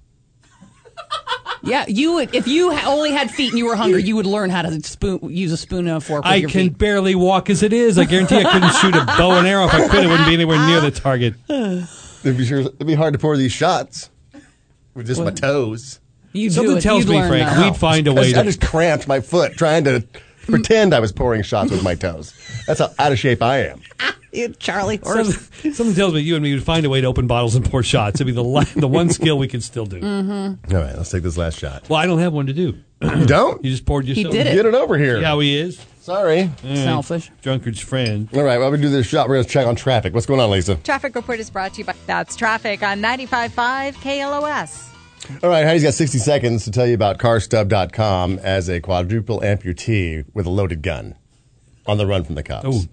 Yeah, you would. If you only had feet and you were hungry, you would learn how to use a spoon and a fork with I your can feet. barely walk as it is. I guarantee I couldn't shoot a bow and arrow. If I could, it wouldn't be anywhere near the target. It'd be hard to pour these shots with just my toes. Something tells me, Frank, we'd find a way I just cramped my foot trying to pretend I was pouring shots with my toes. That's how out of shape I am. You Charlie horse. Something tells me you and me would find a way to open bottles and pour shots. It'd be the one skill we could still do. Mm-hmm. All right, let's take this last shot. Well, I don't have one to do. You don't? You just poured yourself. He did it. Get it over here. See how he is? Sorry. Selfish. Drunkard's friend. All right, while we do this shot, we're going to check on traffic. What's going on, Lisa? Traffic report is brought to you by That's Traffic on 95.5 KLOS. All right, Heidi's got 60 seconds to tell you about CarStub.com as a quadruple amputee with a loaded gun on the run from the cops.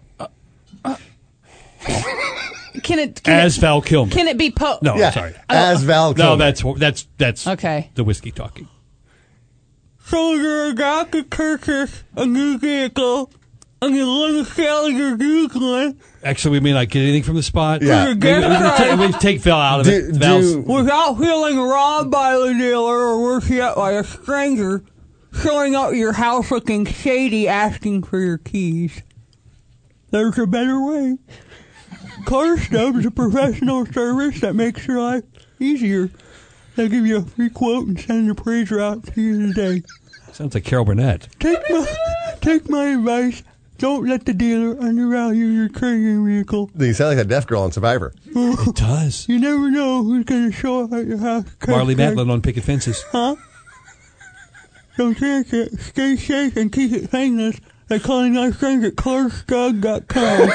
As Val Kilmer. Can it be No, Yeah, sorry. as Val Kilmer. No, that's okay. The whiskey talking. So I got to purchase a new vehicle. I'm going to sell your used one. Actually, we may not get anything from the spot. Yeah. We take Val out of it. Without feeling robbed by the dealer or worse yet by a stranger showing up at your house looking shady asking for your keys. There's a better way. CarStub is a professional service that makes your life easier. They'll give you a free quote and send an appraiser out to you today. Sounds like Carol Burnett. Take my advice. Don't let the dealer undervalue your trading vehicle. You sound like that deaf girl on Survivor. It does. You never know who's going to show up at your house. Marley Matlin on picket fences. Huh? Don't chance it. Stay safe and keep it painless by calling our friends at CarStub.com.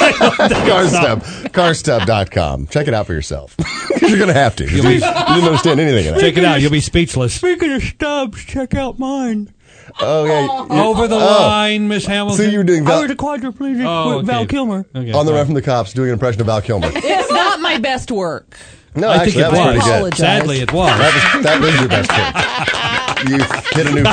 CarStub.com. Check it out for yourself. Because you're going to have to. You didn't understand anything of that. Check it out. You'll be speechless. Speaking of stubs, check out mine. Oh, yeah. Over the line, Miss Hamilton. So you were doing I was a quadriplegic with Val Kilmer. Okay, On the Run from the Cops, doing an impression of Val Kilmer. It's not my best work. No, I think actually, that was it was. pretty good. Sadly, it was. That was your best pick. You hit a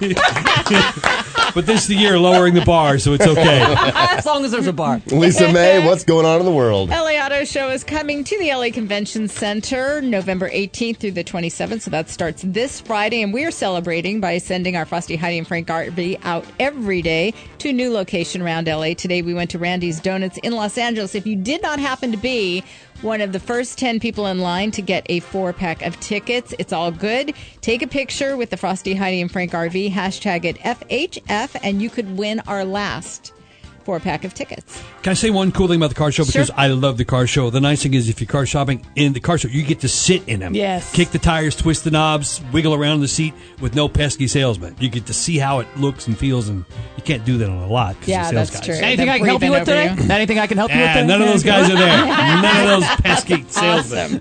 new peak. But this is the year lowering the bar, so it's okay. As long as there's a bar. Lisa May, what's going on in the world? LA Auto Show is coming to the LA Convention Center November 18th through the 27th. So that starts this Friday. And we're celebrating by sending our Frosty, Heidi, and Frank RV out every day to a new location around LA. Today we went to Randy's Donuts in Los Angeles. If you did not happen to be one of the first 10 people in line to get a 4-pack of tickets, it's all good. Take a picture with the Frosty, Heidi, and Frank RV, hashtag it FHF, and you could win our last 4-pack of tickets. Can I say one cool thing about the car show? Because I love the car show. The nice thing is if you're car shopping in the car show, you get to sit in them. Yes. Kick the tires, twist the knobs, wiggle around in the seat with no pesky salesman. You get to see how it looks and feels, and you can't do that on a lot because Yeah, sales that's guys. true. Anything I can help you with today? Anything I can help you with today? None of those guys are there. None of those pesky salesmen.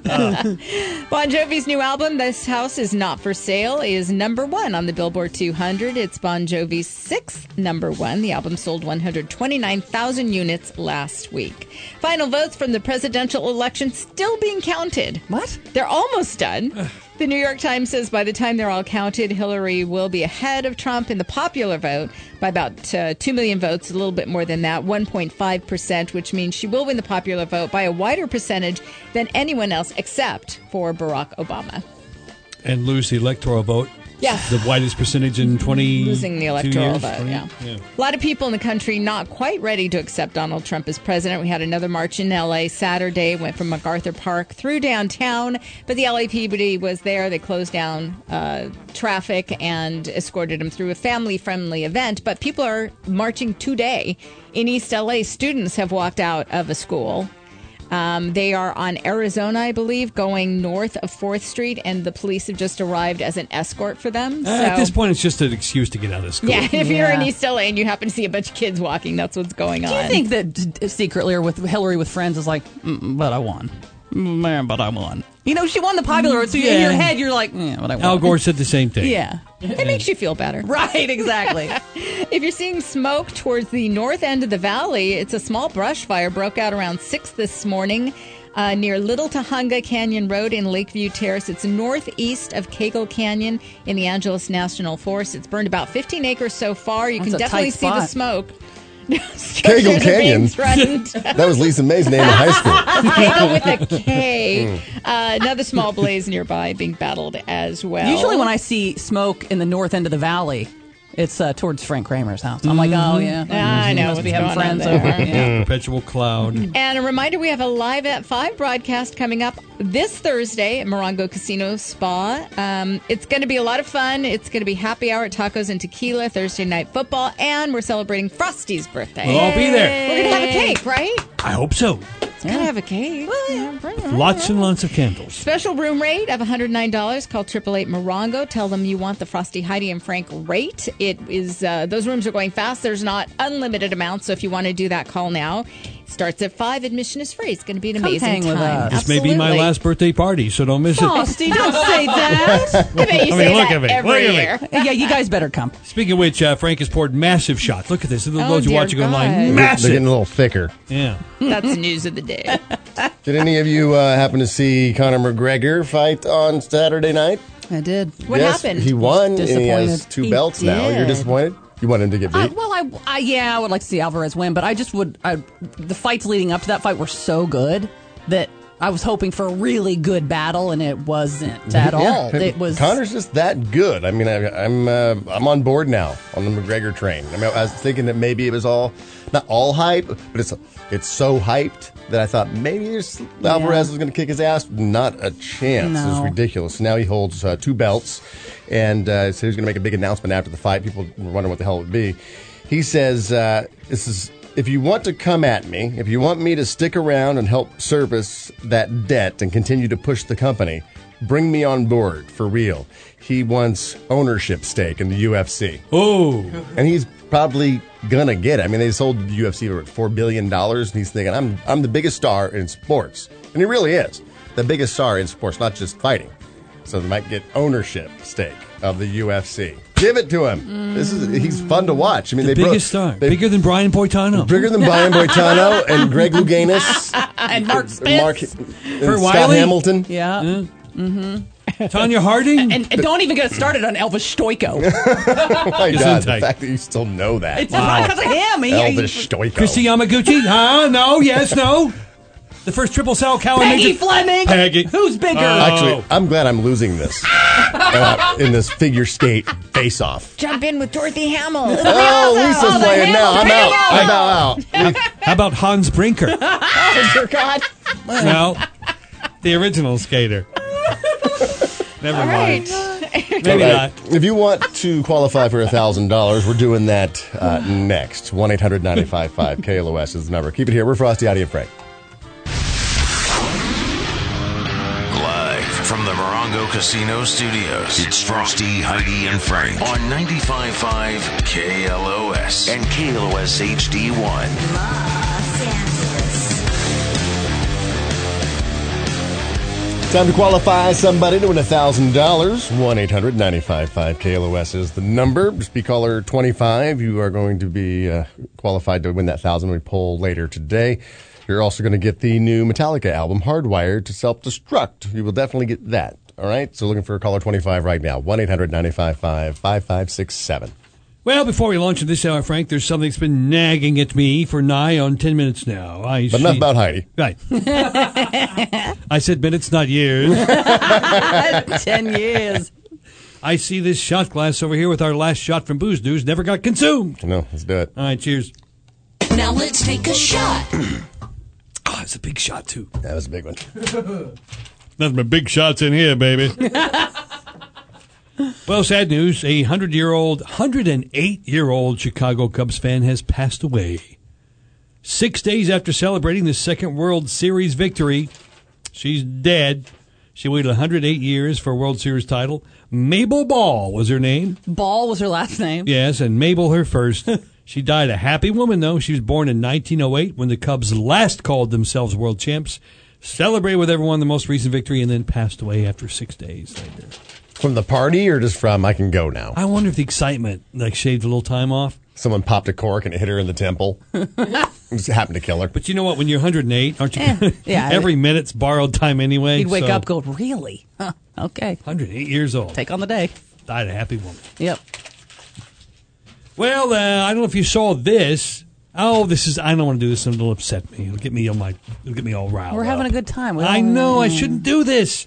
Bon Jovi's new album, This House Is Not For Sale, is number 1 on the Billboard 200. It's Bon Jovi's 6th number 1. The album sold 129,000 units last week. Final votes from the presidential election still being counted. What? They're almost done. The New York Times says by the time they're all counted, Hillary will be ahead of Trump in the popular vote by about 2 million votes, a little bit more than that, 1.5%, which means she will win the popular vote by a wider percentage than anyone else except for Barack Obama. And lose the electoral vote. Yeah. The widest percentage in 20 Losing the electoral years, vote, 20? yeah. A lot of people in the country not quite ready to accept Donald Trump as president. We had another march in L.A. Saturday, went from MacArthur Park through downtown, but the LAPD was there. They closed down traffic and escorted him through a family-friendly event, but people are marching today. In East L.A., students have walked out of a school. They are on Arizona, I believe, going north of 4th Street, and the police have just arrived as an escort for them. At this point, it's just an excuse to get out of school. Yeah, if you're in East LA and you happen to see a bunch of kids walking, that's what's going on. Do you think that secretly or with Hillary with friends is like, but I won. Man, but I won. You know, she won the popular vote, so in your head you're like, but I won. Al Gore said the same thing. Yeah. It makes you feel better. Right, exactly. If you're seeing smoke towards the north end of the valley, it's a small brush fire broke out around 6 this morning near Little Tahunga Canyon Road in Lakeview Terrace. It's northeast of Cagle Canyon in the Angeles National Forest. It's burned about 15 acres so far. You That's can a definitely tight see the spot. smoke. Cagle Canyon. That was Lisa May's name in high school. Cagle with a K. Another small blaze nearby being battled as well. Usually when I see smoke in the north end of the valley, it's towards Frank Kramer's house. I'm like, oh, yeah. I know Must be what's having going on friends there. over. Yeah. Perpetual cloud. And a reminder, we have a Live at 5 broadcast coming up this Thursday at Morongo Casino Spa. It's going to be a lot of fun. It's going to be happy hour at Tacos and Tequila, Thursday night football, and we're celebrating Frosty's birthday. We'll all be there. We're going to have a cake, right? I hope so. It's going to have a cake. Lots and lots of candles. Special room rate of $109. Call 888 Morongo. Tell them you want the Frosty, Heidi, and Frank rate. It is those rooms are going fast. There's not unlimited amounts, so if you want to do that, call now. Starts at 5. Admission is free. It's going to be an amazing hang time. with us. This may be my last birthday party, so don't miss it. Frosty, don't say that. I bet you say look that at me. every Look year. at me. Yeah, you guys better come. Speaking of which, Frank has poured massive shots. Look at this. The Oh, loads you're dear watching God. online. They're Massive. getting a little thicker. Yeah. That's news of the day. Did any of you happen to see Conor McGregor fight on Saturday night? I did. What Yes, happened? He won, and he has Disappointed. 2 He belts now. You're did. disappointed? You want him to get beat? I would like to see Alvarez win, but I just would. The fights leading up to that fight were so good that I was hoping for a really good battle, and it wasn't at all. It was. Conor's just that good. I mean, I'm on board now on the McGregor train. I mean, I was thinking that maybe it was not all hype, but it's so hyped that I thought maybe Alvarez was going to kick his ass. Not a chance. No. It was ridiculous. Now he holds 2 belts, and said he was going to make a big announcement after the fight. People were wondering what the hell it would be. He says, "This is." If you want to come at me, if you want me to stick around and help service that debt and continue to push the company, bring me on board for real. He wants ownership stake in the UFC. Oh. And he's probably going to get it. I mean, they sold the UFC for $4 billion, and he's thinking, I'm the biggest star in sports. And he really is the biggest star in sports, not just fighting. So they might get ownership stake of the UFC. Give it to him. He's fun to watch. I mean, the biggest star. Bigger than Brian Boitano. Bigger than Brian Boitano and Greg Louganis. And Mark Spitz. Scott Wiley? Hamilton. Yeah. Mm-hmm. Tanya Harding. And don't even get started on Elvis Stoiko. Oh my God, the fact that you still know that. It's because of him. Elvis Stoiko. Christy Yamaguchi? Huh? No, yes, no. The first triple cell cow. Peggy Fleming. Peggy. Who's bigger? Actually, I'm glad I'm losing this in this figure skate face-off. Jump in with Dorothy Hamill. Oh, Lisa's playing now. I'm out. How about Hans Brinker? Oh, dear God. No, the original skater. Never mind. Maybe not. If you want to qualify for $1,000, we're doing that next. 1-800-955 KLOS is the number. Keep it here. We're Frosty, Heidi, and Frank. Live from the Morongo Casino Studios, it's Frosty, Heidi, and Frank on 95.5 KLOS and KLOS HD1. Time to qualify somebody to win $1,000. 1-800-955 KLOS is the number. Just be caller 25. You are going to be qualified to win that $1,000 we pull later today. You're also going to get the new Metallica album, Hardwired to Self-Destruct. You will definitely get that. All right? So looking for caller 25 right now. 1-800-955-5567. Well, before we launch in this hour, Frank, there's something that's been nagging at me for nigh on 10 minutes now. But enough about Heidi. Right. I said minutes, not years. 10 years. I see this shot glass over here with our last shot from Booze News never got consumed. No, let's do it. All right, cheers. Now let's take a shot. Oh, it's a big shot, too. That was a big one. Nothing but big shots in here, baby. Well, sad news. A 108-year-old Chicago Cubs fan has passed away. 6 days after celebrating the second World Series victory, she's dead. She waited 108 years for a World Series title. Mabel Ball was her name. Ball was her last name. Yes, and Mabel her first. She died a happy woman, though. She was born in 1908 when the Cubs last called themselves world champs, celebrated with everyone the most recent victory, and then passed away after 6 days later. From the party or just from I can go now? I wonder if the excitement shaved a little time off. Someone popped a cork and it hit her in the temple. Just happened to kill her. But you know what? When you're 108, aren't you? Yeah. Every minute's borrowed time anyway. He'd wake up going, really? Huh, okay. 108 years old. Take on the day. Died a happy woman. Yep. Well, I don't know if you saw this. Oh, I don't want to do this. It'll upset me. It'll get me all riled. We're having a good time. I know. I shouldn't do this.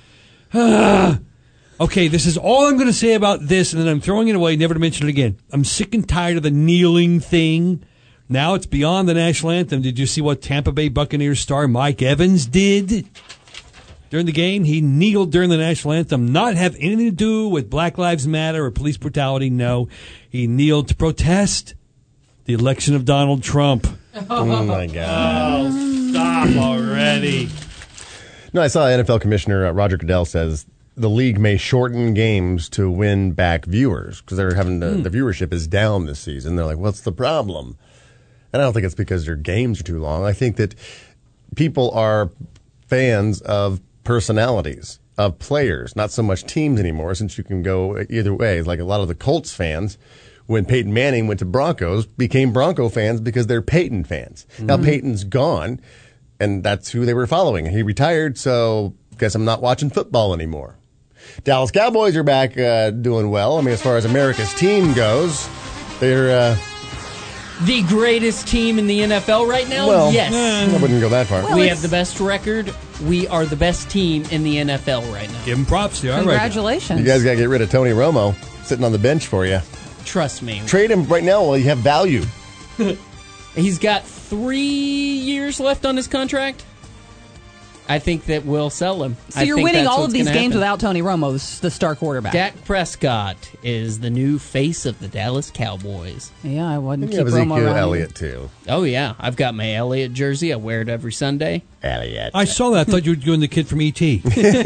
Okay, this is all I'm going to say about this, and then I'm throwing it away, never to mention it again. I'm sick and tired of the kneeling thing. Now it's beyond the national anthem. Did you see what Tampa Bay Buccaneers star Mike Evans did during the game? He kneeled during the national anthem. Not have anything to do with Black Lives Matter or police brutality. No, he kneeled to protest the election of Donald Trump. Oh, my God. Oh, stop already. No, I saw NFL Commissioner Roger Goodell says the league may shorten games to win back viewers because they're having the viewership is down this season. They're like, what's the problem? And I don't think it's because their games are too long. I think that people are fans of personalities, of players, not so much teams anymore, since you can go either way. Like a lot of the Colts fans, when Peyton Manning went to Broncos, became Bronco fans because they're Peyton fans. Mm-hmm. Now Peyton's gone, and that's who they were following. He retired, so guess I'm not watching football anymore. Dallas Cowboys are back doing well. I mean, as far as America's team goes, they're the greatest team in the NFL right now? Well, yes. I wouldn't go that far. Well, we have the best record. We are the best team in the NFL right now. Give them props. They are Congratulations. You guys got to get rid of Tony Romo sitting on the bench for you. Trust me. Trade him right now while you have value. He's got 3 years left on his contract. I think that we'll sell him. So you're winning all of these games without Tony Romo, the star quarterback. Dak Prescott is the new face of the Dallas Cowboys. Yeah, I wouldn't keep Romo Romo around. Elliott, too. Oh, yeah. I've got my Elliott jersey. I wear it every Sunday. Elliott. I saw that. I thought you were doing the kid from E.T.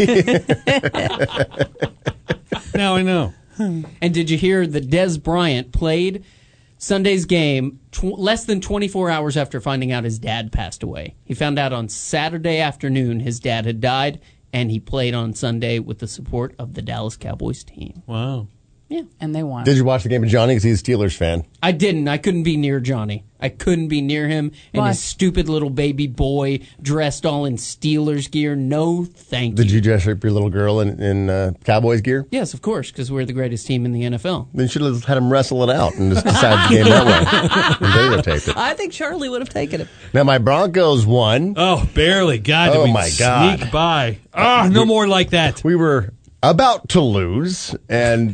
Now I know. And did you hear that Des Bryant played Sunday's game less than 24 hours after finding out his dad passed away? He found out on Saturday afternoon his dad had died, and he played on Sunday with the support of the Dallas Cowboys team. Wow. Yeah. And they won. Did you watch the game with Johnny? Because he's a Steelers fan. I didn't. I couldn't be near Johnny. I couldn't be near him and Why? his stupid little baby boy dressed all in Steelers gear. No, thank you. Did you dress up your little girl in Cowboys gear? Yes, of course, because we're the greatest team in the NFL. Then you should have had him wrestle it out and just decide the game that way. And videotaped it. I think Charlie would have taken it. Now, my Broncos won. Oh, barely. God, Oh, did we my God. sneak by. No more like that. We were about to lose and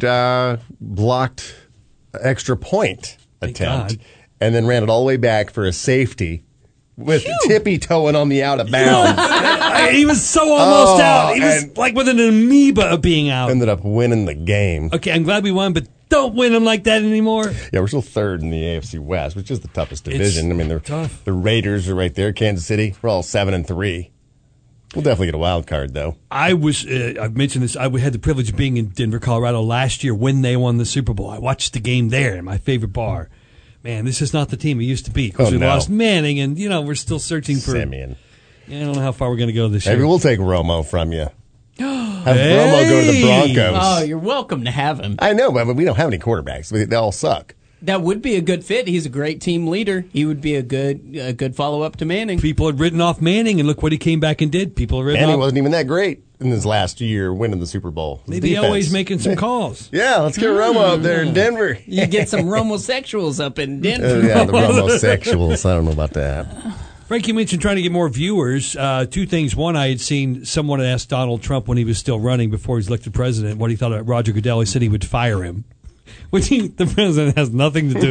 blocked an extra point attempt. God. And then ran it all the way back for a safety with tippy-toeing on the out of bounds. He was so almost Oh, out. He was and- like with an amoeba of being out. Ended up winning the game. Okay, I'm glad we won, but don't win them like that anymore. Yeah, we're still third in the AFC West, which is the toughest division. I mean, tough. the Raiders are right there. Kansas City, we're all 7-3. We'll definitely get a wild card, though. I've mentioned this, I had the privilege of being in Denver, Colorado last year when they won the Super Bowl. I watched the game there in my favorite bar. Man, this is not the team it used to be because we lost Manning, and, we're still searching for Simeon. I don't know how far we're going to go this year. Maybe we'll take Romo from you. Have Romo go to the Broncos. Oh, you're welcome to have him. I know, but we don't have any quarterbacks. They all suck. That would be a good fit. He's a great team leader. He would be a good follow-up to Manning. People had written off Manning, and look what he came back and did. People had written Manning off. wasn't even that great in his last year winning the Super Bowl. His Maybe defense. always making some calls. Yeah, let's get Romo up there in Denver. You get some homosexuals up in Denver. Yeah, the homosexuals. I don't know about that. Frank, you mentioned trying to get more viewers. Two things. One, I had seen someone ask Donald Trump when he was still running before he was elected president what he thought about Roger Goodell. He said he would fire him, which the president has nothing to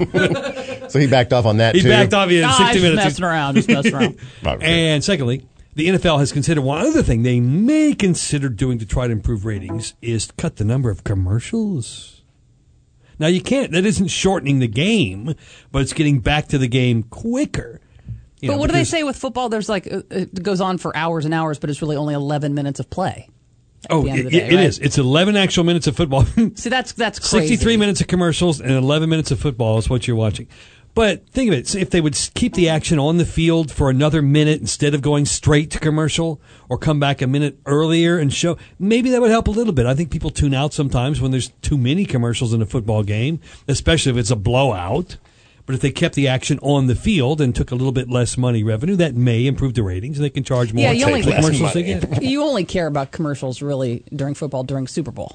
do. So he backed off on that, He too? backed off in 60 just minutes. messing around. Just messing around. And secondly, the NFL has considered one other thing they may consider doing to try to improve ratings is cut the number of commercials. Now, you can't. That isn't shortening the game, but it's getting back to the game quicker. But what do they say with football? There's it goes on for hours and hours, but it's really only 11 minutes of play. Oh, the end of the day, it right? is. It's 11 actual minutes of football. See, that's crazy. 63 minutes of commercials and 11 minutes of football is what you're watching. But think of it. So if they would keep the action on the field for another minute instead of going straight to commercial or come back a minute earlier and show, maybe that would help a little bit. I think people tune out sometimes when there's too many commercials in a football game, especially if it's a blowout. But if they kept the action on the field and took a little bit less money revenue, that may improve the ratings. They can charge more. Yeah, you only, for commercials they get. You only care about commercials really during football, during Super Bowl.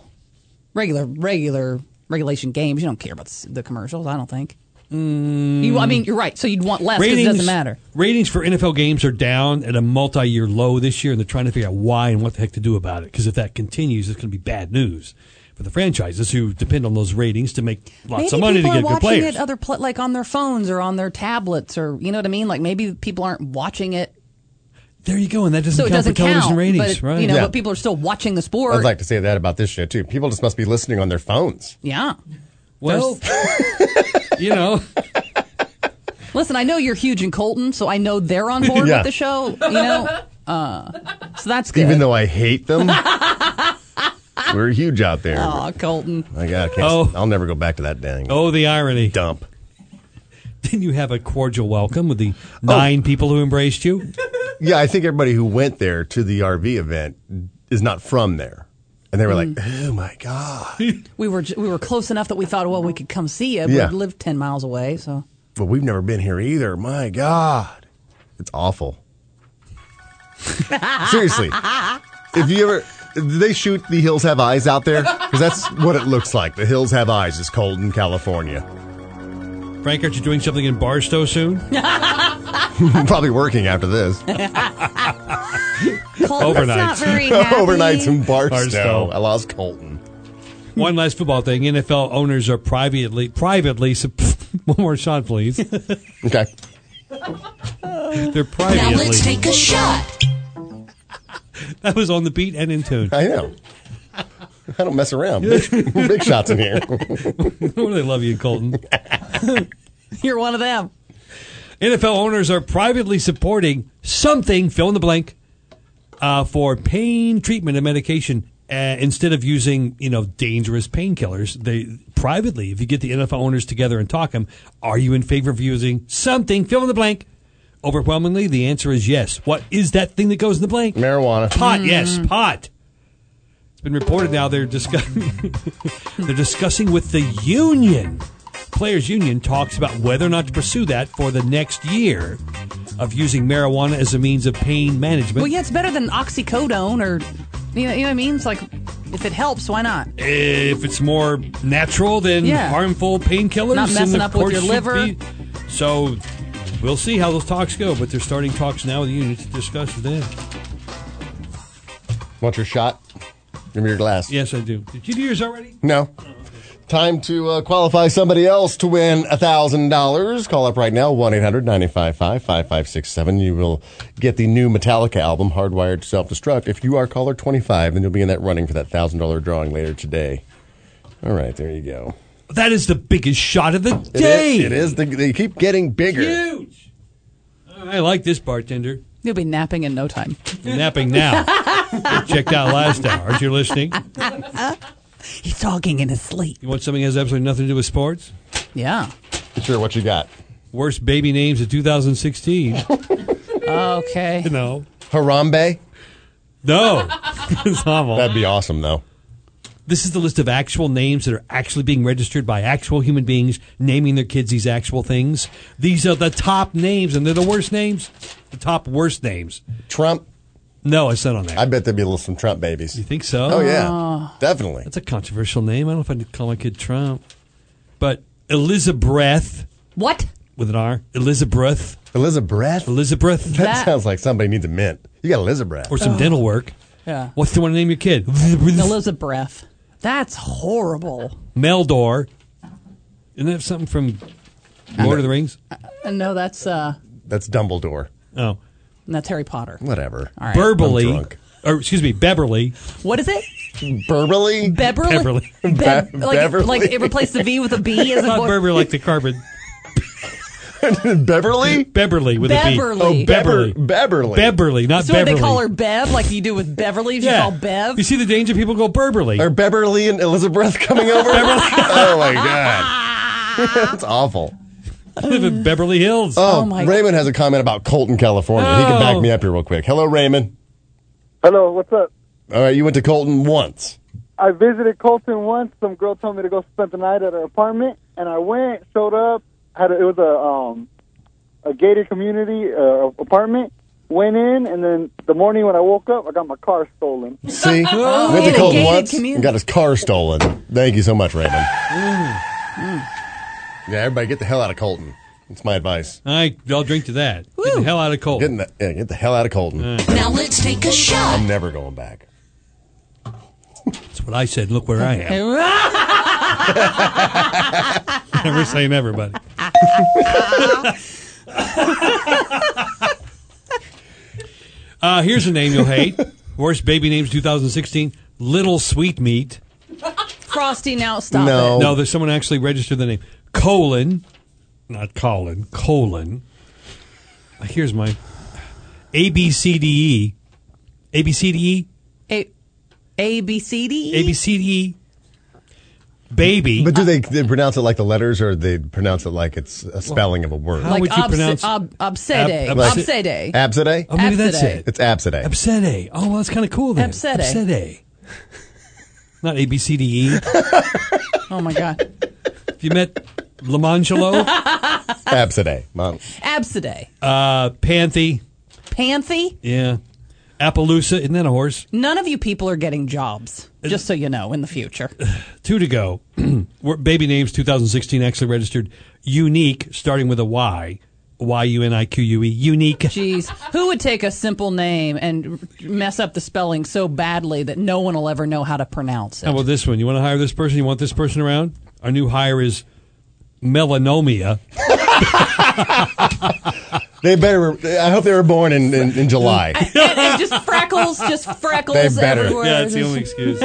Regulation games, you don't care about the commercials, I don't think. I mean, you're right. So you'd want less because it doesn't matter. Ratings for NFL games are down at a multi-year low this year, and they're trying to figure out why and what the heck to do about it. Because if that continues, it's going to be bad news for the franchises who depend on those ratings to make lots of money to get good players. Maybe people are watching it on their phones or on their tablets, or you know what I mean. Like maybe people aren't watching it. There you go, and that doesn't So it count doesn't for television count, ratings, but, right? but people are still watching the sport. I'd like to say that about this show, too. People just must be listening on their phones. Yeah. Well, Listen, I know you're huge in Colton, so I know they're on board Yeah. with the show. So that's good. Even though I hate them, we're huge out there. Oh, Colton. I'll never go back to that dang. Oh, the irony. Dump. Didn't you have a cordial welcome with the 9 people who embraced you? Yeah, I think everybody who went there to the RV event is not from there. And they were like, oh, my God. We were close enough that we thought, well, we could come see you, but Yeah. we lived 10 miles away, so. But we've never been here either. My God. It's awful. Seriously. If you ever... Did they shoot The Hills Have Eyes out there? Because that's what it looks like. The Hills Have Eyes is Colton, California. Frank, aren't you doing something in Barstow soon? Probably working after this. Colton's not very happy. Overnights in Barstow. Barstow. I lost Colton. One last football thing. NFL owners are privately one more shot, please. Okay. They're privately. Now let's take a shot. That was on the beat and in tune. I know. I don't mess around. Big shots in here. Oh, they love you, Colton. You're one of them. NFL owners are privately supporting something, fill in the blank, for pain treatment and medication instead of using, dangerous painkillers. They privately, if you get the NFL owners together and talk them, are you in favor of using something, fill in the blank? Overwhelmingly, the answer is yes. What is that thing that goes in the blank? Marijuana. Pot, yes, pot. It's been reported now they're discussing with the union. Players Union talks about whether or not to pursue that for the next year of using marijuana as a means of pain management. Well, yeah, it's better than oxycodone or, you know what I mean? It's like, if it helps, why not? If it's more natural than harmful painkillers. Not messing up with your liver. So we'll see how those talks go, but they're starting talks now with the union to discuss them. Want your shot? Give me your glass. Yes, I do. Did you do yours already? No. Time to qualify somebody else to win $1,000. Call up right now, 1-800-955-5567. You will get the new Metallica album, Hardwired to Self-Destruct. If you are caller 25, then you'll be in that running for that $1,000 drawing later today. All right, there you go. That is the biggest shot of the day. It is. They keep getting bigger. Huge. I like this bartender. You'll be napping in no time. You're napping now. Checked out last hour. Aren't you listening? He's talking in his sleep. You want something that has absolutely nothing to do with sports? Yeah. Sure, what you got? Worst baby names of 2016. Okay. No. Harambe? No. It's awful. That'd be awesome, though. This is the list of actual names that are actually being registered by actual human beings, naming their kids these actual things. These are the top names, and they're the worst names. The top worst names. Trump? No, it's not on there. I bet there'd be some Trump babies. You think so? Oh, yeah. Definitely. That's a controversial name. I don't know if I'd call my kid Trump. But Elizabeth. What? With an R. Elizabeth. Elizabeth? Elizabeth. That sounds like somebody needs a mint. You got Elizabeth. Or some dental work. Yeah. What's the one to name your kid? Elizabeth. That's horrible. Meldor. Isn't that something from Lord of the Rings? No, that's Dumbledore. Oh. And that's Harry Potter. Whatever. All right. Beverly. Beverly. What is it? Beverly? Beverly. Like it replaced the V with a B? As not Beverly like the carpet. Beverly? Beverly with a B. Beverly. Oh, Beverly. Beverly, not so Beverly. So they call her Bev, like you do with Beverly? You call Bev? You see the danger? People go Beverly. Are Beverly and Elizabeth coming over? Oh, my God. That's awful. I live in Beverly Hills. Oh my Raymond has a comment about Colton, California. He can back me up here real quick. Hello, Raymond. Hello, what's up? All right, you went to Colton once. I visited Colton once. Some girl told me to go spend the night at her apartment, and I went, showed up. It was a gated community apartment. Went in, and then the morning when I woke up, I got my car stolen. See? Went to Colton once and got his car stolen. Thank you so much, Raymond. Yeah, everybody get the hell out of Colton. That's my advice. I'll drink to that. Get the hell out of Colton. Get the hell out of Colton. Now let's take a shot. I'm never going back. That's what I said. Look where I am. Never say never, buddy. Here's a name you'll hate. Worst baby names 2016. Little Sweetmeat. Frosty, now stop No. it. No, there's someone actually registered the name. Colon. Not Colin. Colon. Here's my ABCDE. ABCDE? ABCDE? ABCDE. Baby. But do they pronounce it like the letters, or they pronounce it like it's a spelling of a word? How would you pronounce Absede. Absede? Absede? Oh, maybe that's it. It's Absede. Absede. Oh, well, that's kind of cool then. Absede. Absede. Not ABCDE. Oh, my God. Have you met Lamangelo? Absede. Absede. Panthy. Panthy? Yeah. Appaloosa. Isn't that a horse? None of you people are getting jobs, just so you know, in the future. 2 to go. Baby names 2016 actually registered unique, starting with a Y. Y-U-N-I-Q-U-E. Unique. Jeez. Who would take a simple name and mess up the spelling so badly that no one will ever know how to pronounce it? How about this one? You want to hire this person? You want this person around? Our new hire is Melanomia. They better. I hope they were born in July. and just freckles They better. everywhere. Yeah, it's the only excuse.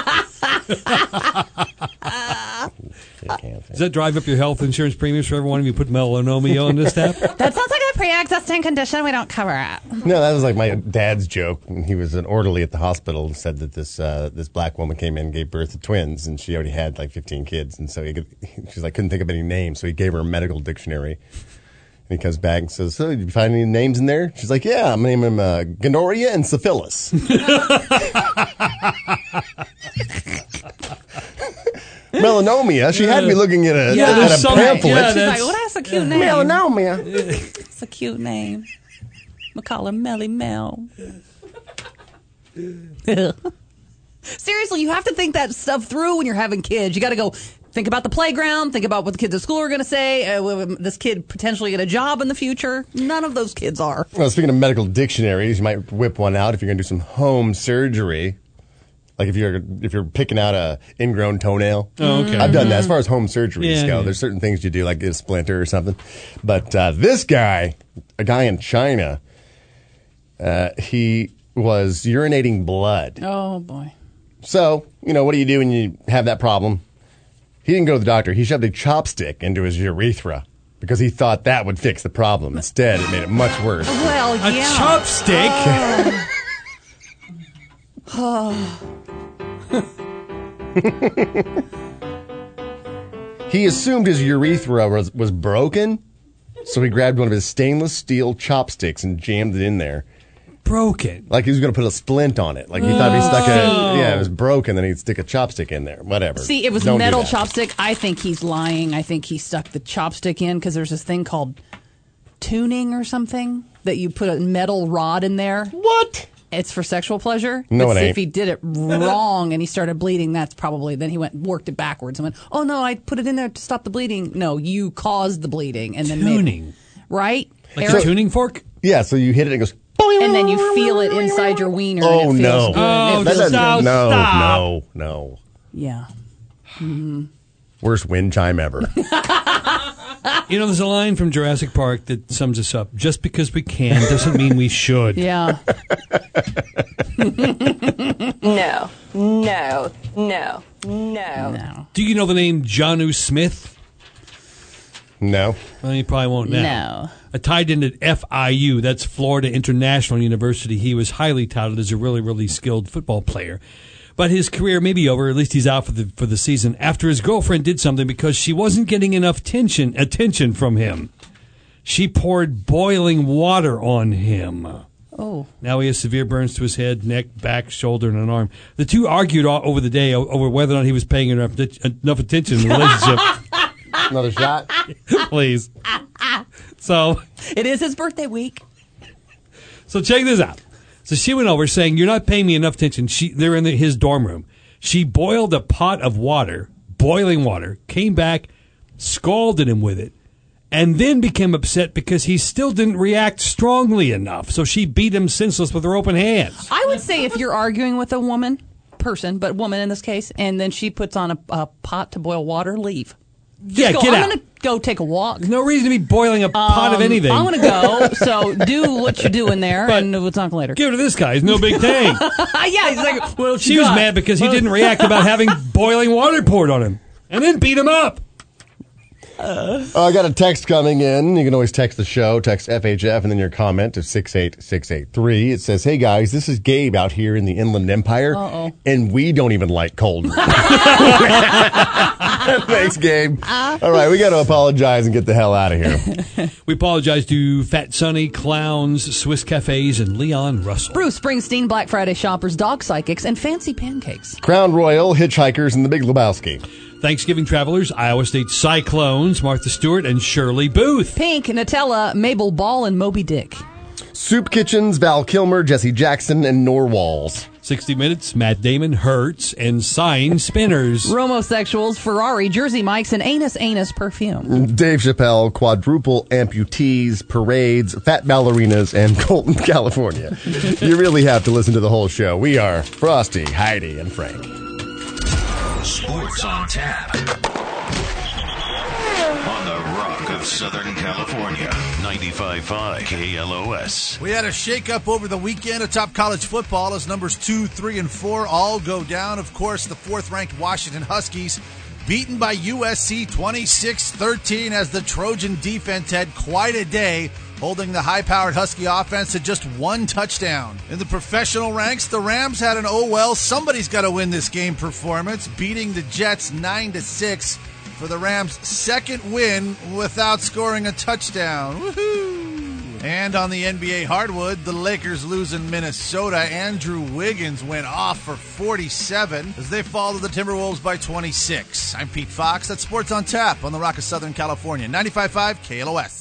Does that drive up your health insurance premiums for everyone if you put melanoma on this step? That sounds like a pre-existing condition. We don't cover it. No, that was like my dad's joke. He was an orderly at the hospital and said that this black woman came in and gave birth to twins, and she already had like 15 kids, and so she's like couldn't think of any names, so he gave her a medical dictionary. And he comes back and says, "So, did you find any names in there?" She's like, "Yeah, I'm naming them gonorrhea and syphilis." Melanomia. She had me looking at a there's pamphlet. She's like, well, that's a cute name. Melanomia. It's a cute name. We'll call her Melly Mel. Seriously, you have to think that stuff through when you're having kids. You got to go think about the playground, think about what the kids at school are going to say. Will this kid potentially get a job in the future? None of those kids are. Well, speaking of medical dictionaries, you might whip one out if you're going to do some home surgery. Like if you're picking out a ingrown toenail. Oh, okay. I've done that. As far as home surgeries go, Yeah. there's certain things you do, like get a splinter or something. But this guy, a guy in China, he was urinating blood. Oh, boy. So, what do you do when you have that problem? He didn't go to the doctor. He shoved a chopstick into his urethra because he thought that would fix the problem. Instead, it made it much worse. Well, yeah. A chopstick? He assumed his urethra was broken, so he grabbed one of his stainless steel chopsticks and jammed it in there. Broken? Like he was going to put a splint on it. Like he thought if he stuck it was broken, then he'd stick a chopstick in there. Whatever. See, it was Don't do metal that. chopstick. I think he's lying. I think he stuck the chopstick in because there's this thing called tuning or something that you put a metal rod in there. What? It's for sexual pleasure. No, But it see, ain't. if he did it wrong and he started bleeding, that's probably, then he worked it backwards and went, oh no, I put it in there to stop the bleeding. No, you caused the bleeding and then Tuning. right? Like Eric? a tuning fork? Yeah, so you hit it and it goes, and then you feel it inside your wiener. oh and it no. feels good. Oh, It That feels doesn't- good. no. Yeah. Worst wind chime ever. There's a line from Jurassic Park that sums us up. Just because we can doesn't mean we should. Yeah. No. Do you know the name Jonu Smith? No. Well, you probably won't now. No. Tied into FIU, that's Florida International University. He was highly touted as a really, really skilled football player. But his career may be over. At least he's out for the season after his girlfriend did something because she wasn't getting enough attention from him. She poured boiling water on him. Oh. Now he has severe burns to his head, neck, back, shoulder, and an arm. The two argued over the day over whether or not he was paying enough attention in the relationship. Another shot? Please. So It is his birthday week. So check this out. So she went over saying, "You're not paying me enough attention." They're in his dorm room. She boiled a pot of water, boiling water, came back, scalded him with it, and then became upset because he still didn't react strongly enough. So she beat him senseless with her open hands. I would say if you're arguing with a woman, woman in this case, and then she puts on a pot to boil water, leave. Yeah, Just get go, out. I'm going to go take a walk. There's no reason to be boiling a pot of anything. I'm going to go, so do what you're doing there, and we'll talk later. Give it to this guy. He's no big thing. Yeah, he's like, well, She was mad because he didn't react about having boiling water poured on him and then beat him up. I got a text coming in. You can always text the show, text FHF, and then your comment to 68683. It says, "Hey guys, this is Gabe out here in the Inland Empire, and we don't even like cold." Thanks, Gabe. All right, we got to apologize and get the hell out of here. We apologize to Fat Sonny, Clowns, Swiss Cafes, and Leon Russell. Bruce Springsteen, Black Friday shoppers, dog psychics, and fancy pancakes. Crown Royal, Hitchhikers, and the Big Lebowski. Thanksgiving travelers, Iowa State Cyclones, Martha Stewart, and Shirley Booth. Pink, Nutella, Mabel Ball, and Moby Dick. Soup Kitchens, Val Kilmer, Jesse Jackson, and Norwalls. 60 Minutes, Matt Damon, Hertz, and Sign Spinners. Romosexuals, Ferrari, Jersey Mikes, and Anus Perfume. Dave Chappelle, Quadruple Amputees, Parades, Fat Ballerinas, and Colton, California. You really have to listen to the whole show. We are Frosty, Heidi, and Frank. Sports on tap. On the Rock of Southern California. 95.5 KLOS. We had a shakeup over the weekend atop college football as numbers 2, 3, and 4 all go down. Of course, the 4th-ranked Washington Huskies beaten by USC 26-13 as the Trojan defense had quite a day, holding the high-powered Husky offense to just one touchdown. In the professional ranks, the Rams had an somebody's got to win this game performance, beating the Jets 9-6 for the Rams' second win without scoring a touchdown. Woohoo! And on the NBA hardwood, the Lakers lose in Minnesota. Andrew Wiggins went off for 47 as they fall to the Timberwolves by 26. I'm Pete Fox. That's Sports on Tap on the Rock of Southern California. 95.5 KLOS.